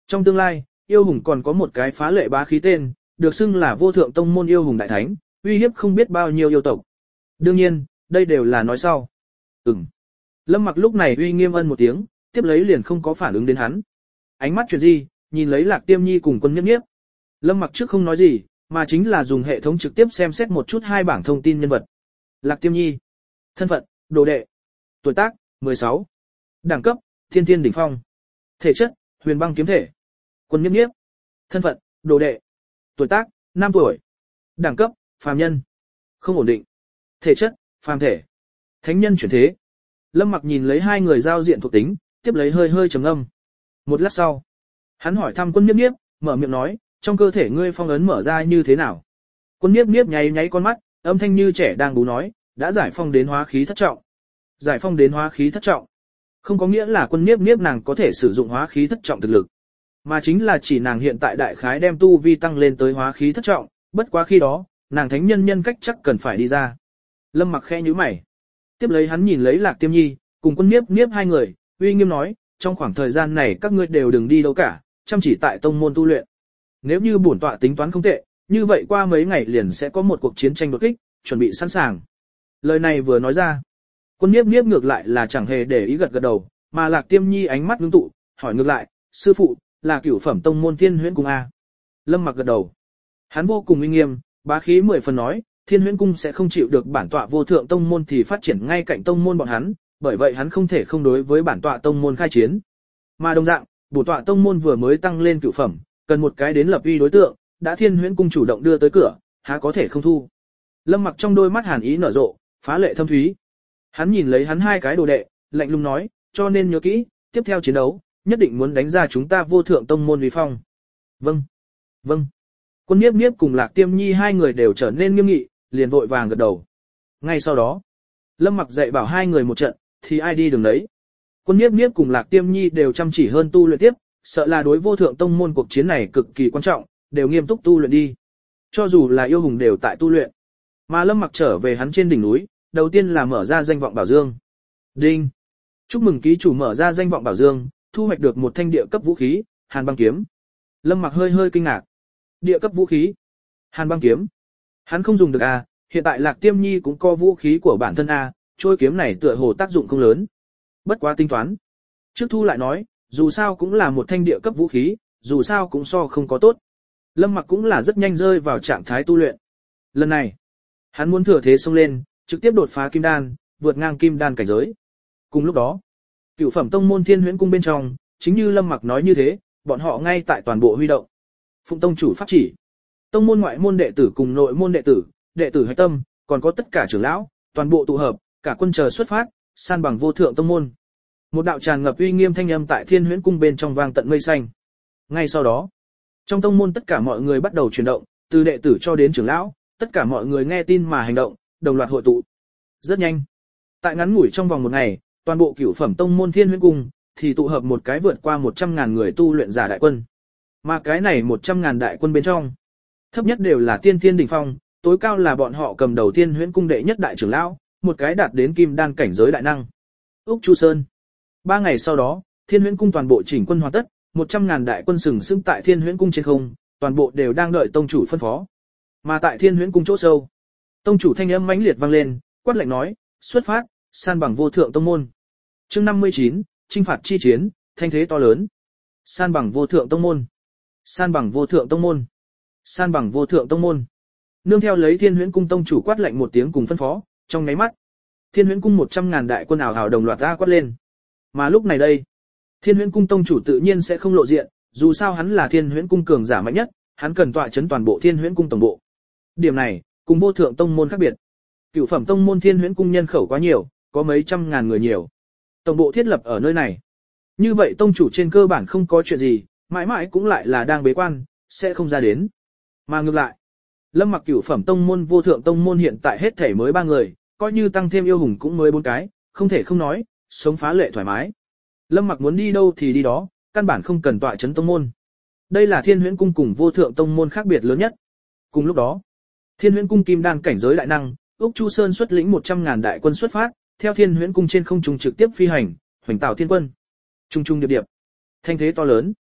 Trong tương lai, yêu hùng còn có một cái phá lệ bá khí tên, được xưng là vô thượng tông môn yêu hùng đại thánh, uy hiếp không biết bao nhiêu yêu tộc. Đương nhiên, đây đều là nói sau. Ừm. Lâm Mặc lúc này uy nghiêm ân một tiếng, tiếp lấy liền không có phản ứng đến hắn. Ánh mắt chuyển di, nhìn lấy Lạc Tiêm Nhi cùng Quân Nhiếp Nhiếp. Lâm Mặc trước không nói gì, mà chính là dùng hệ thống trực tiếp xem xét một chút hai bảng thông tin nhân vật. Lạc Tiêm Nhi, thân phận, đồ đệ, tuổi tác, mười sáu, đẳng cấp, thiên thiên đỉnh phong, thể chất, huyền băng kiếm thể. Quân Nhiếp Nhiếp, thân phận, đồ đệ, tuổi tác, năm tuổi, đẳng cấp, phàm nhân, không ổn định, thể chất, phàm thể, thánh nhân chuyển thế. Lâm Mặc nhìn lấy hai người giao diện thuộc tính, tiếp lấy hơi hơi trầm ngâm. Một lát sau, hắn hỏi thăm Quân Nhiếp Nhiếp, mở miệng nói, trong cơ thể ngươi phong ấn mở ra như thế nào? Quân Nhiếp Nhiếp nháy nháy con mắt, âm thanh như trẻ đang bú nói, đã giải phong đến hóa khí thất trọng. Giải phong đến hóa khí thất trọng, không có nghĩa là Quân Nhiếp Nhiếp nàng có thể sử dụng hóa khí thất trọng thực lực, mà chính là chỉ nàng hiện tại đại khái đem tu vi tăng lên tới hóa khí thất trọng, bất quá khi đó, nàng thánh nhân nhân cách chắc cần phải đi ra. Lâm Mặc khẽ nhíu mày. Tiếp lấy hắn nhìn lấy Lạc Tiêm Nhi, cùng Quân Nhiếp Nhiếp hai người, uy nghiêm nói, trong khoảng thời gian này các ngươi đều đừng đi đâu cả, chăm chỉ tại tông môn tu luyện. Nếu như bổn tọa tính toán không tệ, như vậy qua mấy ngày liền sẽ có một cuộc chiến tranh đột kích, chuẩn bị sẵn sàng. Lời này vừa nói ra, Quân Nhiếp Nhiếp ngược lại là chẳng hề để ý gật gật đầu, mà Lạc Tiêm Nhi ánh mắt ngưng tụ, hỏi ngược lại, sư phụ, là cửu phẩm tông môn Thiên Huyễn Cung a? Lâm Mặc gật đầu. Hắn vô cùng uy nghiêm, bá khí mười phần nói, Thiên Huyễn Cung sẽ không chịu được bản tọa vô thượng tông môn thì phát triển ngay cạnh tông môn bọn hắn, bởi vậy hắn không thể không đối với bản tọa tông môn khai chiến. Mà đồng dạng, bổn tọa tông môn vừa mới tăng lên cửu phẩm, cần một cái đến lập uy đối tượng, đã Thiên Huyễn Cung chủ động đưa tới cửa, há có thể không thu. Lâm Mặc trong đôi mắt hàn ý nở rộ, phá lệ thâm thúy. Hắn nhìn lấy hắn hai cái đồ đệ, lạnh lùng nói, cho nên nhớ kỹ, tiếp theo chiến đấu, nhất định muốn đánh ra chúng ta vô thượng tông môn uy phong. Vâng, vâng. Quân Nhiếp Nhiếp cùng Lạc Tiêm Nhi hai người đều trở nên nghiêm nghị, liền vội vàng gật đầu. Ngay sau đó, Lâm Mặc dạy bảo hai người một trận, thì ai đi đường đấy. Quân Nhiếp Nhiếp cùng Lạc Tiêm Nhi đều chăm chỉ hơn tu luyện tiếp, sợ là đối vô thượng tông môn cuộc chiến này cực kỳ quan trọng, đều nghiêm túc tu luyện đi. Cho dù là yêu hùng đều tại tu luyện. Mà Lâm Mặc trở về hắn trên đỉnh núi, đầu tiên là mở ra danh vọng bảo dương. Đinh. Chúc mừng ký chủ mở ra danh vọng bảo dương, thu hoạch được một thanh địa cấp vũ khí, Hàn băng kiếm. Lâm Mặc hơi hơi kinh ngạc. Địa cấp vũ khí, Hàn băng kiếm. Hắn không dùng được a, hiện tại Lạc Tiêm Nhi cũng có vũ khí của bản thân a, trôi kiếm này tựa hồ tác dụng không lớn. Bất quá tính toán. Trước thu lại nói, dù sao cũng là một thanh địa cấp vũ khí, dù sao cũng so không có tốt. Lâm Mặc cũng là rất nhanh rơi vào trạng thái tu luyện. Lần này, hắn muốn thừa thế xông lên, trực tiếp đột phá kim đan, vượt ngang kim đan cảnh giới. Cùng lúc đó, cửu phẩm tông môn Thiên Huyễn Cung bên trong, chính như Lâm Mặc nói như thế, bọn họ ngay tại toàn bộ huy động. Phụng tông chủ pháp chỉ, tông môn ngoại môn đệ tử cùng nội môn đệ tử, đệ tử hạch tâm, còn có tất cả trưởng lão, toàn bộ tụ hợp, cả quân chờ xuất phát, san bằng vô thượng tông môn. Một đạo tràn ngập uy nghiêm thanh âm tại Thiên Huyễn Cung bên trong vang tận mây xanh. Ngay sau đó, trong tông môn tất cả mọi người bắt đầu chuyển động, từ đệ tử cho đến trưởng lão, tất cả mọi người nghe tin mà hành động, đồng loạt hội tụ. Rất nhanh, tại ngắn ngủi trong vòng một ngày, toàn bộ cửu phẩm tông môn Thiên Huyễn Cung thì tụ hợp một cái vượt qua một trăm ngàn người tu luyện giả đại quân. Mà cái này một trăm ngàn đại quân bên trong, thấp nhất đều là tiên thiên đỉnh phong, tối cao là bọn họ cầm đầu Thiên Huyễn Cung đệ nhất đại trưởng lão, một cái đạt đến kim đan cảnh giới đại năng. Úc Chu Sơn. Ba ngày sau đó, Thiên Huyễn Cung toàn bộ chỉnh quân hoàn tất, một trăm ngàn đại quân sừng sững tại Thiên Huyễn Cung trên không, toàn bộ đều đang đợi tông chủ phân phó. Mà tại Thiên Huyễn Cung chỗ sâu, tông chủ thanh âm mãnh liệt vang lên, quát lạnh nói, xuất phát, san bằng vô thượng tông môn. Chương năm mươi chín, chinh phạt chi chiến, thanh thế to lớn. San bằng vô thượng tông môn. San bằng vô thượng tông môn. San bằng vô thượng tông môn. Nương theo lấy Thiên Huyễn Cung tông chủ quát lạnh một tiếng cùng phân phó, trong nháy mắt, Thiên Huyễn Cung một trăm ngàn đại quân ảo ảo đồng loạt ra quát lên. Mà lúc này đây, Thiên Huyễn Cung tông chủ tự nhiên sẽ không lộ diện, dù sao hắn là Thiên Huyễn Cung cường giả mạnh nhất, hắn cần tọa chấn toàn bộ Thiên Huyễn Cung tổng bộ. Điểm này, cùng vô thượng tông môn khác biệt. Cửu phẩm tông môn Thiên Huyễn Cung nhân khẩu quá nhiều, có mấy trăm ngàn người nhiều. Tổng bộ thiết lập ở nơi này. Như vậy tông chủ trên cơ bản không có chuyện gì, mãi mãi cũng lại là đang bế quan, sẽ không ra đến. Mà ngược lại, Lâm Mặc cửu phẩm tông môn vô thượng tông môn hiện tại hết thể mới ba người, coi như tăng thêm yêu hùng cũng mới bốn cái, không thể không nói, sống phá lệ thoải mái. Lâm Mặc muốn đi đâu thì đi đó, căn bản không cần tọa chấn tông môn. Đây là Thiên Huyễn Cung cùng vô thượng tông môn khác biệt lớn nhất. Cùng lúc đó, Thiên Huyễn Cung kim đan cảnh giới đại năng, Úc Chu Sơn xuất lĩnh một trăm ngàn đại quân xuất phát, theo Thiên Huyễn Cung trên không trung trực tiếp phi hành, hoành tạo thiên quân. Trung trung điệp điệp, thanh thế to lớn.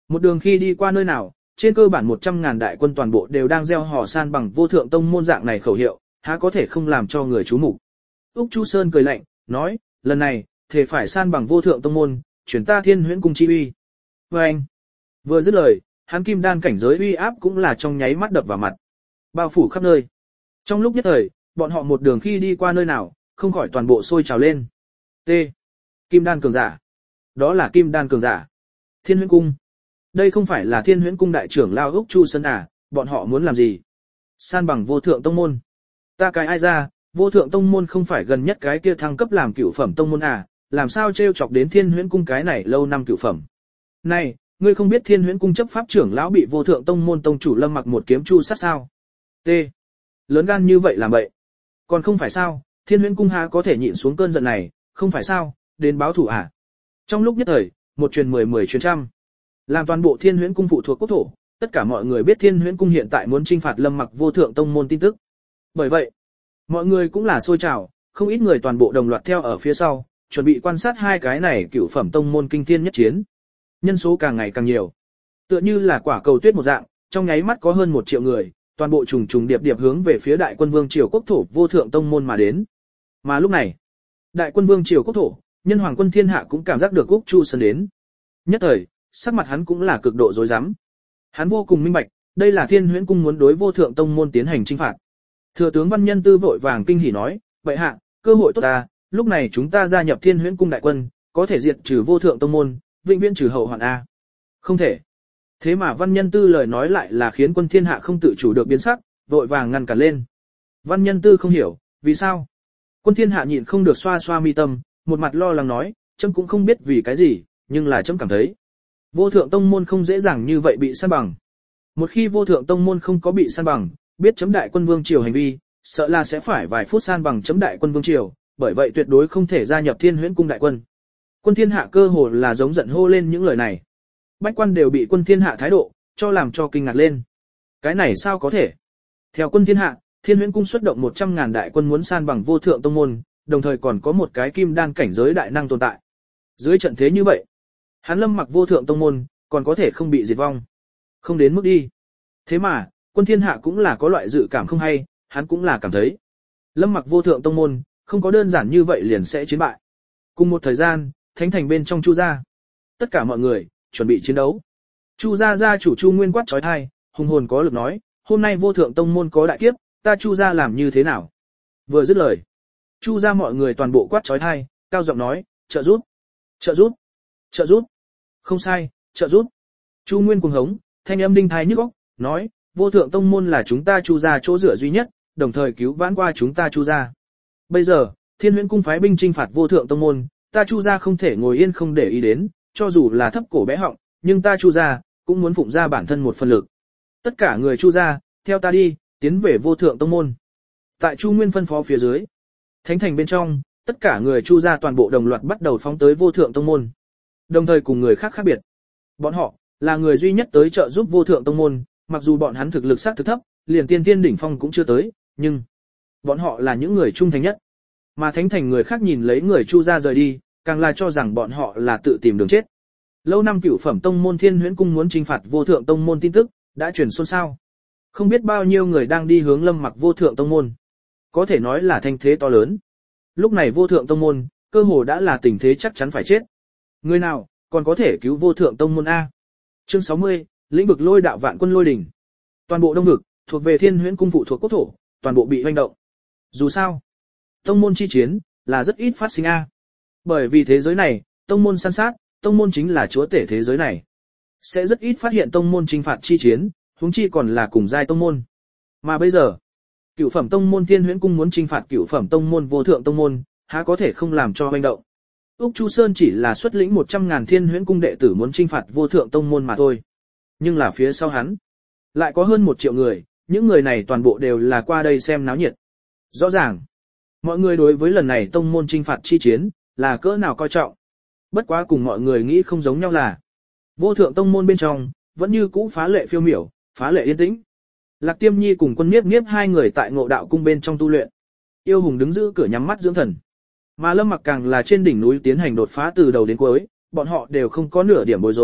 Một đường khi đi qua nơi nào, trên cơ bản một trăm ngàn đại quân toàn bộ đều đang gieo hò san bằng vô thượng tông môn dạng này khẩu hiệu, há có thể không làm cho người chú mục. Úc Chu Sơn cười lạnh, nói, lần này, thể phải san bằng vô thượng tông môn, chuyển ta Thiên Huyễn cung chi uy. Và anh, vừa dứt lời, hắn kim đan cảnh giới uy áp cũng là trong nháy mắt đập vào mặt, bao phủ khắp nơi. Trong lúc nhất thời, bọn họ một đường khi đi qua nơi nào, không khỏi toàn bộ sôi trào lên. T. Kim đan cường giả. Đó là kim đan cường giả. Thiên Huyễn cung. Đây không phải là Thiên Huyễn cung đại trưởng lao Úc Chu Sơn à, bọn họ muốn làm gì? San bằng vô thượng tông môn. Ta cái ai ra, vô thượng tông môn không phải gần nhất cái kia thăng cấp làm cửu phẩm tông môn à, làm sao trêu chọc đến Thiên Huyễn cung cái này lâu năm cửu phẩm. Này, ngươi không biết Thiên Huyễn cung chấp pháp trưởng lão bị vô thượng tông môn tông chủ Lâm Mặc một kiếm chu sát sao? T. Lớn gan như vậy làm vậy. Còn không phải sao, Thiên Huyễn cung há có thể nhịn xuống cơn giận này, không phải sao, đến báo thủ à? Trong lúc nhất thời, một truyền mười mười truyền trăm. Làm toàn bộ Thiên Huyễn cung phụ thuộc quốc thổ, tất cả mọi người biết Thiên Huyễn cung hiện tại muốn chinh phạt Lâm Mặc vô thượng tông môn tin tức. Bởi vậy, mọi người cũng là sôi trào, không ít người toàn bộ đồng loạt theo ở phía sau, chuẩn bị quan sát hai cái này cửu phẩm tông môn kinh thiên nhất chiến. Nhân số càng ngày càng nhiều. Tựa như là quả cầu tuyết một dạng, trong nháy mắt có hơn một triệu người, toàn bộ trùng trùng điệp điệp hướng về phía đại quân vương triều quốc thổ vô thượng tông môn mà đến. Mà lúc này, đại quân vương triều quốc thổ, nhân hoàng quân thiên hạ cũng cảm giác được Úc Chu Sơn đến. Nhất thời, sắc mặt hắn cũng là cực độ rối rắm. Hắn vô cùng minh bạch, đây là Thiên Huyễn cung muốn đối vô thượng tông môn tiến hành chinh phạt. Thừa tướng Văn Nhân Tư vội vàng kinh hỉ nói, vậy hạ, cơ hội tốt ta, lúc này chúng ta gia nhập Thiên Huyễn cung đại quân, có thể diệt trừ vô thượng tông môn, vĩnh viễn trừ hậu hoạn a. Không thể. Thế mà Văn Nhân Tư lời nói lại là khiến quân thiên hạ không tự chủ được biến sắc, vội vàng ngăn cản lên. Văn Nhân Tư không hiểu, vì sao? Quân thiên hạ nhịn không được xoa xoa mi tâm, một mặt lo lắng nói, chấm cũng không biết vì cái gì, nhưng là chấm cảm thấy vô thượng tông môn không dễ dàng như vậy bị san bằng. Một khi vô thượng tông môn không có bị san bằng, biết chấm đại quân vương triều hành vi, sợ là sẽ phải vài phút san bằng chấm đại quân vương triều, bởi vậy tuyệt đối không thể gia nhập Thiên Huyễn cung đại quân. Quân thiên hạ cơ hồ là giống giận hô lên những lời này. Bách quan đều bị quân thiên hạ thái độ cho làm cho kinh ngạc lên. Cái này sao có thể? Theo quân thiên hạ, Thiên Huyễn cung xuất động một trăm ngàn đại quân muốn san bằng vô thượng tông môn, đồng thời còn có một cái kim đan cảnh giới đại năng tồn tại. Dưới trận thế như vậy, hắn Lâm Mặc vô thượng tông môn còn có thể không bị diệt vong? Không đến mức đi. Thế mà, quân thiên hạ cũng là có loại dự cảm không hay, hắn cũng là cảm thấy Lâm Mặc vô thượng tông môn không có đơn giản như vậy liền sẽ chiến bại. Cùng một thời gian, thánh thành bên trong Chu gia, tất cả mọi người chuẩn bị chiến đấu. Chu gia gia chủ Chu Nguyên quát chói tai, hùng hồn có lực nói, hôm nay vô thượng tông môn có đại kiếp, ta Chu gia làm như thế nào? Vừa dứt lời, Chu gia mọi người toàn bộ quát chói tai, cao giọng nói, trợ giúp, trợ giúp, trợ giúp. Không sai, trợ giúp. Chu Nguyên cuồng hống, thanh âm đinh tai nhức óc, nói, vô thượng tông môn là chúng ta Chu gia chỗ dựa duy nhất, đồng thời cứu vãn qua chúng ta Chu gia. Bây giờ, Thiên Huyễn cung phái binh chinh phạt vô thượng tông môn, ta Chu gia không thể ngồi yên không để ý đến, cho dù là thấp cổ bé họng, nhưng ta Chu gia cũng muốn phụng ra bản thân một phần lực. Tất cả người Chu gia, theo ta đi, tiến về vô thượng tông môn. Tại Chu Nguyên phân phó phía dưới, thánh thành bên trong, tất cả người Chu gia toàn bộ đồng loạt bắt đầu phóng tới vô thượng tông môn. Đồng thời cùng người khác khác biệt, bọn họ là người duy nhất tới trợ giúp vô thượng tông môn, mặc dù bọn hắn thực lực xác thực thấp, liền tiên tiên đỉnh phong cũng chưa tới, nhưng bọn họ là những người trung thành nhất. Mà thánh thành người khác nhìn lấy người Chu gia rời đi, càng là cho rằng bọn họ là tự tìm đường chết. Lâu năm cửu phẩm tông môn Thiên Huyễn cung muốn chinh phạt vô thượng tông môn tin tức đã truyền xôn xao. Không biết bao nhiêu người đang đi hướng Lâm Mặc vô thượng tông môn. Có thể nói là thanh thế to lớn. Lúc này vô thượng tông môn, cơ hồ đã là tình thế chắc chắn phải chết. Người nào còn có thể cứu vô thượng tông môn a? Chương sáu mươi, lĩnh vực lôi đạo vạn quân lôi đỉnh. Toàn bộ đông vực thuộc về Thiên Huyễn cung phụ thuộc quốc thổ, toàn bộ bị hoành động. Dù sao, tông môn chi chiến là rất ít phát sinh a. Bởi vì thế giới này, tông môn săn sát, tông môn chính là chúa tể thế giới này. Sẽ rất ít phát hiện tông môn chinh phạt chi chiến, huống chi còn là cùng giai tông môn. Mà bây giờ, cửu phẩm tông môn Thiên Huyễn cung muốn chinh phạt cửu phẩm tông môn vô thượng tông môn, há có thể không làm cho hoành động. Úc Chu Sơn chỉ là xuất lĩnh một trăm ngàn Thiên Huyễn cung đệ tử muốn chinh phạt vô thượng tông môn mà thôi. Nhưng là phía sau hắn, lại có hơn một triệu người, những người này toàn bộ đều là qua đây xem náo nhiệt. Rõ ràng, mọi người đối với lần này tông môn chinh phạt chi chiến, là cỡ nào coi trọng. Bất quá cùng mọi người nghĩ không giống nhau là, vô thượng tông môn bên trong, vẫn như cũ phá lệ phiêu miểu, phá lệ yên tĩnh. Lạc Tiêm Nhi cùng Quân Niếp Niếp hai người tại Ngộ Đạo cung bên trong tu luyện. Yêu Hùng đứng giữ cửa nhắm mắt dưỡng thần. Mà Lâm Mặc càng là trên đỉnh núi tiến hành đột phá từ đầu đến cuối, bọn họ đều không có nửa điểm bối rối,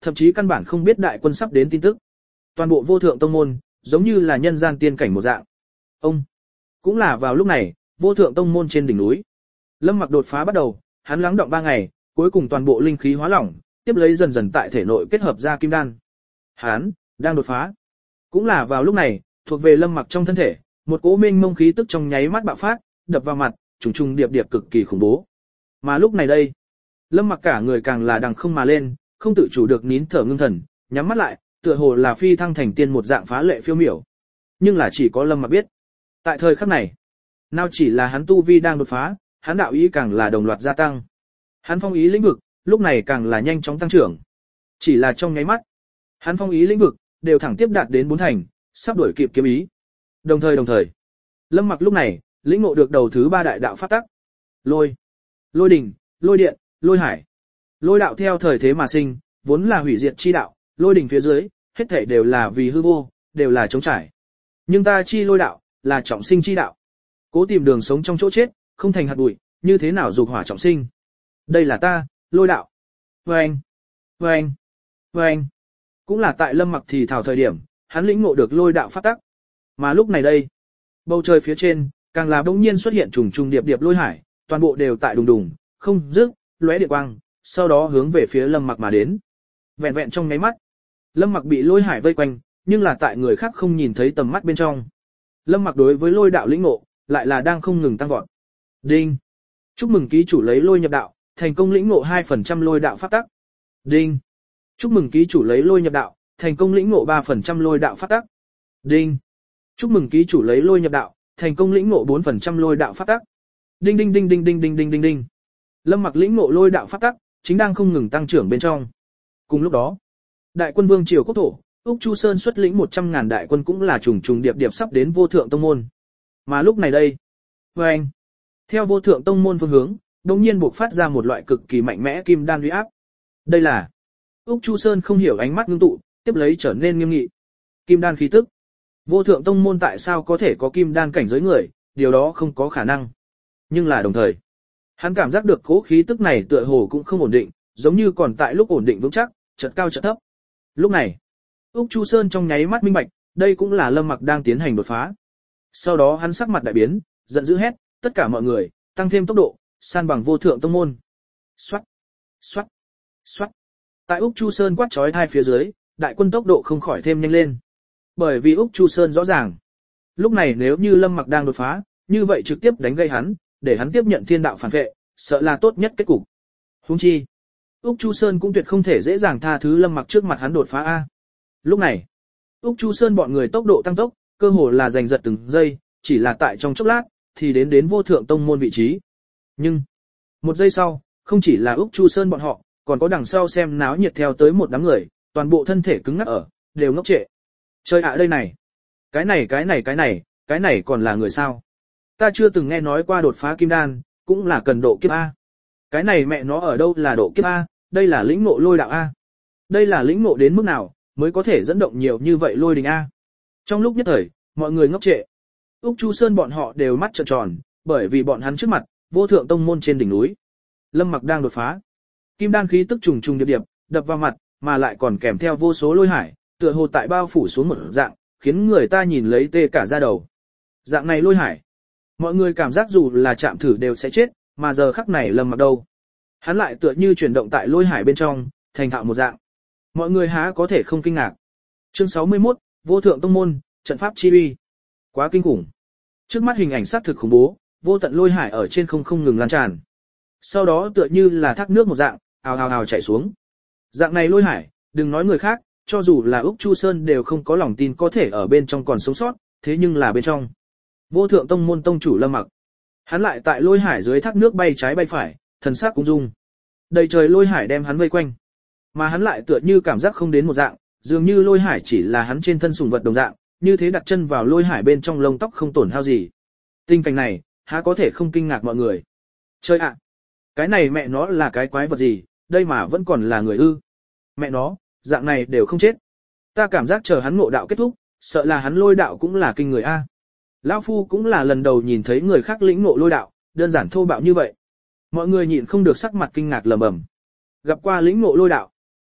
thậm chí căn bản không biết đại quân sắp đến tin tức. Toàn bộ vô thượng tông môn, giống như là nhân gian tiên cảnh một dạng. Ông, cũng là vào lúc này, vô thượng tông môn trên đỉnh núi. Lâm Mặc đột phá bắt đầu, hắn lắng động ba ngày, cuối cùng toàn bộ linh khí hóa lỏng, tiếp lấy dần dần tại thể nội kết hợp ra kim đan. Hắn đang đột phá. Cũng là vào lúc này, thuộc về Lâm Mặc trong thân thể, một cỗ mênh mông khí tức trong nháy mắt bạo phát, đập vào mặt, trùng trùng điệp điệp cực kỳ khủng bố. Mà lúc này đây, Lâm Mặc cả người càng là đằng không mà lên, không tự chủ được nín thở ngưng thần, nhắm mắt lại, tựa hồ là phi thăng thành tiên một dạng phá lệ phiêu miểu. Nhưng là chỉ có Lâm Mặc biết. Tại thời khắc này, nào chỉ là hắn tu vi đang đột phá, hắn đạo ý càng là đồng loạt gia tăng. Hắn phong ý lĩnh vực, lúc này càng là nhanh chóng tăng trưởng. Chỉ là trong nháy mắt, hắn phong ý lĩnh vực đều thẳng tiếp đạt đến bốn thành, sắp đuổi kịp kiếm ý. Đồng thời đồng thời, Lâm Mặc lúc này, lĩnh ngộ được đầu thứ ba đại đạo pháp tắc. Lôi, lôi đỉnh, lôi điện, lôi hải. Lôi đạo theo thời thế mà sinh, vốn là hủy diệt chi đạo, lôi đỉnh phía dưới, hết thảy đều là vì hư vô, đều là trống trải. Nhưng ta chi lôi đạo, là trọng sinh chi đạo. Cố tìm đường sống trong chỗ chết, không thành hạt bụi, như thế nào dục hỏa trọng sinh. Đây là ta, lôi đạo. Vâng, vâng, vâng. Cũng là tại Lâm Mặc thì thảo thời điểm, hắn lĩnh ngộ được lôi đạo pháp tắc. Mà lúc này đây, bầu trời phía trên, càng là bỗng nhiên xuất hiện trùng trùng điệp điệp lôi hải, toàn bộ đều tại đùng đùng, không dứt, lóe điện quang, sau đó hướng về phía Lâm Mặc mà đến. Vẹn vẹn trong nháy mắt, Lâm Mặc bị lôi hải vây quanh, nhưng là tại người khác không nhìn thấy tầm mắt bên trong. Lâm Mặc đối với lôi đạo lĩnh ngộ, lại là đang không ngừng tăng vọt. Đinh. Chúc mừng ký chủ lấy lôi nhập đạo, thành công lĩnh ngộ hai phần trăm lôi đạo pháp tắc. Đinh. Chúc mừng ký chủ lấy lôi nhập đạo, thành công lĩnh ngộ ba phần trăm lôi đạo pháp tắc. Đinh. Chúc mừng ký chủ lấy lôi nhập đạo, thành công lĩnh ngộ bốn phần trăm lôi đạo pháp tắc. Đinh đinh đinh đinh đinh đinh đinh đinh đinh. Lâm Mặc lĩnh ngộ lôi đạo pháp tắc, chính đang không ngừng tăng trưởng bên trong. Cùng lúc đó, đại quân vương triều quốc thổ, Úc Chu Sơn xuất lĩnh một trăm ngàn đại quân cũng là trùng trùng điệp điệp sắp đến vô thượng tông môn. Mà lúc này đây, với anh, theo vô thượng tông môn phương hướng, đột nhiên bộc phát ra một loại cực kỳ mạnh mẽ kim đan uy áp. Đây là Úc Chu Sơn không hiểu ánh mắt ngưng tụ, tiếp lấy trở nên nghiêm nghị. Kim đan khí tức. Vô thượng tông môn tại sao có thể có kim đan cảnh giới người, điều đó không có khả năng. Nhưng là đồng thời, hắn cảm giác được cố khí tức này tựa hồ cũng không ổn định, giống như còn tại lúc ổn định vững chắc, chợt cao chợt thấp. Lúc này, Úc Chu Sơn trong nháy mắt minh bạch, đây cũng là Lâm Mặc đang tiến hành đột phá. Sau đó hắn sắc mặt đại biến, giận dữ hét, tất cả mọi người, tăng thêm tốc độ, san bằng vô thượng tông môn. Xoát, xoát, xoát. Tại Úc Chu Sơn quát chói tai phía dưới, đại quân tốc độ không khỏi thêm nhanh lên. Bởi vì Úc Chu Sơn rõ ràng, lúc này nếu như Lâm Mặc đang đột phá, như vậy trực tiếp đánh gây hắn, để hắn tiếp nhận thiên đạo phản vệ, sợ là tốt nhất kết cục. Huống chi, Úc Chu Sơn cũng tuyệt không thể dễ dàng tha thứ Lâm Mặc trước mặt hắn đột phá a. Lúc này, Úc Chu Sơn bọn người tốc độ tăng tốc, cơ hồ là giành giật từng giây, chỉ là tại trong chốc lát thì đến đến vô thượng tông môn vị trí. Nhưng, một giây sau, không chỉ là Úc Chu Sơn bọn họ, còn có đằng sau xem náo nhiệt theo tới một đám người, toàn bộ thân thể cứng ngắc ở, đều ngốc trệ. Chơi ạ đây này, cái này cái này cái này, cái này còn là người sao? Ta chưa từng nghe nói qua đột phá kim đan, cũng là cần độ kiếp A. Cái này mẹ nó ở đâu là độ kiếp A, đây là lĩnh ngộ lôi đạo A. Đây là lĩnh ngộ đến mức nào, mới có thể dẫn động nhiều như vậy lôi đình A. Trong lúc nhất thời, mọi người ngốc trệ. Úc Chu Sơn bọn họ đều mắt trợn tròn, bởi vì bọn hắn trước mặt, vô thượng tông môn trên đỉnh núi. Lâm Mặc đang đột phá. Kim đan khí tức trùng trùng điệp điệp, đập vào mặt, mà lại còn kèm theo vô số lôi hải, tựa hồ tại bao phủ xuống một dạng, khiến người ta nhìn lấy tê cả da đầu. Dạng này lôi hải, mọi người cảm giác dù là chạm thử đều sẽ chết, mà giờ khắc này Lâm Mặc đâu. Hắn lại tựa như chuyển động tại lôi hải bên trong, thành thạo một dạng. Mọi người há có thể không kinh ngạc. Chương sáu mươi mốt, vô thượng tông môn, trận pháp chi uy. Quá kinh khủng. Trước mắt hình ảnh sát thực khủng bố, vô tận lôi hải ở trên không không ngừng lan tràn. Sau đó tựa như là thác nước một dạng, ào ào ào chảy xuống. Dạng này lôi hải, đừng nói người khác, cho dù là Úc Chu Sơn đều không có lòng tin có thể ở bên trong còn sống sót, thế nhưng là bên trong. Vô thượng tông môn tông chủ Lâm Mặc. Hắn lại tại lôi hải dưới thác nước bay trái bay phải, thần sắc cũng rung. Đầy trời lôi hải đem hắn vây quanh. Mà hắn lại tựa như cảm giác không đến một dạng, dường như lôi hải chỉ là hắn trên thân sùng vật đồng dạng, như thế đặt chân vào lôi hải bên trong lông tóc không tổn hao gì. Tình cảnh này, há có thể không kinh ngạc mọi người. Chơi ạ! Cái này mẹ nó là cái quái vật gì, đây mà vẫn còn là người ư. Mẹ nó, dạng này đều không chết. Ta cảm giác chờ hắn ngộ đạo kết thúc, sợ là hắn lôi đạo cũng là kinh người a. Lão Phu cũng là lần đầu nhìn thấy người khác lĩnh ngộ lôi đạo, đơn giản thô bạo như vậy. Mọi người nhịn không được sắc mặt kinh ngạc lẩm bẩm. Gặp qua lĩnh ngộ lôi đạo.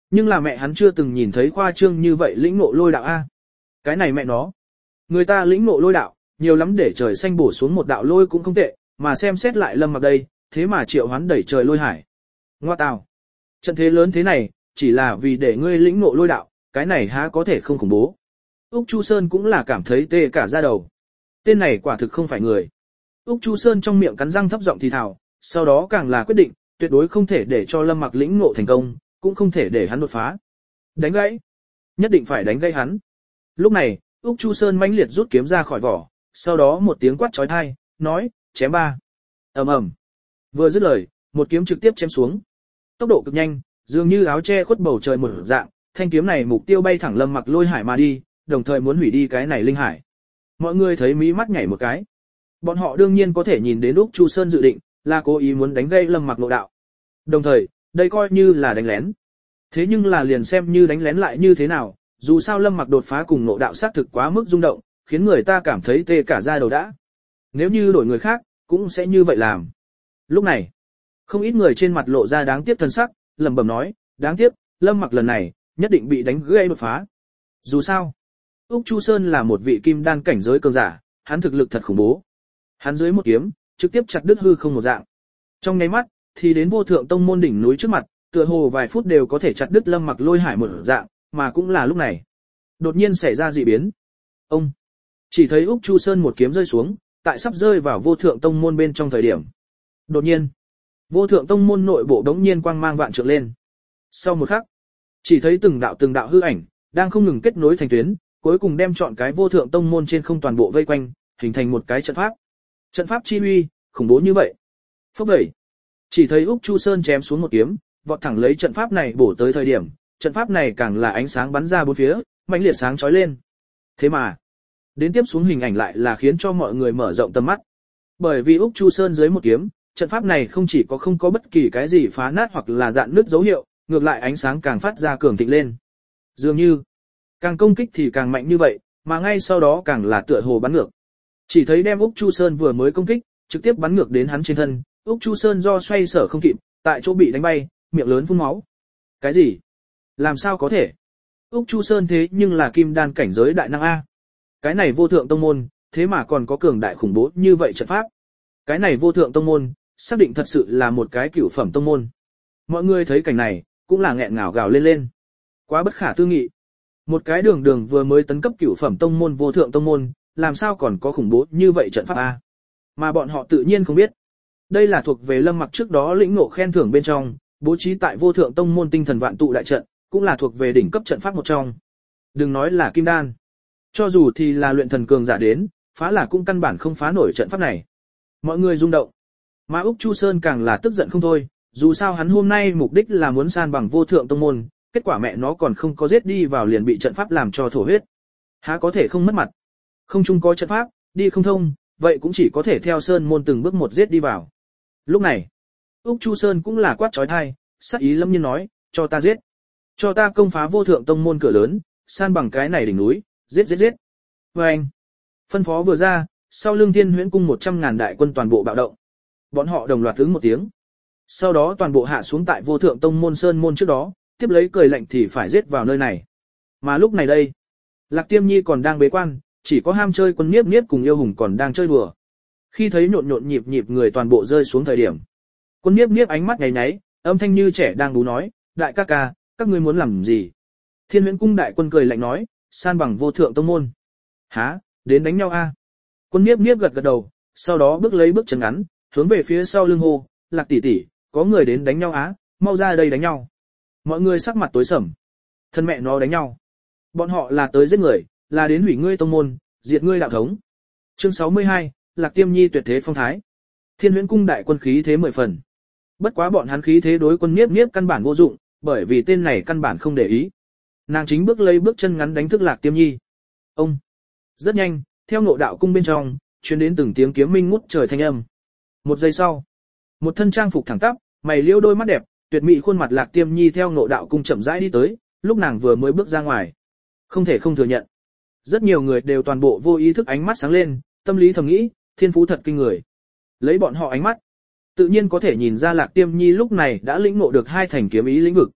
Nhưng là mẹ hắn chưa từng nhìn thấy khoa trương như vậy lĩnh ngộ lôi đạo a. Cái này mẹ nó. Người ta lĩnh ngộ lôi đạo, nhiều lắm để trời xanh bổ xuống một đạo lôi cũng không tệ, mà xem xét lại Lâm Mặc đây, thế mà triệu hoán đẩy trời lôi hải. Ngoa tào. Trận thế lớn thế này, chỉ là vì để ngươi lĩnh ngộ lôi đạo, cái này há có thể không khủng bố. Úc Chu Sơn cũng là cảm thấy tê cả da đầu. Tên này quả thực không phải người. Úc Chu Sơn trong miệng cắn răng thấp giọng thì thào, sau đó càng là quyết định, tuyệt đối không thể để cho Lâm Mặc lĩnh ngộ thành công, cũng không thể để hắn đột phá. Đánh gãy, nhất định phải đánh gãy hắn. Lúc này, Úc Chu Sơn mãnh liệt rút kiếm ra khỏi vỏ, sau đó một tiếng quát chói tai, nói, chém ba. Ầm ầm. Vừa dứt lời, một kiếm trực tiếp chém xuống. Tốc độ cực nhanh, dường như áo che khuất bầu trời một dạng, thanh kiếm này mục tiêu bay thẳng Lâm Mặc lôi hải mà đi, đồng thời muốn hủy đi cái này linh hải. Mọi người thấy mí mắt nhảy một cái. Bọn họ đương nhiên có thể nhìn đến Úc Chu Sơn dự định, là cố ý muốn đánh gây Lâm Mặc nội đạo. Đồng thời, đây coi như là đánh lén. Thế nhưng là liền xem như đánh lén lại như thế nào, dù sao Lâm Mặc đột phá cùng nội đạo xác thực quá mức rung động, khiến người ta cảm thấy tê cả da đầu đã. Nếu như đổi người khác, cũng sẽ như vậy làm. Lúc này, không ít người trên mặt lộ ra đáng tiếc thân sắc, lẩm bẩm nói, đáng tiếc, Lâm Mặc lần này, nhất định bị đánh gây đột phá. Dù sao, Úc Chu Sơn là một vị kim đan cảnh giới cường giả, hắn thực lực thật khủng bố. Hắn dưới một kiếm, trực tiếp chặt đứt hư không một dạng. Trong nháy mắt, thì đến vô thượng tông môn đỉnh núi trước mặt, tựa hồ vài phút đều có thể chặt đứt Lâm Mặc lôi hải một dạng, mà cũng là lúc này. Đột nhiên xảy ra dị biến. Ông chỉ thấy Úc Chu Sơn một kiếm rơi xuống, tại sắp rơi vào vô thượng tông môn bên trong thời điểm. Đột nhiên, vô thượng tông môn nội bộ đống nhiên quang mang vạn trượng lên. Sau một khắc, chỉ thấy từng đạo từng đạo hư ảnh, đang không ngừng kết nối thành tuyến, cuối cùng đem chọn cái vô thượng tông môn trên không toàn bộ vây quanh, hình thành một cái trận pháp. Trận pháp chi uy, khủng bố như vậy. Phốc đẩy. Chỉ thấy Úc Chu Sơn chém xuống một kiếm, vọt thẳng lấy trận pháp này bổ tới thời điểm, trận pháp này càng là ánh sáng bắn ra bốn phía, mãnh liệt sáng chói lên. Thế mà, đến tiếp xuống hình ảnh lại là khiến cho mọi người mở rộng tầm mắt. Bởi vì Úc Chu Sơn dưới một kiếm, trận pháp này không chỉ có không có bất kỳ cái gì phá nát hoặc là dạn nứt dấu hiệu, ngược lại ánh sáng càng phát ra cường thịnh lên. Dường như, càng công kích thì càng mạnh như vậy, mà ngay sau đó càng là tựa hồ bắn ngược. Chỉ thấy đem Úc Chu Sơn vừa mới công kích, trực tiếp bắn ngược đến hắn trên thân, Úc Chu Sơn do xoay sở không kịp, tại chỗ bị đánh bay, miệng lớn phun máu. Cái gì? Làm sao có thể? Úc Chu Sơn thế nhưng là kim đan cảnh giới đại năng A. Cái này vô thượng tông môn, thế mà còn có cường đại khủng bố như vậy trận pháp. Cái này vô thượng tông môn, xác định thật sự là một cái cửu phẩm tông môn. Mọi người thấy cảnh này, cũng là nghẹn ngào gào lên lên. Quá bất khả tư nghị. Một cái đường đường vừa mới tấn cấp cửu phẩm tông môn vô thượng tông môn, làm sao còn có khủng bố như vậy trận pháp A. Mà bọn họ tự nhiên không biết. Đây là thuộc về Lâm Mặc trước đó lĩnh ngộ khen thưởng bên trong, bố trí tại vô thượng tông môn tinh thần vạn tụ đại trận, cũng là thuộc về đỉnh cấp trận pháp một trong. Đừng nói là kim đan. Cho dù thì là luyện thần cường giả đến, phá là cũng căn bản không phá nổi trận pháp này. Mọi người rung động. Mà Úc Chu Sơn càng là tức giận không thôi, dù sao hắn hôm nay mục đích là muốn san bằng vô thượng tông môn, kết quả mẹ nó còn không có giết đi vào liền bị trận pháp làm cho thổ huyết. Há có thể không mất mặt. Không chung có trận pháp, đi không thông, vậy cũng chỉ có thể theo Sơn môn từng bước một giết đi vào. Lúc này, Úc Chu Sơn cũng là quát chói tai, sắc ý lâm nhiên nói, cho ta giết. Cho ta công phá vô thượng tông môn cửa lớn, san bằng cái này đỉnh núi, giết giết giết. Và anh, phân phó vừa ra, sau lưng Thiên Huyễn cung một trăm ngàn đại quân toàn bộ bạo động. Bọn họ đồng loạt ứng một tiếng. Sau đó toàn bộ hạ xuống tại vô thượng tông môn sơn môn trước đó, tiếp lấy cười lạnh thì phải giết vào nơi này. Mà lúc này đây, Lạc Tiêm Nhi còn đang bế quan, chỉ có ham chơi quân Niếp Niếp cùng yêu hùng còn đang chơi đùa. Khi thấy nhộn nhộn nhịp nhịp người toàn bộ rơi xuống thời điểm, quân Niếp Niếp ánh mắt nháy nháy, âm thanh như trẻ đang bú nói, đại ca ca, các ngươi muốn làm gì? Thiên Huyễn cung đại quân cười lạnh nói, san bằng vô thượng tông môn. Hả, đến đánh nhau a? Quân Niếp Niếp gật gật đầu, sau đó bước lấy bước chân ngắn, hướng về phía sau lưng hô, Lạc tỷ tỷ, có người đến đánh nhau á, mau ra đây đánh nhau. Mọi người sắc mặt tối sầm. Thân mẹ nó đánh nhau. Bọn họ là tới giết người, là đến hủy ngươi tông môn, diệt ngươi đạo thống. Chương sáu mươi hai, Lạc Tiêm Nhi tuyệt thế phong thái. Thiên Huyễn cung đại quân khí thế mười phần. Bất quá bọn hắn khí thế đối quân Niếp Niếp căn bản vô dụng, bởi vì tên này căn bản không để ý. Nàng chính bước lấy bước chân ngắn đánh thức Lạc Tiêm Nhi. Ông. Rất nhanh, theo ngộ đạo cung bên trong, truyền đến từng tiếng kiếm minh ngút trời thanh âm. Một giây sau, một thân trang phục thẳng tắp, mày liễu đôi mắt đẹp, tuyệt mỹ khuôn mặt Lạc Tiêm Nhi theo ngộ đạo cung chậm rãi đi tới, lúc nàng vừa mới bước ra ngoài. Không thể không thừa nhận. Rất nhiều người đều toàn bộ vô ý thức ánh mắt sáng lên, tâm lý thầm nghĩ, thiên phú thật kinh người. Lấy bọn họ ánh mắt, tự nhiên có thể nhìn ra Lạc Tiêm Nhi lúc này đã lĩnh ngộ được hai thành kiếm ý lĩnh vực.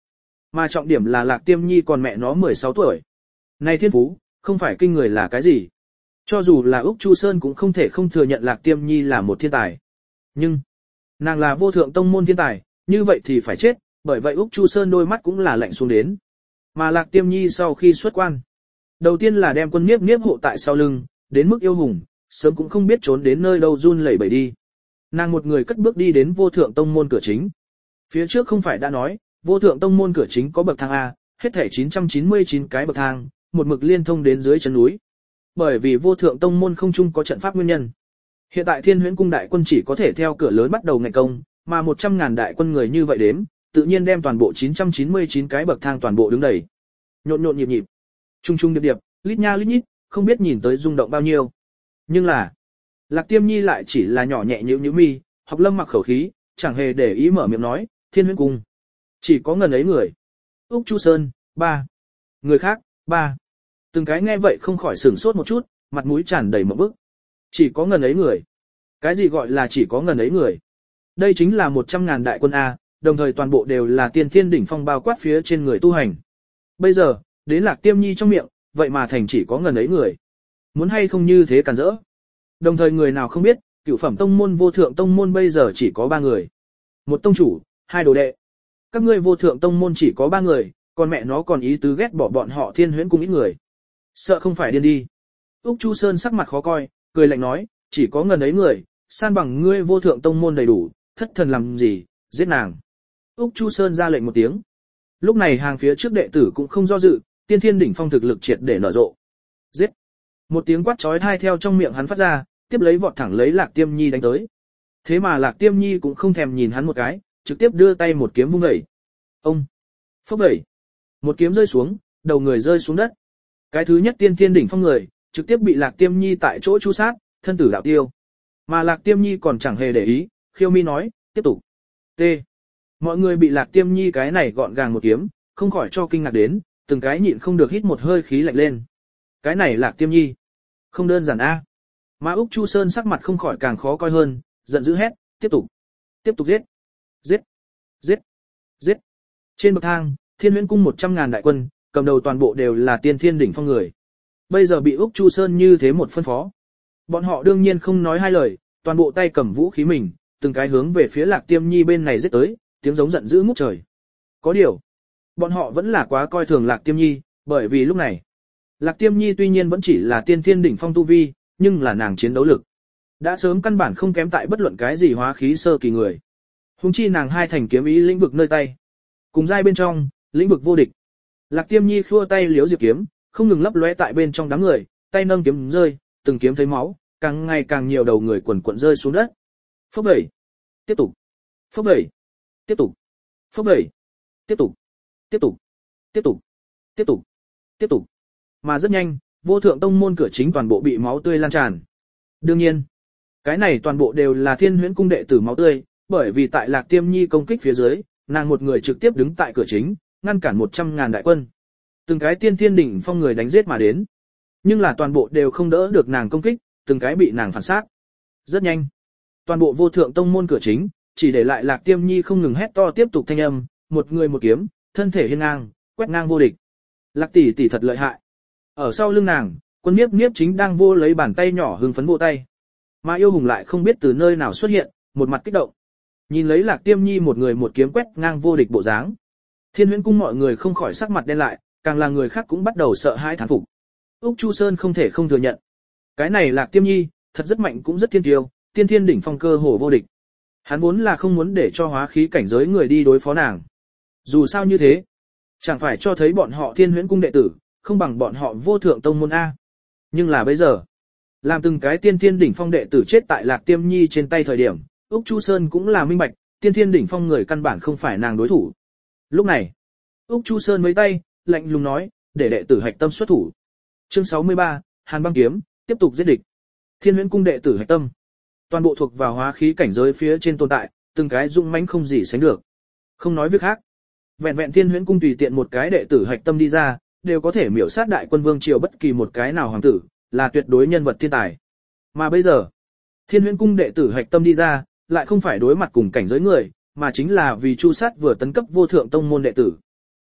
Mà trọng điểm là Lạc Tiêm Nhi còn mẹ nó mười sáu tuổi. Này thiên phú, không phải kinh người là cái gì. Cho dù là Úc Chu Sơn cũng không thể không thừa nhận Lạc Tiêm Nhi là một thiên tài. Nhưng, nàng là vô thượng tông môn thiên tài, như vậy thì phải chết, bởi vậy Úc Chu Sơn đôi mắt cũng là lạnh xuống đến. Mà Lạc Tiêm Nhi sau khi xuất quan, đầu tiên là đem quân Niếp Niếp hộ tại sau lưng, đến mức yêu hùng, sớm cũng không biết trốn đến nơi đâu run lẩy bẩy đi. Nàng một người cất bước đi đến vô thượng tông môn cửa chính. Phía trước không phải đã nói, vô thượng tông môn cửa chính có bậc thang A, hết thảy chín trăm chín mươi chín cái bậc thang, một mực liên thông đến dưới chân núi. Bởi vì vô thượng tông môn không chung có trận pháp nguyên nhân. Hiện tại Thiên Huyễn cung đại quân chỉ có thể theo cửa lớn bắt đầu ngành công, mà một trăm ngàn đại quân người như vậy đếm, tự nhiên đem toàn bộ chín trăm chín mươi chín cái bậc thang toàn bộ đứng đầy. Nhộn nhộn nhịp nhịp, trung trung điệp điệp, lít nha lít nhít, không biết nhìn tới rung động bao nhiêu. Nhưng là, Lạc Tiêm Nhi lại chỉ là nhỏ nhẹ nhíu nhíu mi, học Lâm mặc khẩu khí, chẳng hề để ý mở miệng nói, Thiên Huyễn cung chỉ có ngần ấy người. Úc Chu Sơn, ba. Người khác, ba. Từng cái nghe vậy không khỏi sửng sốt một chút, mặt mũi tràn đầy mộng bức. Chỉ có ngần ấy người. Cái gì gọi là chỉ có ngần ấy người? Đây chính là một trăm ngàn đại quân A, đồng thời toàn bộ đều là tiên thiên đỉnh phong bao quát phía trên người tu hành. Bây giờ, đến Lạc Tiêm Nhi trong miệng, vậy mà thành chỉ có ngần ấy người. Muốn hay không như thế cản rỡ. Đồng thời người nào không biết, cửu phẩm tông môn vô thượng tông môn bây giờ chỉ có ba người. Một tông chủ, hai đồ đệ. Các ngươi vô thượng tông môn chỉ có ba người, còn mẹ nó còn ý tứ ghét bỏ bọn họ Thiên Huyễn cung ít người. Sợ không phải điên đi. Úc Chu Sơn sắc mặt khó coi, cười lạnh nói, chỉ có ngần ấy người, san bằng ngươi vô thượng tông môn đầy đủ, thất thần làm gì, giết nàng. Úc Chu Sơn ra lệnh một tiếng. Lúc này hàng phía trước đệ tử cũng không do dự, tiên thiên đỉnh phong thực lực triệt để nở rộ. Giết. Một tiếng quát chói tai theo trong miệng hắn phát ra, tiếp lấy vọt thẳng lấy Lạc Tiêm Nhi đánh tới. Thế mà Lạc Tiêm Nhi cũng không thèm nhìn hắn một cái, trực tiếp đưa tay một kiếm vung đẩy. Ông. Phốc đẩy. Một kiếm rơi xuống, đầu người rơi xuống đất. Cái thứ nhất tiên thiên đỉnh phong người, trực tiếp bị Lạc Tiêm Nhi tại chỗ chu sát, thân tử đạo tiêu. Mà Lạc Tiêm Nhi còn chẳng hề để ý, khiêu mi nói, tiếp tục. T. Mọi người bị Lạc Tiêm Nhi cái này gọn gàng một kiếm, không khỏi cho kinh ngạc đến, từng cái nhịn không được hít một hơi khí lạnh lên. Cái này Lạc Tiêm Nhi, không đơn giản a. Mà Úc Chu Sơn sắc mặt không khỏi càng khó coi hơn, giận dữ hét, tiếp tục, tiếp tục giết, giết, giết, giết. Trên bậc thang, Thiên Huyễn cung một trăm ngàn đại quân, cầm đầu toàn bộ đều là tiên thiên đỉnh phong người. Bây giờ bị Úc Chu Sơn như thế một phân phó. Bọn họ đương nhiên không nói hai lời, toàn bộ tay cầm vũ khí mình, từng cái hướng về phía Lạc Tiêm Nhi bên này giết tới, tiếng giống giận dữ ngút trời. Có điều, bọn họ vẫn là quá coi thường Lạc Tiêm Nhi, bởi vì lúc này, Lạc Tiêm Nhi tuy nhiên vẫn chỉ là tiên thiên đỉnh phong tu vi, nhưng là nàng chiến đấu lực đã sớm căn bản không kém tại bất luận cái gì hóa khí sơ kỳ người. Huống chi nàng hai thành kiếm ý lĩnh vực nơi tay, cùng giai bên trong, lĩnh vực vô địch. Lạc Tiêm Nhi khua tay liếu diệp kiếm, không ngừng lấp lóe tại bên trong đám người, tay nâng kiếm rơi, từng kiếm thấy máu, càng ngày càng nhiều đầu người quần quần rơi xuống đất. Phốc đẩy, tiếp tục, phốc đẩy, tiếp tục, phốc đẩy, tiếp tục, tiếp tục, tiếp tục, tiếp tục, tiếp tục. Mà rất nhanh, vô thượng tông môn cửa chính toàn bộ bị máu tươi lan tràn. Đương nhiên, cái này toàn bộ đều là Thiên Huyễn cung đệ tử máu tươi, bởi vì tại Lạc Tiêm Nhi công kích phía dưới, nàng một người trực tiếp đứng tại cửa chính, ngăn cản một trăm ngàn đại quân. Từng cái tiên thiên đỉnh phong người đánh giết mà đến. Nhưng là toàn bộ đều không đỡ được nàng công kích, từng cái bị nàng phản sát. Rất nhanh. Toàn bộ vô thượng tông môn cửa chính, chỉ để lại Lạc Tiêm Nhi không ngừng hét to tiếp tục thanh âm, một người một kiếm, thân thể hiên ngang, quét ngang vô địch. Lạc tỷ tỷ thật lợi hại. Ở sau lưng nàng, Quân Niếp Niếp chính đang vô lấy bàn tay nhỏ hưng phấn vỗ tay. Mà Yêu Hùng lại không biết từ nơi nào xuất hiện, một mặt kích động. Nhìn lấy Lạc Tiêm Nhi một người một kiếm quét ngang vô địch bộ dáng. Thiên Huyễn cung mọi người không khỏi sắc mặt đen lại, càng là người khác cũng bắt đầu sợ hãi thán phục. Úc Chu Sơn không thể không thừa nhận. Cái này Lạc Tiêm Nhi, thật rất mạnh cũng rất thiên kiêu, tiên thiên đỉnh phong cơ hồ vô địch. Hắn vốn là không muốn để cho hóa khí cảnh giới người đi đối phó nàng. Dù sao như thế, chẳng phải cho thấy bọn họ Thiên Huyễn cung đệ tử, không bằng bọn họ vô thượng tông môn A. Nhưng là bây giờ, làm từng cái tiên thiên đỉnh phong đệ tử chết tại Lạc Tiêm Nhi trên tay thời điểm, Úc Chu Sơn cũng là minh bạch, tiên thiên đỉnh phong người căn bản không phải nàng đối thủ. Lúc này, Úc Chu Sơn mấy tay, lạnh lùng nói, để đệ tử hạch tâm xuất thủ. Chương sáu mươi ba, Hàn băng kiếm, tiếp tục giết địch. Thiên Huyễn cung đệ tử hạch tâm, toàn bộ thuộc vào hóa khí cảnh giới phía trên tồn tại, từng cái dũng mãnh không gì sánh được. Không nói việc khác, vẹn vẹn Thiên Huyễn cung tùy tiện một cái đệ tử hạch tâm đi ra, đều có thể miểu sát đại quân vương triều bất kỳ một cái nào hoàng tử, là tuyệt đối nhân vật thiên tài. Mà bây giờ, Thiên Huyễn cung đệ tử hạch tâm đi ra, lại không phải đối mặt cùng cảnh giới người, mà chính là vì chu sát vừa tấn cấp vô thượng tông môn đệ tử.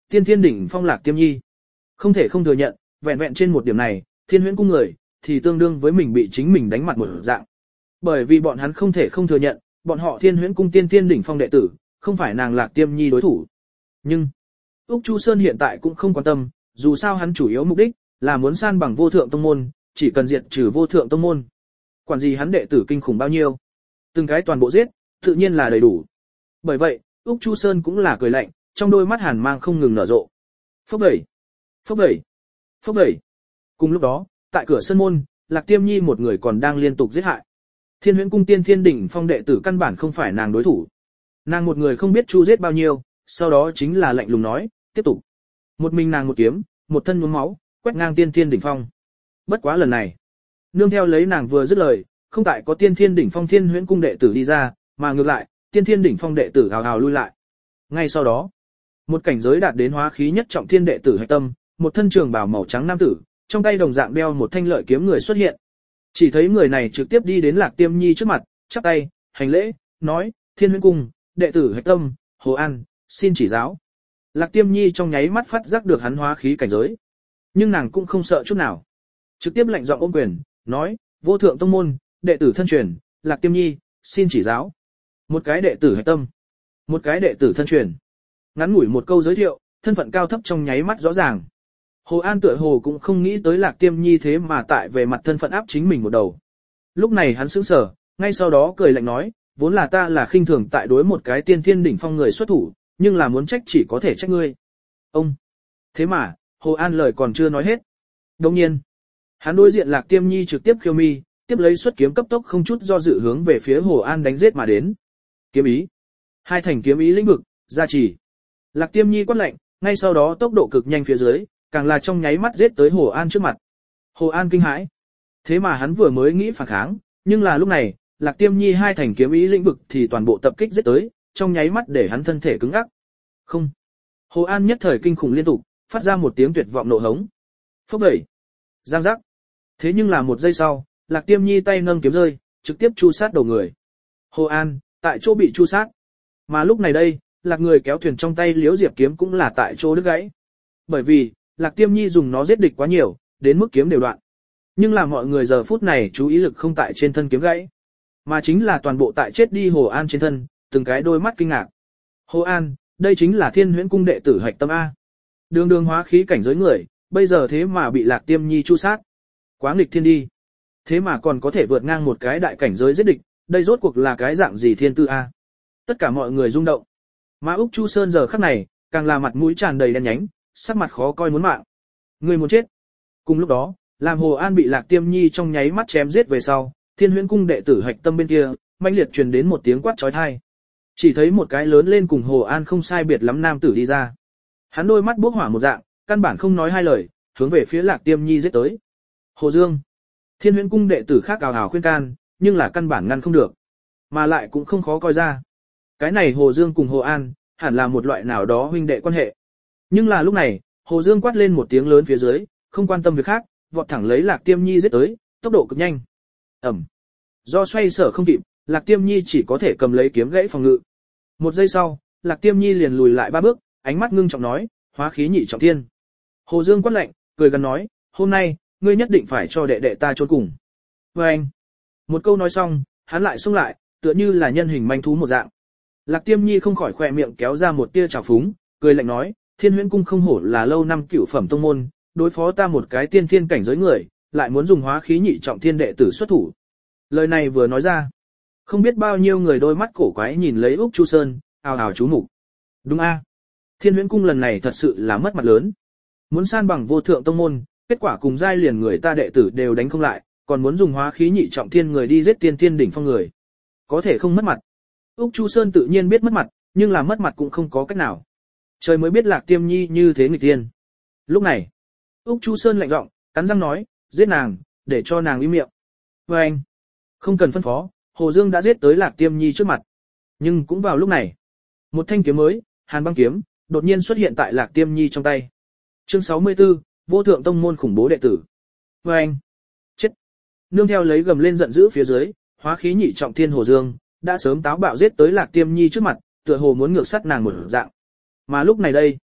tiên thiên đỉnh phong Lạc Tiêm Nhi. Không thể không thừa nhận, vẹn vẹn trên một điểm này, Thiên Huyễn cung người thì tương đương với mình bị chính mình đánh mặt một dạng. Bởi vì bọn hắn không thể không thừa nhận, bọn họ Thiên Huyễn cung tiên thiên đỉnh phong đệ tử, không phải nàng Lạc Tiêm Nhi đối thủ. Nhưng Úc Chu Sơn hiện tại cũng không quan tâm, dù sao hắn chủ yếu mục đích là muốn san bằng vô thượng tông môn, chỉ cần diệt trừ vô thượng tông môn. Quản gì hắn đệ tử kinh khủng bao nhiêu, từng cái toàn bộ giết, tự nhiên là đầy đủ. Bởi vậy, Úc Chu Sơn cũng là cười lạnh, trong đôi mắt hàn mang không ngừng nở rộ. Phốc vẩy, phốc vẩy, phốc vẩy. Cùng lúc đó, tại cửa sân môn, Lạc Tiêm Nhi một người còn đang liên tục giết hại. Thiên Huyễn cung tiên thiên đỉnh phong đệ tử căn bản không phải nàng đối thủ. Nàng một người không biết chu giết bao nhiêu, sau đó chính là lạnh lùng nói, tiếp tục. Một mình nàng một kiếm, một thân nhuốm máu, quét ngang tiên thiên đỉnh phong. Bất quá lần này, nương theo lấy nàng vừa dứt lời, không tại có tiên thiên đỉnh phong Thiên Huyễn cung đệ tử đi ra, mà ngược lại, tiên thiên đỉnh phong đệ tử hào hào lui lại. Ngay sau đó, một cảnh giới đạt đến hóa khí nhất trọng thiên đệ tử hạch tâm, một thân trường bào màu trắng nam tử, trong tay đồng dạng đeo một thanh lợi kiếm người xuất hiện. Chỉ thấy người này trực tiếp đi đến Lạc Tiêm Nhi trước mặt, chắp tay, hành lễ, nói, Thiên Huyễn cung, đệ tử hạch tâm, Hồ An, xin chỉ giáo. Lạc Tiêm Nhi trong nháy mắt phát giác được hắn hóa khí cảnh giới. Nhưng nàng cũng không sợ chút nào. Trực tiếp lạnh giọng ôm quyền, nói, vô thượng tông môn, đệ tử thân truyền, Lạc Tiêm Nhi, xin chỉ giáo. Một cái đệ tử hạch tâm, một cái đệ tử thân truyền. Ngắn ngủi một câu giới thiệu, thân phận cao thấp trong nháy mắt rõ ràng. Hồ An tựa hồ cũng không nghĩ tới Lạc Tiêm Nhi thế mà tại về mặt thân phận áp chính mình một đầu. Lúc này hắn sững sờ, ngay sau đó cười lạnh nói, vốn là ta là khinh thường tại đối một cái tiên thiên đỉnh phong người xuất thủ, nhưng là muốn trách chỉ có thể trách ngươi. Ông. Thế mà, Hồ An lời còn chưa nói hết. Đồng nhiên, hắn đối diện Lạc Tiêm Nhi trực tiếp khiêu mi, tiếp lấy xuất kiếm cấp tốc không chút do dự hướng về phía Hồ An đánh giết mà đến. Kiếm ý. Hai thành kiếm ý lĩnh vực, gia trì. Lạc Tiêm Nhi quát lạnh, ngay sau đó tốc độ cực nhanh phía dưới, càng là trong nháy mắt giết tới Hồ An trước mặt. Hồ An kinh hãi. Thế mà hắn vừa mới nghĩ phản kháng, nhưng là lúc này, Lạc Tiêm Nhi hai thành kiếm ý lĩnh vực thì toàn bộ tập kích giết tới, trong nháy mắt để hắn thân thể cứng ngắc. Không. Hồ An nhất thời kinh khủng liên tục, phát ra một tiếng tuyệt vọng nộ hống. Phốc đẩy. Giang giác. Thế nhưng là một giây sau, Lạc Tiêm Nhi tay nâng kiếm rơi, trực tiếp chu sát đầu người. Hồ An, tại chỗ bị chu sát. Mà lúc này đây, Lạc người kéo thuyền trong tay Liễu Diệp kiếm cũng là tại chỗ đứt gãy. Bởi vì, Lạc Tiêm Nhi dùng nó giết địch quá nhiều, đến mức kiếm đều đoạn. Nhưng là mọi người giờ phút này chú ý lực không tại trên thân kiếm gãy, mà chính là toàn bộ tại chết đi Hồ An trên thân, từng cái đôi mắt kinh ngạc. Hồ An, đây chính là Thiên Huyễn cung đệ tử hạch tâm A. Đường đường hóa khí cảnh giới người, bây giờ thế mà bị Lạc Tiêm Nhi chu sát. Quá nghịch thiên đi. Thế mà còn có thể vượt ngang một cái đại cảnh giới giết địch, đây rốt cuộc là cái dạng gì thiên tư A. Tất cả mọi người rung động. Mà Úc Chu Sơn giờ khắc này, càng là mặt mũi tràn đầy đen nhánh, sắc mặt khó coi muốn mạng. Người muốn chết. Cùng lúc đó, làm Hồ An bị Lạc Tiêm Nhi trong nháy mắt chém giết về sau, Thiên Huyễn cung đệ tử hạch tâm bên kia, mãnh liệt truyền đến một tiếng quát chói tai. Chỉ thấy một cái lớn lên cùng Hồ An không sai biệt lắm nam tử đi ra. Hắn đôi mắt bốc hỏa một dạng, căn bản không nói hai lời, hướng về phía Lạc Tiêm Nhi giết tới. Hồ Dương. Thiên Huyễn cung đệ tử khác ào ào khuyên can, nhưng là căn bản ngăn không được, mà lại cũng không khó coi ra. Cái này Hồ Dương cùng Hồ An, hẳn là một loại nào đó huynh đệ quan hệ. Nhưng là lúc này, Hồ Dương quát lên một tiếng lớn phía dưới, không quan tâm việc khác, vọt thẳng lấy Lạc Tiêm Nhi giết tới, tốc độ cực nhanh. Ẩm. Do xoay sở không kịp, Lạc Tiêm Nhi chỉ có thể cầm lấy kiếm gãy phòng ngự. Một giây sau, Lạc Tiêm Nhi liền lùi lại ba bước, ánh mắt ngưng trọng nói, hóa khí nhị trọng thiên. Hồ Dương quát lạnh, cười gần nói, hôm nay, ngươi nhất định phải cho đệ đệ ta chôn cùng. Và anh. Một câu nói xong, hắn lại xông lại, tựa như là nhân hình manh thú một dạng. Lạc Tiêm Nhi không khỏi khỏe miệng kéo ra một tia trào phúng, cười lạnh nói, Thiên Huyễn cung không hổ là lâu năm cửu phẩm tông môn, đối phó ta một cái tiên thiên cảnh giới người, lại muốn dùng hóa khí nhị trọng thiên đệ tử xuất thủ. Lời này vừa nói ra, không biết bao nhiêu người đôi mắt cổ quái nhìn lấy Úc Chu Sơn, ào ào chú mục. Đúng a, Thiên Huyễn cung lần này thật sự là mất mặt lớn. Muốn san bằng vô thượng tông môn, kết quả cùng giai liền người ta đệ tử đều đánh không lại, còn muốn dùng hóa khí nhị trọng thiên người đi giết tiên thiên đỉnh phong người. Có thể không mất mặt. Úc Chu Sơn tự nhiên biết mất mặt, nhưng là mất mặt cũng không có cách nào. Trời mới biết Lạc Tiêm Nhi như thế nghịch tiên. Lúc này, Úc Chu Sơn lạnh giọng, cắn răng nói, giết nàng, để cho nàng im miệng. Và anh, không cần phân phó, Hồ Dương đã giết tới Lạc Tiêm Nhi trước mặt. Nhưng cũng vào lúc này, một thanh kiếm mới, Hàn Băng kiếm, đột nhiên xuất hiện tại Lạc Tiêm Nhi trong tay. Chương sáu mươi tư, vô thượng tông môn khủng bố đệ tử. Và anh, chết. Nương theo lấy gầm lên giận dữ phía dưới, hóa khí nhị trọng thiên Hồ Dương đã sớm táo bạo giết tới Lạc Tiêm Nhi trước mặt, tựa hồ muốn ngược sát nàng một dạng. Mà lúc này đây,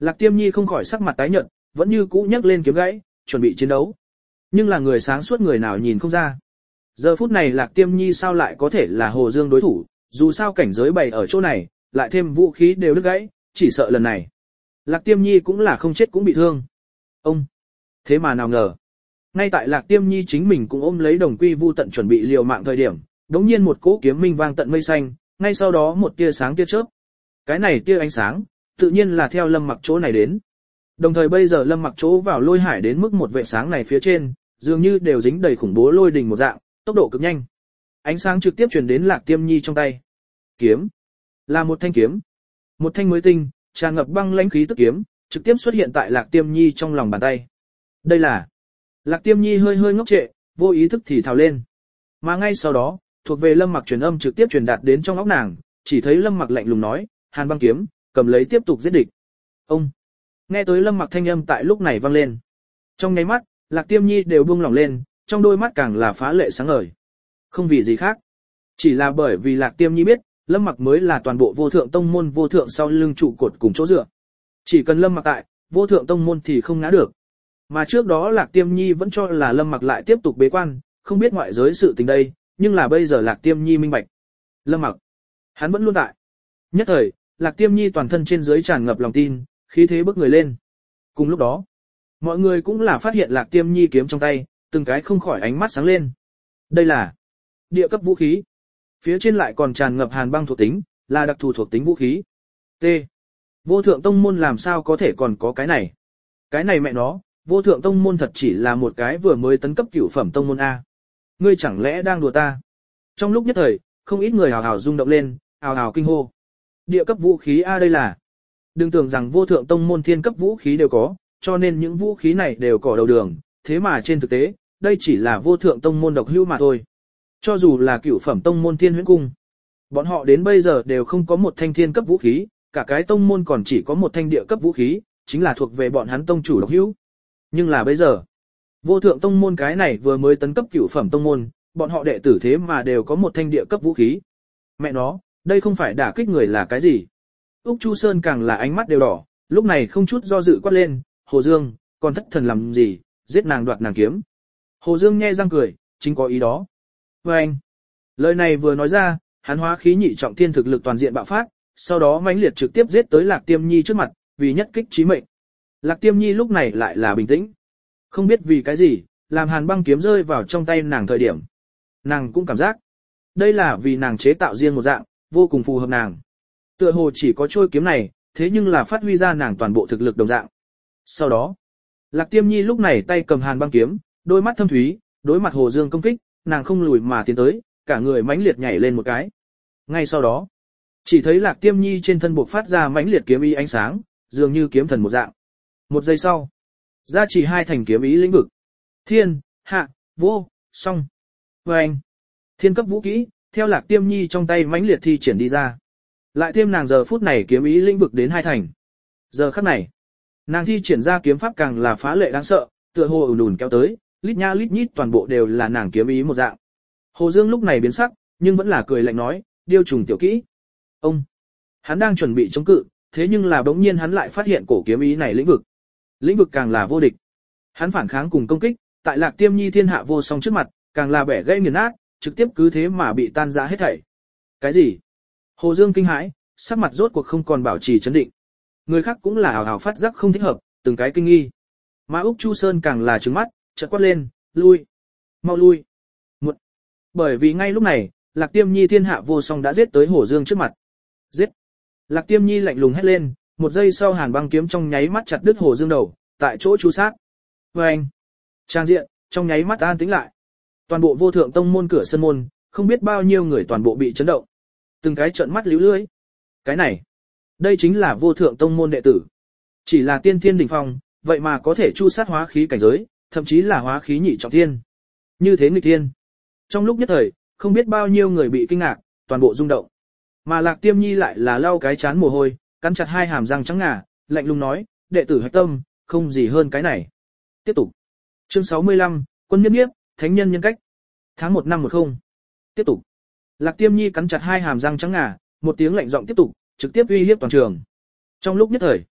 Lạc Tiêm Nhi không khỏi sắc mặt tái nhợt, vẫn như cũ nhấc lên kiếm gãy, chuẩn bị chiến đấu. Nhưng là người sáng suốt người nào nhìn không ra. Giờ phút này Lạc Tiêm Nhi sao lại có thể là Hồ Dương đối thủ, dù sao cảnh giới bày ở chỗ này, lại thêm vũ khí đều đứt gãy, chỉ sợ lần này. Lạc Tiêm Nhi cũng là không chết cũng bị thương. Ông! Thế mà nào ngờ. Ngay tại Lạc Tiêm Nhi chính mình cũng ôm lấy đồng quy vu tận chuẩn bị liều mạng thời điểm, đống nhiên một cỗ kiếm minh vang tận mây xanh, ngay sau đó một tia sáng tia chớp. Cái này tia ánh sáng, tự nhiên là theo Lâm Mặc chỗ này đến. Đồng thời bây giờ Lâm Mặc chỗ vào lôi hải đến mức một vệ sáng này phía trên, dường như đều dính đầy khủng bố lôi đình một dạng, tốc độ cực nhanh. Ánh sáng trực tiếp truyền đến Lạc Tiêm Nhi trong tay. Kiếm, là một thanh kiếm, một thanh mới tinh, tràn ngập băng lãnh khí tức kiếm, trực tiếp xuất hiện tại Lạc Tiêm Nhi trong lòng bàn tay. Đây là. Lạc Tiêm Nhi hơi hơi ngốc trệ, vô ý thức thì thào lên. Mà ngay sau đó, thuộc về Lâm Mặc truyền âm trực tiếp truyền đạt đến trong óc nàng, chỉ thấy Lâm Mặc lạnh lùng nói, Hàn băng kiếm, cầm lấy tiếp tục giết địch. Ông. Nghe tới Lâm Mặc thanh âm tại lúc này vang lên. Trong nháy mắt, Lạc Tiêm Nhi đều buông lỏng lên, trong đôi mắt càng là phá lệ sáng ngời. Không vì gì khác, chỉ là bởi vì Lạc Tiêm Nhi biết, Lâm Mặc mới là toàn bộ Vô Thượng Tông môn vô thượng sau lưng trụ cột cùng chỗ dựa. Chỉ cần Lâm Mặc tại, Vô Thượng Tông môn thì không ngã được. Mà trước đó Lạc Tiêm Nhi vẫn cho là Lâm Mặc lại tiếp tục bế quan, không biết ngoại giới sự tình đây, nhưng là bây giờ Lạc Tiêm Nhi minh bạch. Lâm Mặc, hắn vẫn luôn tại. Nhất thời, Lạc Tiêm Nhi toàn thân trên dưới tràn ngập lòng tin, khí thế bức người lên. Cùng lúc đó, mọi người cũng là phát hiện Lạc Tiêm Nhi kiếm trong tay, từng cái không khỏi ánh mắt sáng lên. Đây là địa cấp vũ khí. Phía trên lại còn tràn ngập hàn băng thuộc tính, là đặc thù thuộc tính vũ khí. T. Vô Thượng Tông môn làm sao có thể còn có cái này? Cái này mẹ nó, Vô Thượng Tông môn thật chỉ là một cái vừa mới tấn cấp cửu phẩm tông môn A. Ngươi chẳng lẽ đang đùa ta? Trong lúc nhất thời, không ít người hào hào rung động lên, hào hào kinh hô. Địa cấp vũ khí A đây là. Đừng tưởng rằng Vô Thượng Tông môn thiên cấp vũ khí đều có, cho nên những vũ khí này đều cỏ đầu đường, thế mà trên thực tế, đây chỉ là Vô Thượng Tông môn độc hữu mà thôi. Cho dù là cửu phẩm tông môn Thiên Huyễn Cung, bọn họ đến bây giờ đều không có một thanh thiên cấp vũ khí, cả cái tông môn còn chỉ có một thanh địa cấp vũ khí, chính là thuộc về bọn hắn tông chủ độc hữu. Nhưng là bây giờ, Vô Thượng Tông môn cái này vừa mới tấn cấp cửu phẩm tông môn, bọn họ đệ tử thế mà đều có một thanh địa cấp vũ khí. Mẹ nó, đây không phải đả kích người là cái gì? Úc Chu Sơn càng là ánh mắt đều đỏ, lúc này không chút do dự quát lên, Hồ Dương, còn thất thần làm gì, giết nàng đoạt nàng kiếm. Hồ Dương nhe răng cười, chính có ý đó. Và anh, lời này vừa nói ra, hắn hóa khí nhị trọng thiên thực lực toàn diện bạo phát, sau đó mãnh liệt trực tiếp giết tới Lạc Tiêm Nhi trước mặt, vì nhất kích chí mệnh. Lạc Tiêm Nhi lúc này lại là bình tĩnh. Không biết vì cái gì, làm hàn băng kiếm rơi vào trong tay nàng thời điểm. Nàng cũng cảm giác, đây là vì nàng chế tạo riêng một dạng, vô cùng phù hợp nàng. Tựa hồ chỉ có trôi kiếm này, thế nhưng là phát huy ra nàng toàn bộ thực lực đồng dạng. Sau đó, Lạc Tiêm Nhi lúc này tay cầm hàn băng kiếm, đôi mắt thâm thúy, đối mặt Hồ Dương công kích, nàng không lùi mà tiến tới, cả người mãnh liệt nhảy lên một cái. Ngay sau đó, chỉ thấy Lạc Tiêm Nhi trên thân bộc phát ra mãnh liệt kiếm ý ánh sáng, dường như kiếm thần một dạng. Một giây sau, ra chỉ hai thành kiếm ý lĩnh vực. Thiên, hạ, vô, song. Và anh, thiên cấp vũ kỹ, theo Lạc Tiêm Nhi trong tay mãnh liệt thi triển đi ra. Lại thêm nàng giờ phút này kiếm ý lĩnh vực đến hai thành. Giờ khắc này, nàng thi triển ra kiếm pháp càng là phá lệ đáng sợ, tựa hồ ùn ùn kéo tới, lít nha lít nhít toàn bộ đều là nàng kiếm ý một dạng. Hồ Dương lúc này biến sắc, nhưng vẫn là cười lạnh nói, điêu trùng tiểu kỹ. Ông, hắn đang chuẩn bị chống cự, thế nhưng là bỗng nhiên hắn lại phát hiện cổ kiếm ý này lĩnh vực. Lĩnh vực càng là vô địch. Hắn phản kháng cùng công kích, tại Lạc Tiêm Nhi thiên hạ vô song trước mặt, càng là bẻ gãy nghiền nát, trực tiếp cứ thế mà bị tan rã hết thảy. Cái gì? Hồ Dương kinh hãi, sắc mặt rốt cuộc không còn bảo trì trấn định. Người khác cũng là hào hào phát giác không thích hợp, từng cái kinh nghi. Mà Úc Chu Sơn càng là trừng mắt, chợt quát lên, lui, mau lui. Một. Bởi vì ngay lúc này, Lạc Tiêm Nhi thiên hạ vô song đã giết tới Hồ Dương trước mặt. Giết. Lạc Tiêm Nhi lạnh lùng hét lên, một giây sau hàn băng kiếm trong nháy mắt chặt đứt Hồ Dương đầu, tại chỗ chu sát. Và anh. Trang diện, trong nháy mắt an tĩnh lại. Toàn bộ Vô Thượng Tông môn cửa sân môn, không biết bao nhiêu người toàn bộ bị chấn động. Từng cái trợn mắt líu lưỡi. Cái này, đây chính là Vô Thượng Tông môn đệ tử. Chỉ là tiên thiên đỉnh phong, vậy mà có thể chu sát hóa khí cảnh giới, thậm chí là hóa khí nhị trọng thiên. Như thế nghịch thiên. Trong lúc nhất thời, không biết bao nhiêu người bị kinh ngạc, toàn bộ rung động. Mà Lạc Tiêm Nhi lại là lau cái chán mồ hôi, cắn chặt hai hàm răng trắng ngà, lạnh lùng nói, đệ tử hạch tâm, không gì hơn cái này. Tiếp tục. Chương sáu mươi lăm, Quân Nhiếp Nhiếp, Thánh nhân nhân cách. Tháng một năm một không. Tiếp tục. Lạc Tiêm Nhi cắn chặt hai hàm răng trắng ngà, một tiếng lạnh giọng tiếp tục, trực tiếp uy hiếp toàn trường. Trong lúc nhất thời,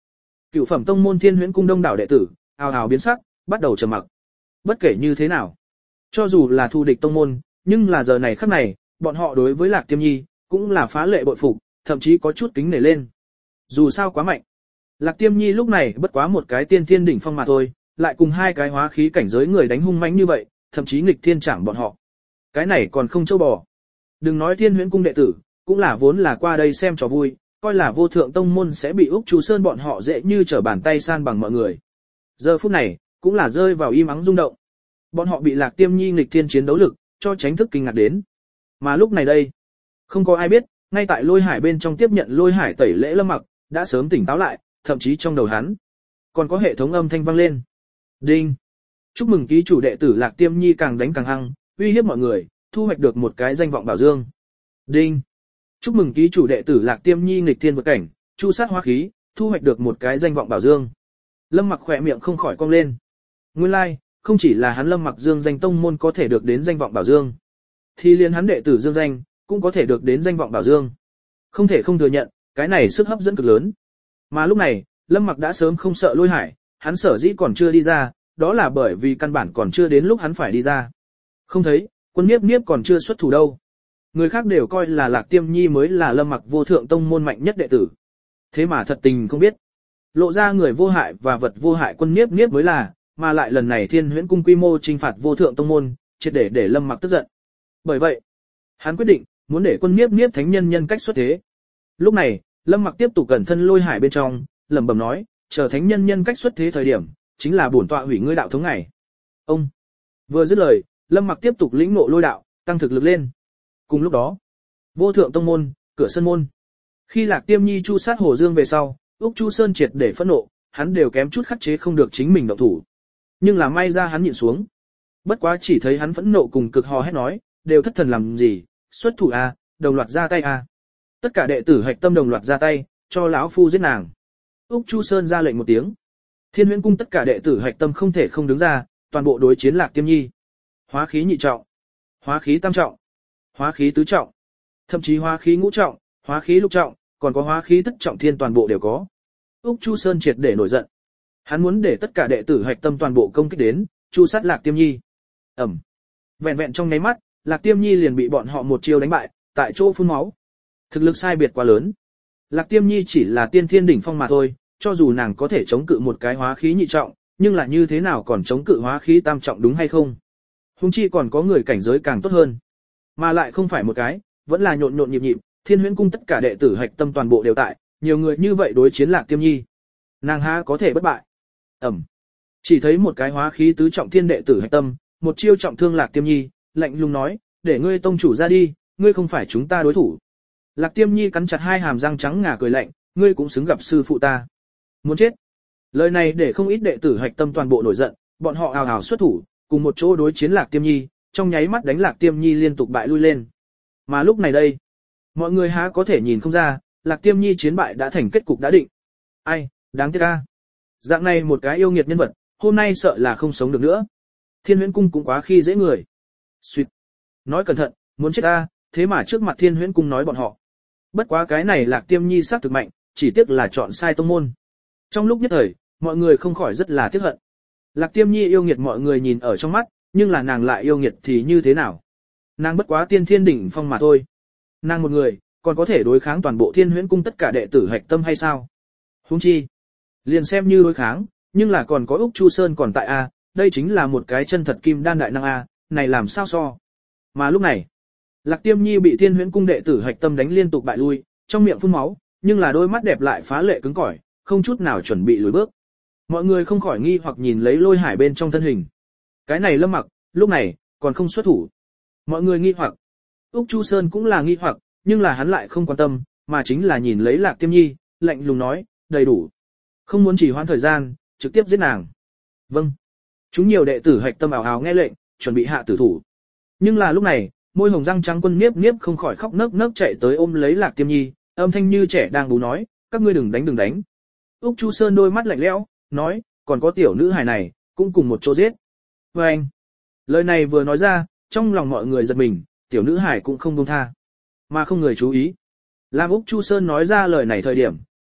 Cửu phẩm tông môn Thiên Huyễn cung đông đảo đệ tử, ào ào biến sắc, bắt đầu trầm mặc. Bất kể như thế nào, cho dù là thù địch tông môn, nhưng là giờ này khắc này, bọn họ đối với Lạc Tiêm Nhi cũng là phá lệ bội phục, thậm chí có chút kính nể lên. Dù sao quá mạnh. Lạc Tiêm Nhi lúc này bất quá một cái tiên thiên đỉnh phong mà thôi, lại cùng hai cái hóa khí cảnh giới người đánh hung mãnh như vậy, thậm chí nghịch thiên chẳng bọn họ. Cái này còn không châu bò. Đừng nói Thiên Huyễn cung đệ tử, cũng là vốn là qua đây xem trò vui, coi là vô thượng tông môn sẽ bị Úc Chu Sơn bọn họ dễ như trở bàn tay san bằng mọi người. Giờ phút này, cũng là rơi vào im ắng rung động. Bọn họ bị Lạc Tiêm Nhi nghịch thiên chiến đấu lực, cho tránh thức kinh ngạc đến. Mà lúc này đây, không có ai biết, ngay tại lôi hải bên trong tiếp nhận lôi hải tẩy lễ Lâm Mặc, đã sớm tỉnh táo lại, thậm chí trong đầu hắn, còn có hệ thống âm thanh vang lên. Đinh! Chúc mừng ký chủ đệ tử Lạc Tiêm Nhi càng đánh càng hăng, uy hiếp mọi người, thu hoạch được một cái danh vọng bảo dương. Đinh! Chúc mừng ký chủ đệ tử Lạc Tiêm Nhi nghịch thiên vượt cảnh, chu sát hóa khí, thu hoạch được một cái danh vọng bảo dương. Lâm Mặc khỏe miệng không khỏi cong lên. Nguyên lai, like, không chỉ là hắn Lâm Mặc Dương danh tông môn có thể được đến danh vọng bảo dương, thì liền hắn đệ tử Dương danh cũng có thể được đến danh vọng bảo dương. Không thể không thừa nhận, cái này sức hấp dẫn cực lớn. Mà lúc này, Lâm Mặc đã sớm không sợ lôi hải, hắn sở dĩ còn chưa đi ra, đó là bởi vì căn bản còn chưa đến lúc hắn phải đi ra. Không thấy, quân Niếp Niếp còn chưa xuất thủ đâu. Người khác đều coi là Lạc Tiêm Nhi mới là Lâm Mặc vô thượng tông môn mạnh nhất đệ tử. Thế mà thật tình không biết. Lộ ra người vô hại và vật vô hại quân Niếp Niếp mới là, mà lại lần này Thiên Huyễn cung quy mô trinh phạt vô thượng tông môn, triệt để để Lâm Mặc tức giận. Bởi vậy, hắn quyết định, muốn để quân Niếp Niếp thánh nhân nhân cách xuất thế. Lúc này, Lâm Mặc tiếp tục cẩn thân lôi hải bên trong, lẩm bẩm nói, chờ thánh nhân nhân cách xuất thế thời điểm, chính là bổn tọa hủy ngươi đạo thống ngày. Ông vừa dứt lời, Lâm Mặc tiếp tục lĩnh ngộ lôi đạo, tăng thực lực lên. Cùng lúc đó, vô thượng tông môn, cửa sân môn. Khi Lạc Tiêm Nhi chu sát Hồ Dương về sau, Úc Chu Sơn triệt để phẫn nộ, hắn đều kém chút khắc chế không được chính mình động thủ. Nhưng là may ra hắn nhịn xuống. Bất quá chỉ thấy hắn phẫn nộ cùng cực hò hét nói, đều thất thần làm gì, xuất thủ a, đồng loạt ra tay a. Tất cả đệ tử hạch tâm đồng loạt ra tay, cho lão phu giết nàng. Úc Chu Sơn ra lệnh một tiếng. Thiên Huyễn cung tất cả đệ tử hạch tâm không thể không đứng ra, toàn bộ đối chiến Lạc Tiêm Nhi. Hóa khí nhị trọng, hóa khí tam trọng, hóa khí tứ trọng, thậm chí hóa khí ngũ trọng, hóa khí lục trọng, còn có hóa khí thất trọng thiên toàn bộ đều có. Úc Chu Sơn triệt để nổi giận. Hắn muốn để tất cả đệ tử hạch tâm toàn bộ công kích đến, chu sát Lạc Tiêm Nhi. Ẩm. Vẹn vẹn trong nháy mắt, Lạc Tiêm Nhi liền bị bọn họ một chiêu đánh bại, tại chỗ phun máu. Thực lực sai biệt quá lớn. Lạc Tiêm Nhi chỉ là tiên thiên đỉnh phong mà thôi, cho dù nàng có thể chống cự một cái hóa khí nhị trọng, nhưng là như thế nào còn chống cự hóa khí tam trọng đúng hay không? Huống chi còn có người cảnh giới càng tốt hơn. Mà lại không phải một cái, vẫn là nhộn nhộn nhịp nhịp, Thiên Huyễn cung tất cả đệ tử hạch tâm toàn bộ đều tại, nhiều người như vậy đối chiến Lạc Tiêm Nhi. Nàng há có thể bất bại. Ẩm. Chỉ thấy một cái hóa khí tứ trọng thiên đệ tử hạch tâm, một chiêu trọng thương Lạc Tiêm Nhi, lạnh lùng nói, để ngươi tông chủ ra đi, ngươi không phải chúng ta đối thủ. Lạc Tiêm Nhi cắn chặt hai hàm răng trắng ngà cười lạnh, ngươi cũng xứng gặp sư phụ ta. Muốn chết. Lời này để không ít đệ tử hạch tâm toàn bộ nổi giận, bọn họ ào ào xuất thủ, cùng một chỗ đối chiến Lạc Tiêm Nhi, trong nháy mắt đánh Lạc Tiêm Nhi liên tục bại lui lên. Mà lúc này đây, mọi người há có thể nhìn không ra, Lạc Tiêm Nhi chiến bại đã thành kết cục đã định. Ai, đáng tiếc a. Dạng này một cái yêu nghiệt nhân vật, hôm nay sợ là không sống được nữa. Thiên Huyễn cung cũng quá khi dễ người. Xuyệt. Nói cẩn thận, muốn chết ta, thế mà trước mặt Thiên Huyễn cung nói bọn họ. Bất quá cái này Lạc Tiêm Nhi xác thực mạnh, chỉ tiếc là chọn sai tông môn. Trong lúc nhất thời, mọi người không khỏi rất là tiếc hận. Lạc Tiêm Nhi yêu nghiệt mọi người nhìn ở trong mắt, nhưng là nàng lại yêu nghiệt thì như thế nào? Nàng bất quá tiên thiên đỉnh phong mà thôi. Nàng một người, còn có thể đối kháng toàn bộ Thiên Huyễn cung tất cả đệ tử hạch tâm hay sao? Huống chi, liền xem như đối kháng, nhưng là còn có Úc Chu Sơn còn tại a, đây chính là một cái chân thật kim đan đại năng a, này làm sao so? Mà lúc này, Lạc Tiêm Nhi bị Thiên Huyễn cung đệ tử hạch tâm đánh liên tục bại lui, trong miệng phun máu, nhưng là đôi mắt đẹp lại phá lệ cứng cỏi, không chút nào chuẩn bị lùi bước. Mọi người không khỏi nghi hoặc nhìn lấy lôi hải bên trong thân hình. Cái này Lâm Mặc, lúc này, còn không xuất thủ. Mọi người nghi hoặc. Úc Chu Sơn cũng là nghi hoặc, nhưng là hắn lại không quan tâm, mà chính là nhìn lấy Lạc Tiêm Nhi, lạnh lùng nói, đầy đủ. Không muốn chỉ hoãn thời gian, trực tiếp giết nàng. Vâng. Chúng nhiều đệ tử hạch tâm ảo ảo nghe lệnh, chuẩn bị hạ tử thủ. Nhưng là lúc này, môi hồng răng trắng quân Niếp Niếp không khỏi khóc nấc nấc chạy tới ôm lấy Lạc Tiêm Nhi, âm thanh như trẻ đang bú nói, các ngươi đừng đánh đừng đánh. Úc Chu Sơn đôi mắt lạnh lẽo, nói, còn có tiểu nữ hài này, cũng cùng một chỗ giết. Và anh, lời này vừa nói ra, trong lòng mọi người giật mình, tiểu nữ hài cũng không buông tha, mà không người chú ý. Làm Úc Chu Sơn nói ra lời này thời điểm,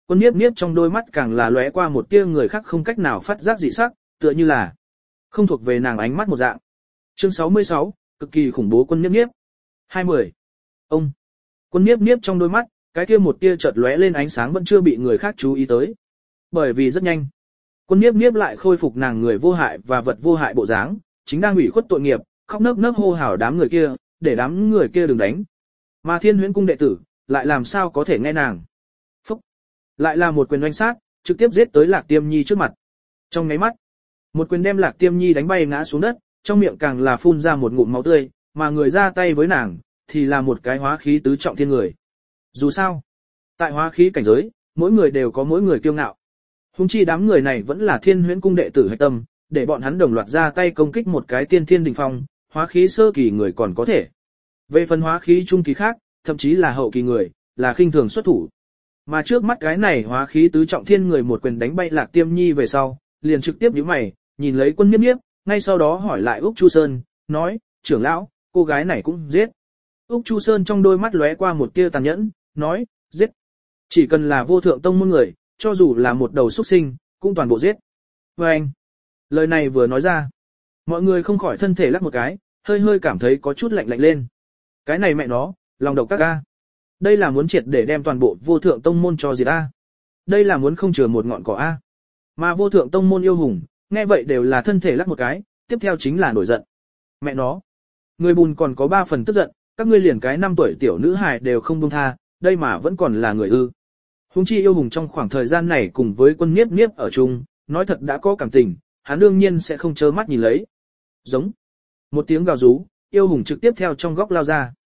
Quân Niếp Niếp trong đôi mắt càng là lóe qua một tia người khác không cách nào phát giác dị sắc, tựa như là không thuộc về nàng ánh mắt một dạng. Chương sáu mươi sáu, cực kỳ khủng bố Quân Niếp Niếp. hai mươi. Ông. Quân Niếp Niếp trong đôi mắt, cái kia một tia chợt lóe lên ánh sáng vẫn chưa bị người khác chú ý tới. Bởi vì rất nhanh, Quân Niếp Niếp lại khôi phục nàng người vô hại và vật vô hại bộ dáng, chính đang ủy khuất tội nghiệp, khóc nấc nấc hô hào đám người kia, để đám người kia đừng đánh. Mà Thiên Huyễn cung đệ tử, lại làm sao có thể nghe nàng. Phúc. Lại là một quyền oanh sát, trực tiếp giết tới Lạc Tiêm Nhi trước mặt. Trong nháy mắt, một quyền đem Lạc Tiêm Nhi đánh bay ngã xuống đất, trong miệng càng là phun ra một ngụm máu tươi, mà người ra tay với nàng, thì là một cái hóa khí tứ trọng thiên người. Dù sao, tại hóa khí cảnh giới, mỗi người đều có mỗi người kiêu ngạo. Hùng chi đám người này vẫn là Thiên Huyễn cung đệ tử hạch tâm, để bọn hắn đồng loạt ra tay công kích một cái tiên thiên đỉnh phong, hóa khí sơ kỳ người còn có thể. Về phần hóa khí trung kỳ khác, thậm chí là hậu kỳ người, là khinh thường xuất thủ. Mà trước mắt cái này hóa khí tứ trọng thiên người một quyền đánh bay Lạc Tiêm Nhi về sau, liền trực tiếp nhíu mày, nhìn lấy Quân Niếp Niếp, ngay sau đó hỏi lại Úc Chu Sơn, nói, trưởng lão, cô gái này cũng giết. Úc Chu Sơn trong đôi mắt lóe qua một tia tàn nhẫn, nói, giết. Chỉ cần là vô thượng tông môn người, cho dù là một đầu xuất sinh, cũng toàn bộ giết. Và anh, lời này vừa nói ra, mọi người không khỏi thân thể lắc một cái, hơi hơi cảm thấy có chút lạnh lạnh lên. Cái này mẹ nó, lòng độc các ga. Đây là muốn triệt để đem toàn bộ vô thượng tông môn cho diệt a. Đây là muốn không chừa một ngọn cỏ a. Mà vô thượng tông môn yêu hùng, nghe vậy đều là thân thể lắc một cái, tiếp theo chính là nổi giận. Mẹ nó, người bùn còn có ba phần tức giận, các ngươi liền cái năm tuổi tiểu nữ hài đều không buông tha, đây mà vẫn còn là người ư? Huống chi yêu hùng trong khoảng thời gian này cùng với Quân Niếp Niếp ở chung, nói thật đã có cảm tình, hắn đương nhiên sẽ không trơ mắt nhìn lấy. Giống. Một tiếng gào rú, yêu hùng trực tiếp theo trong góc lao ra.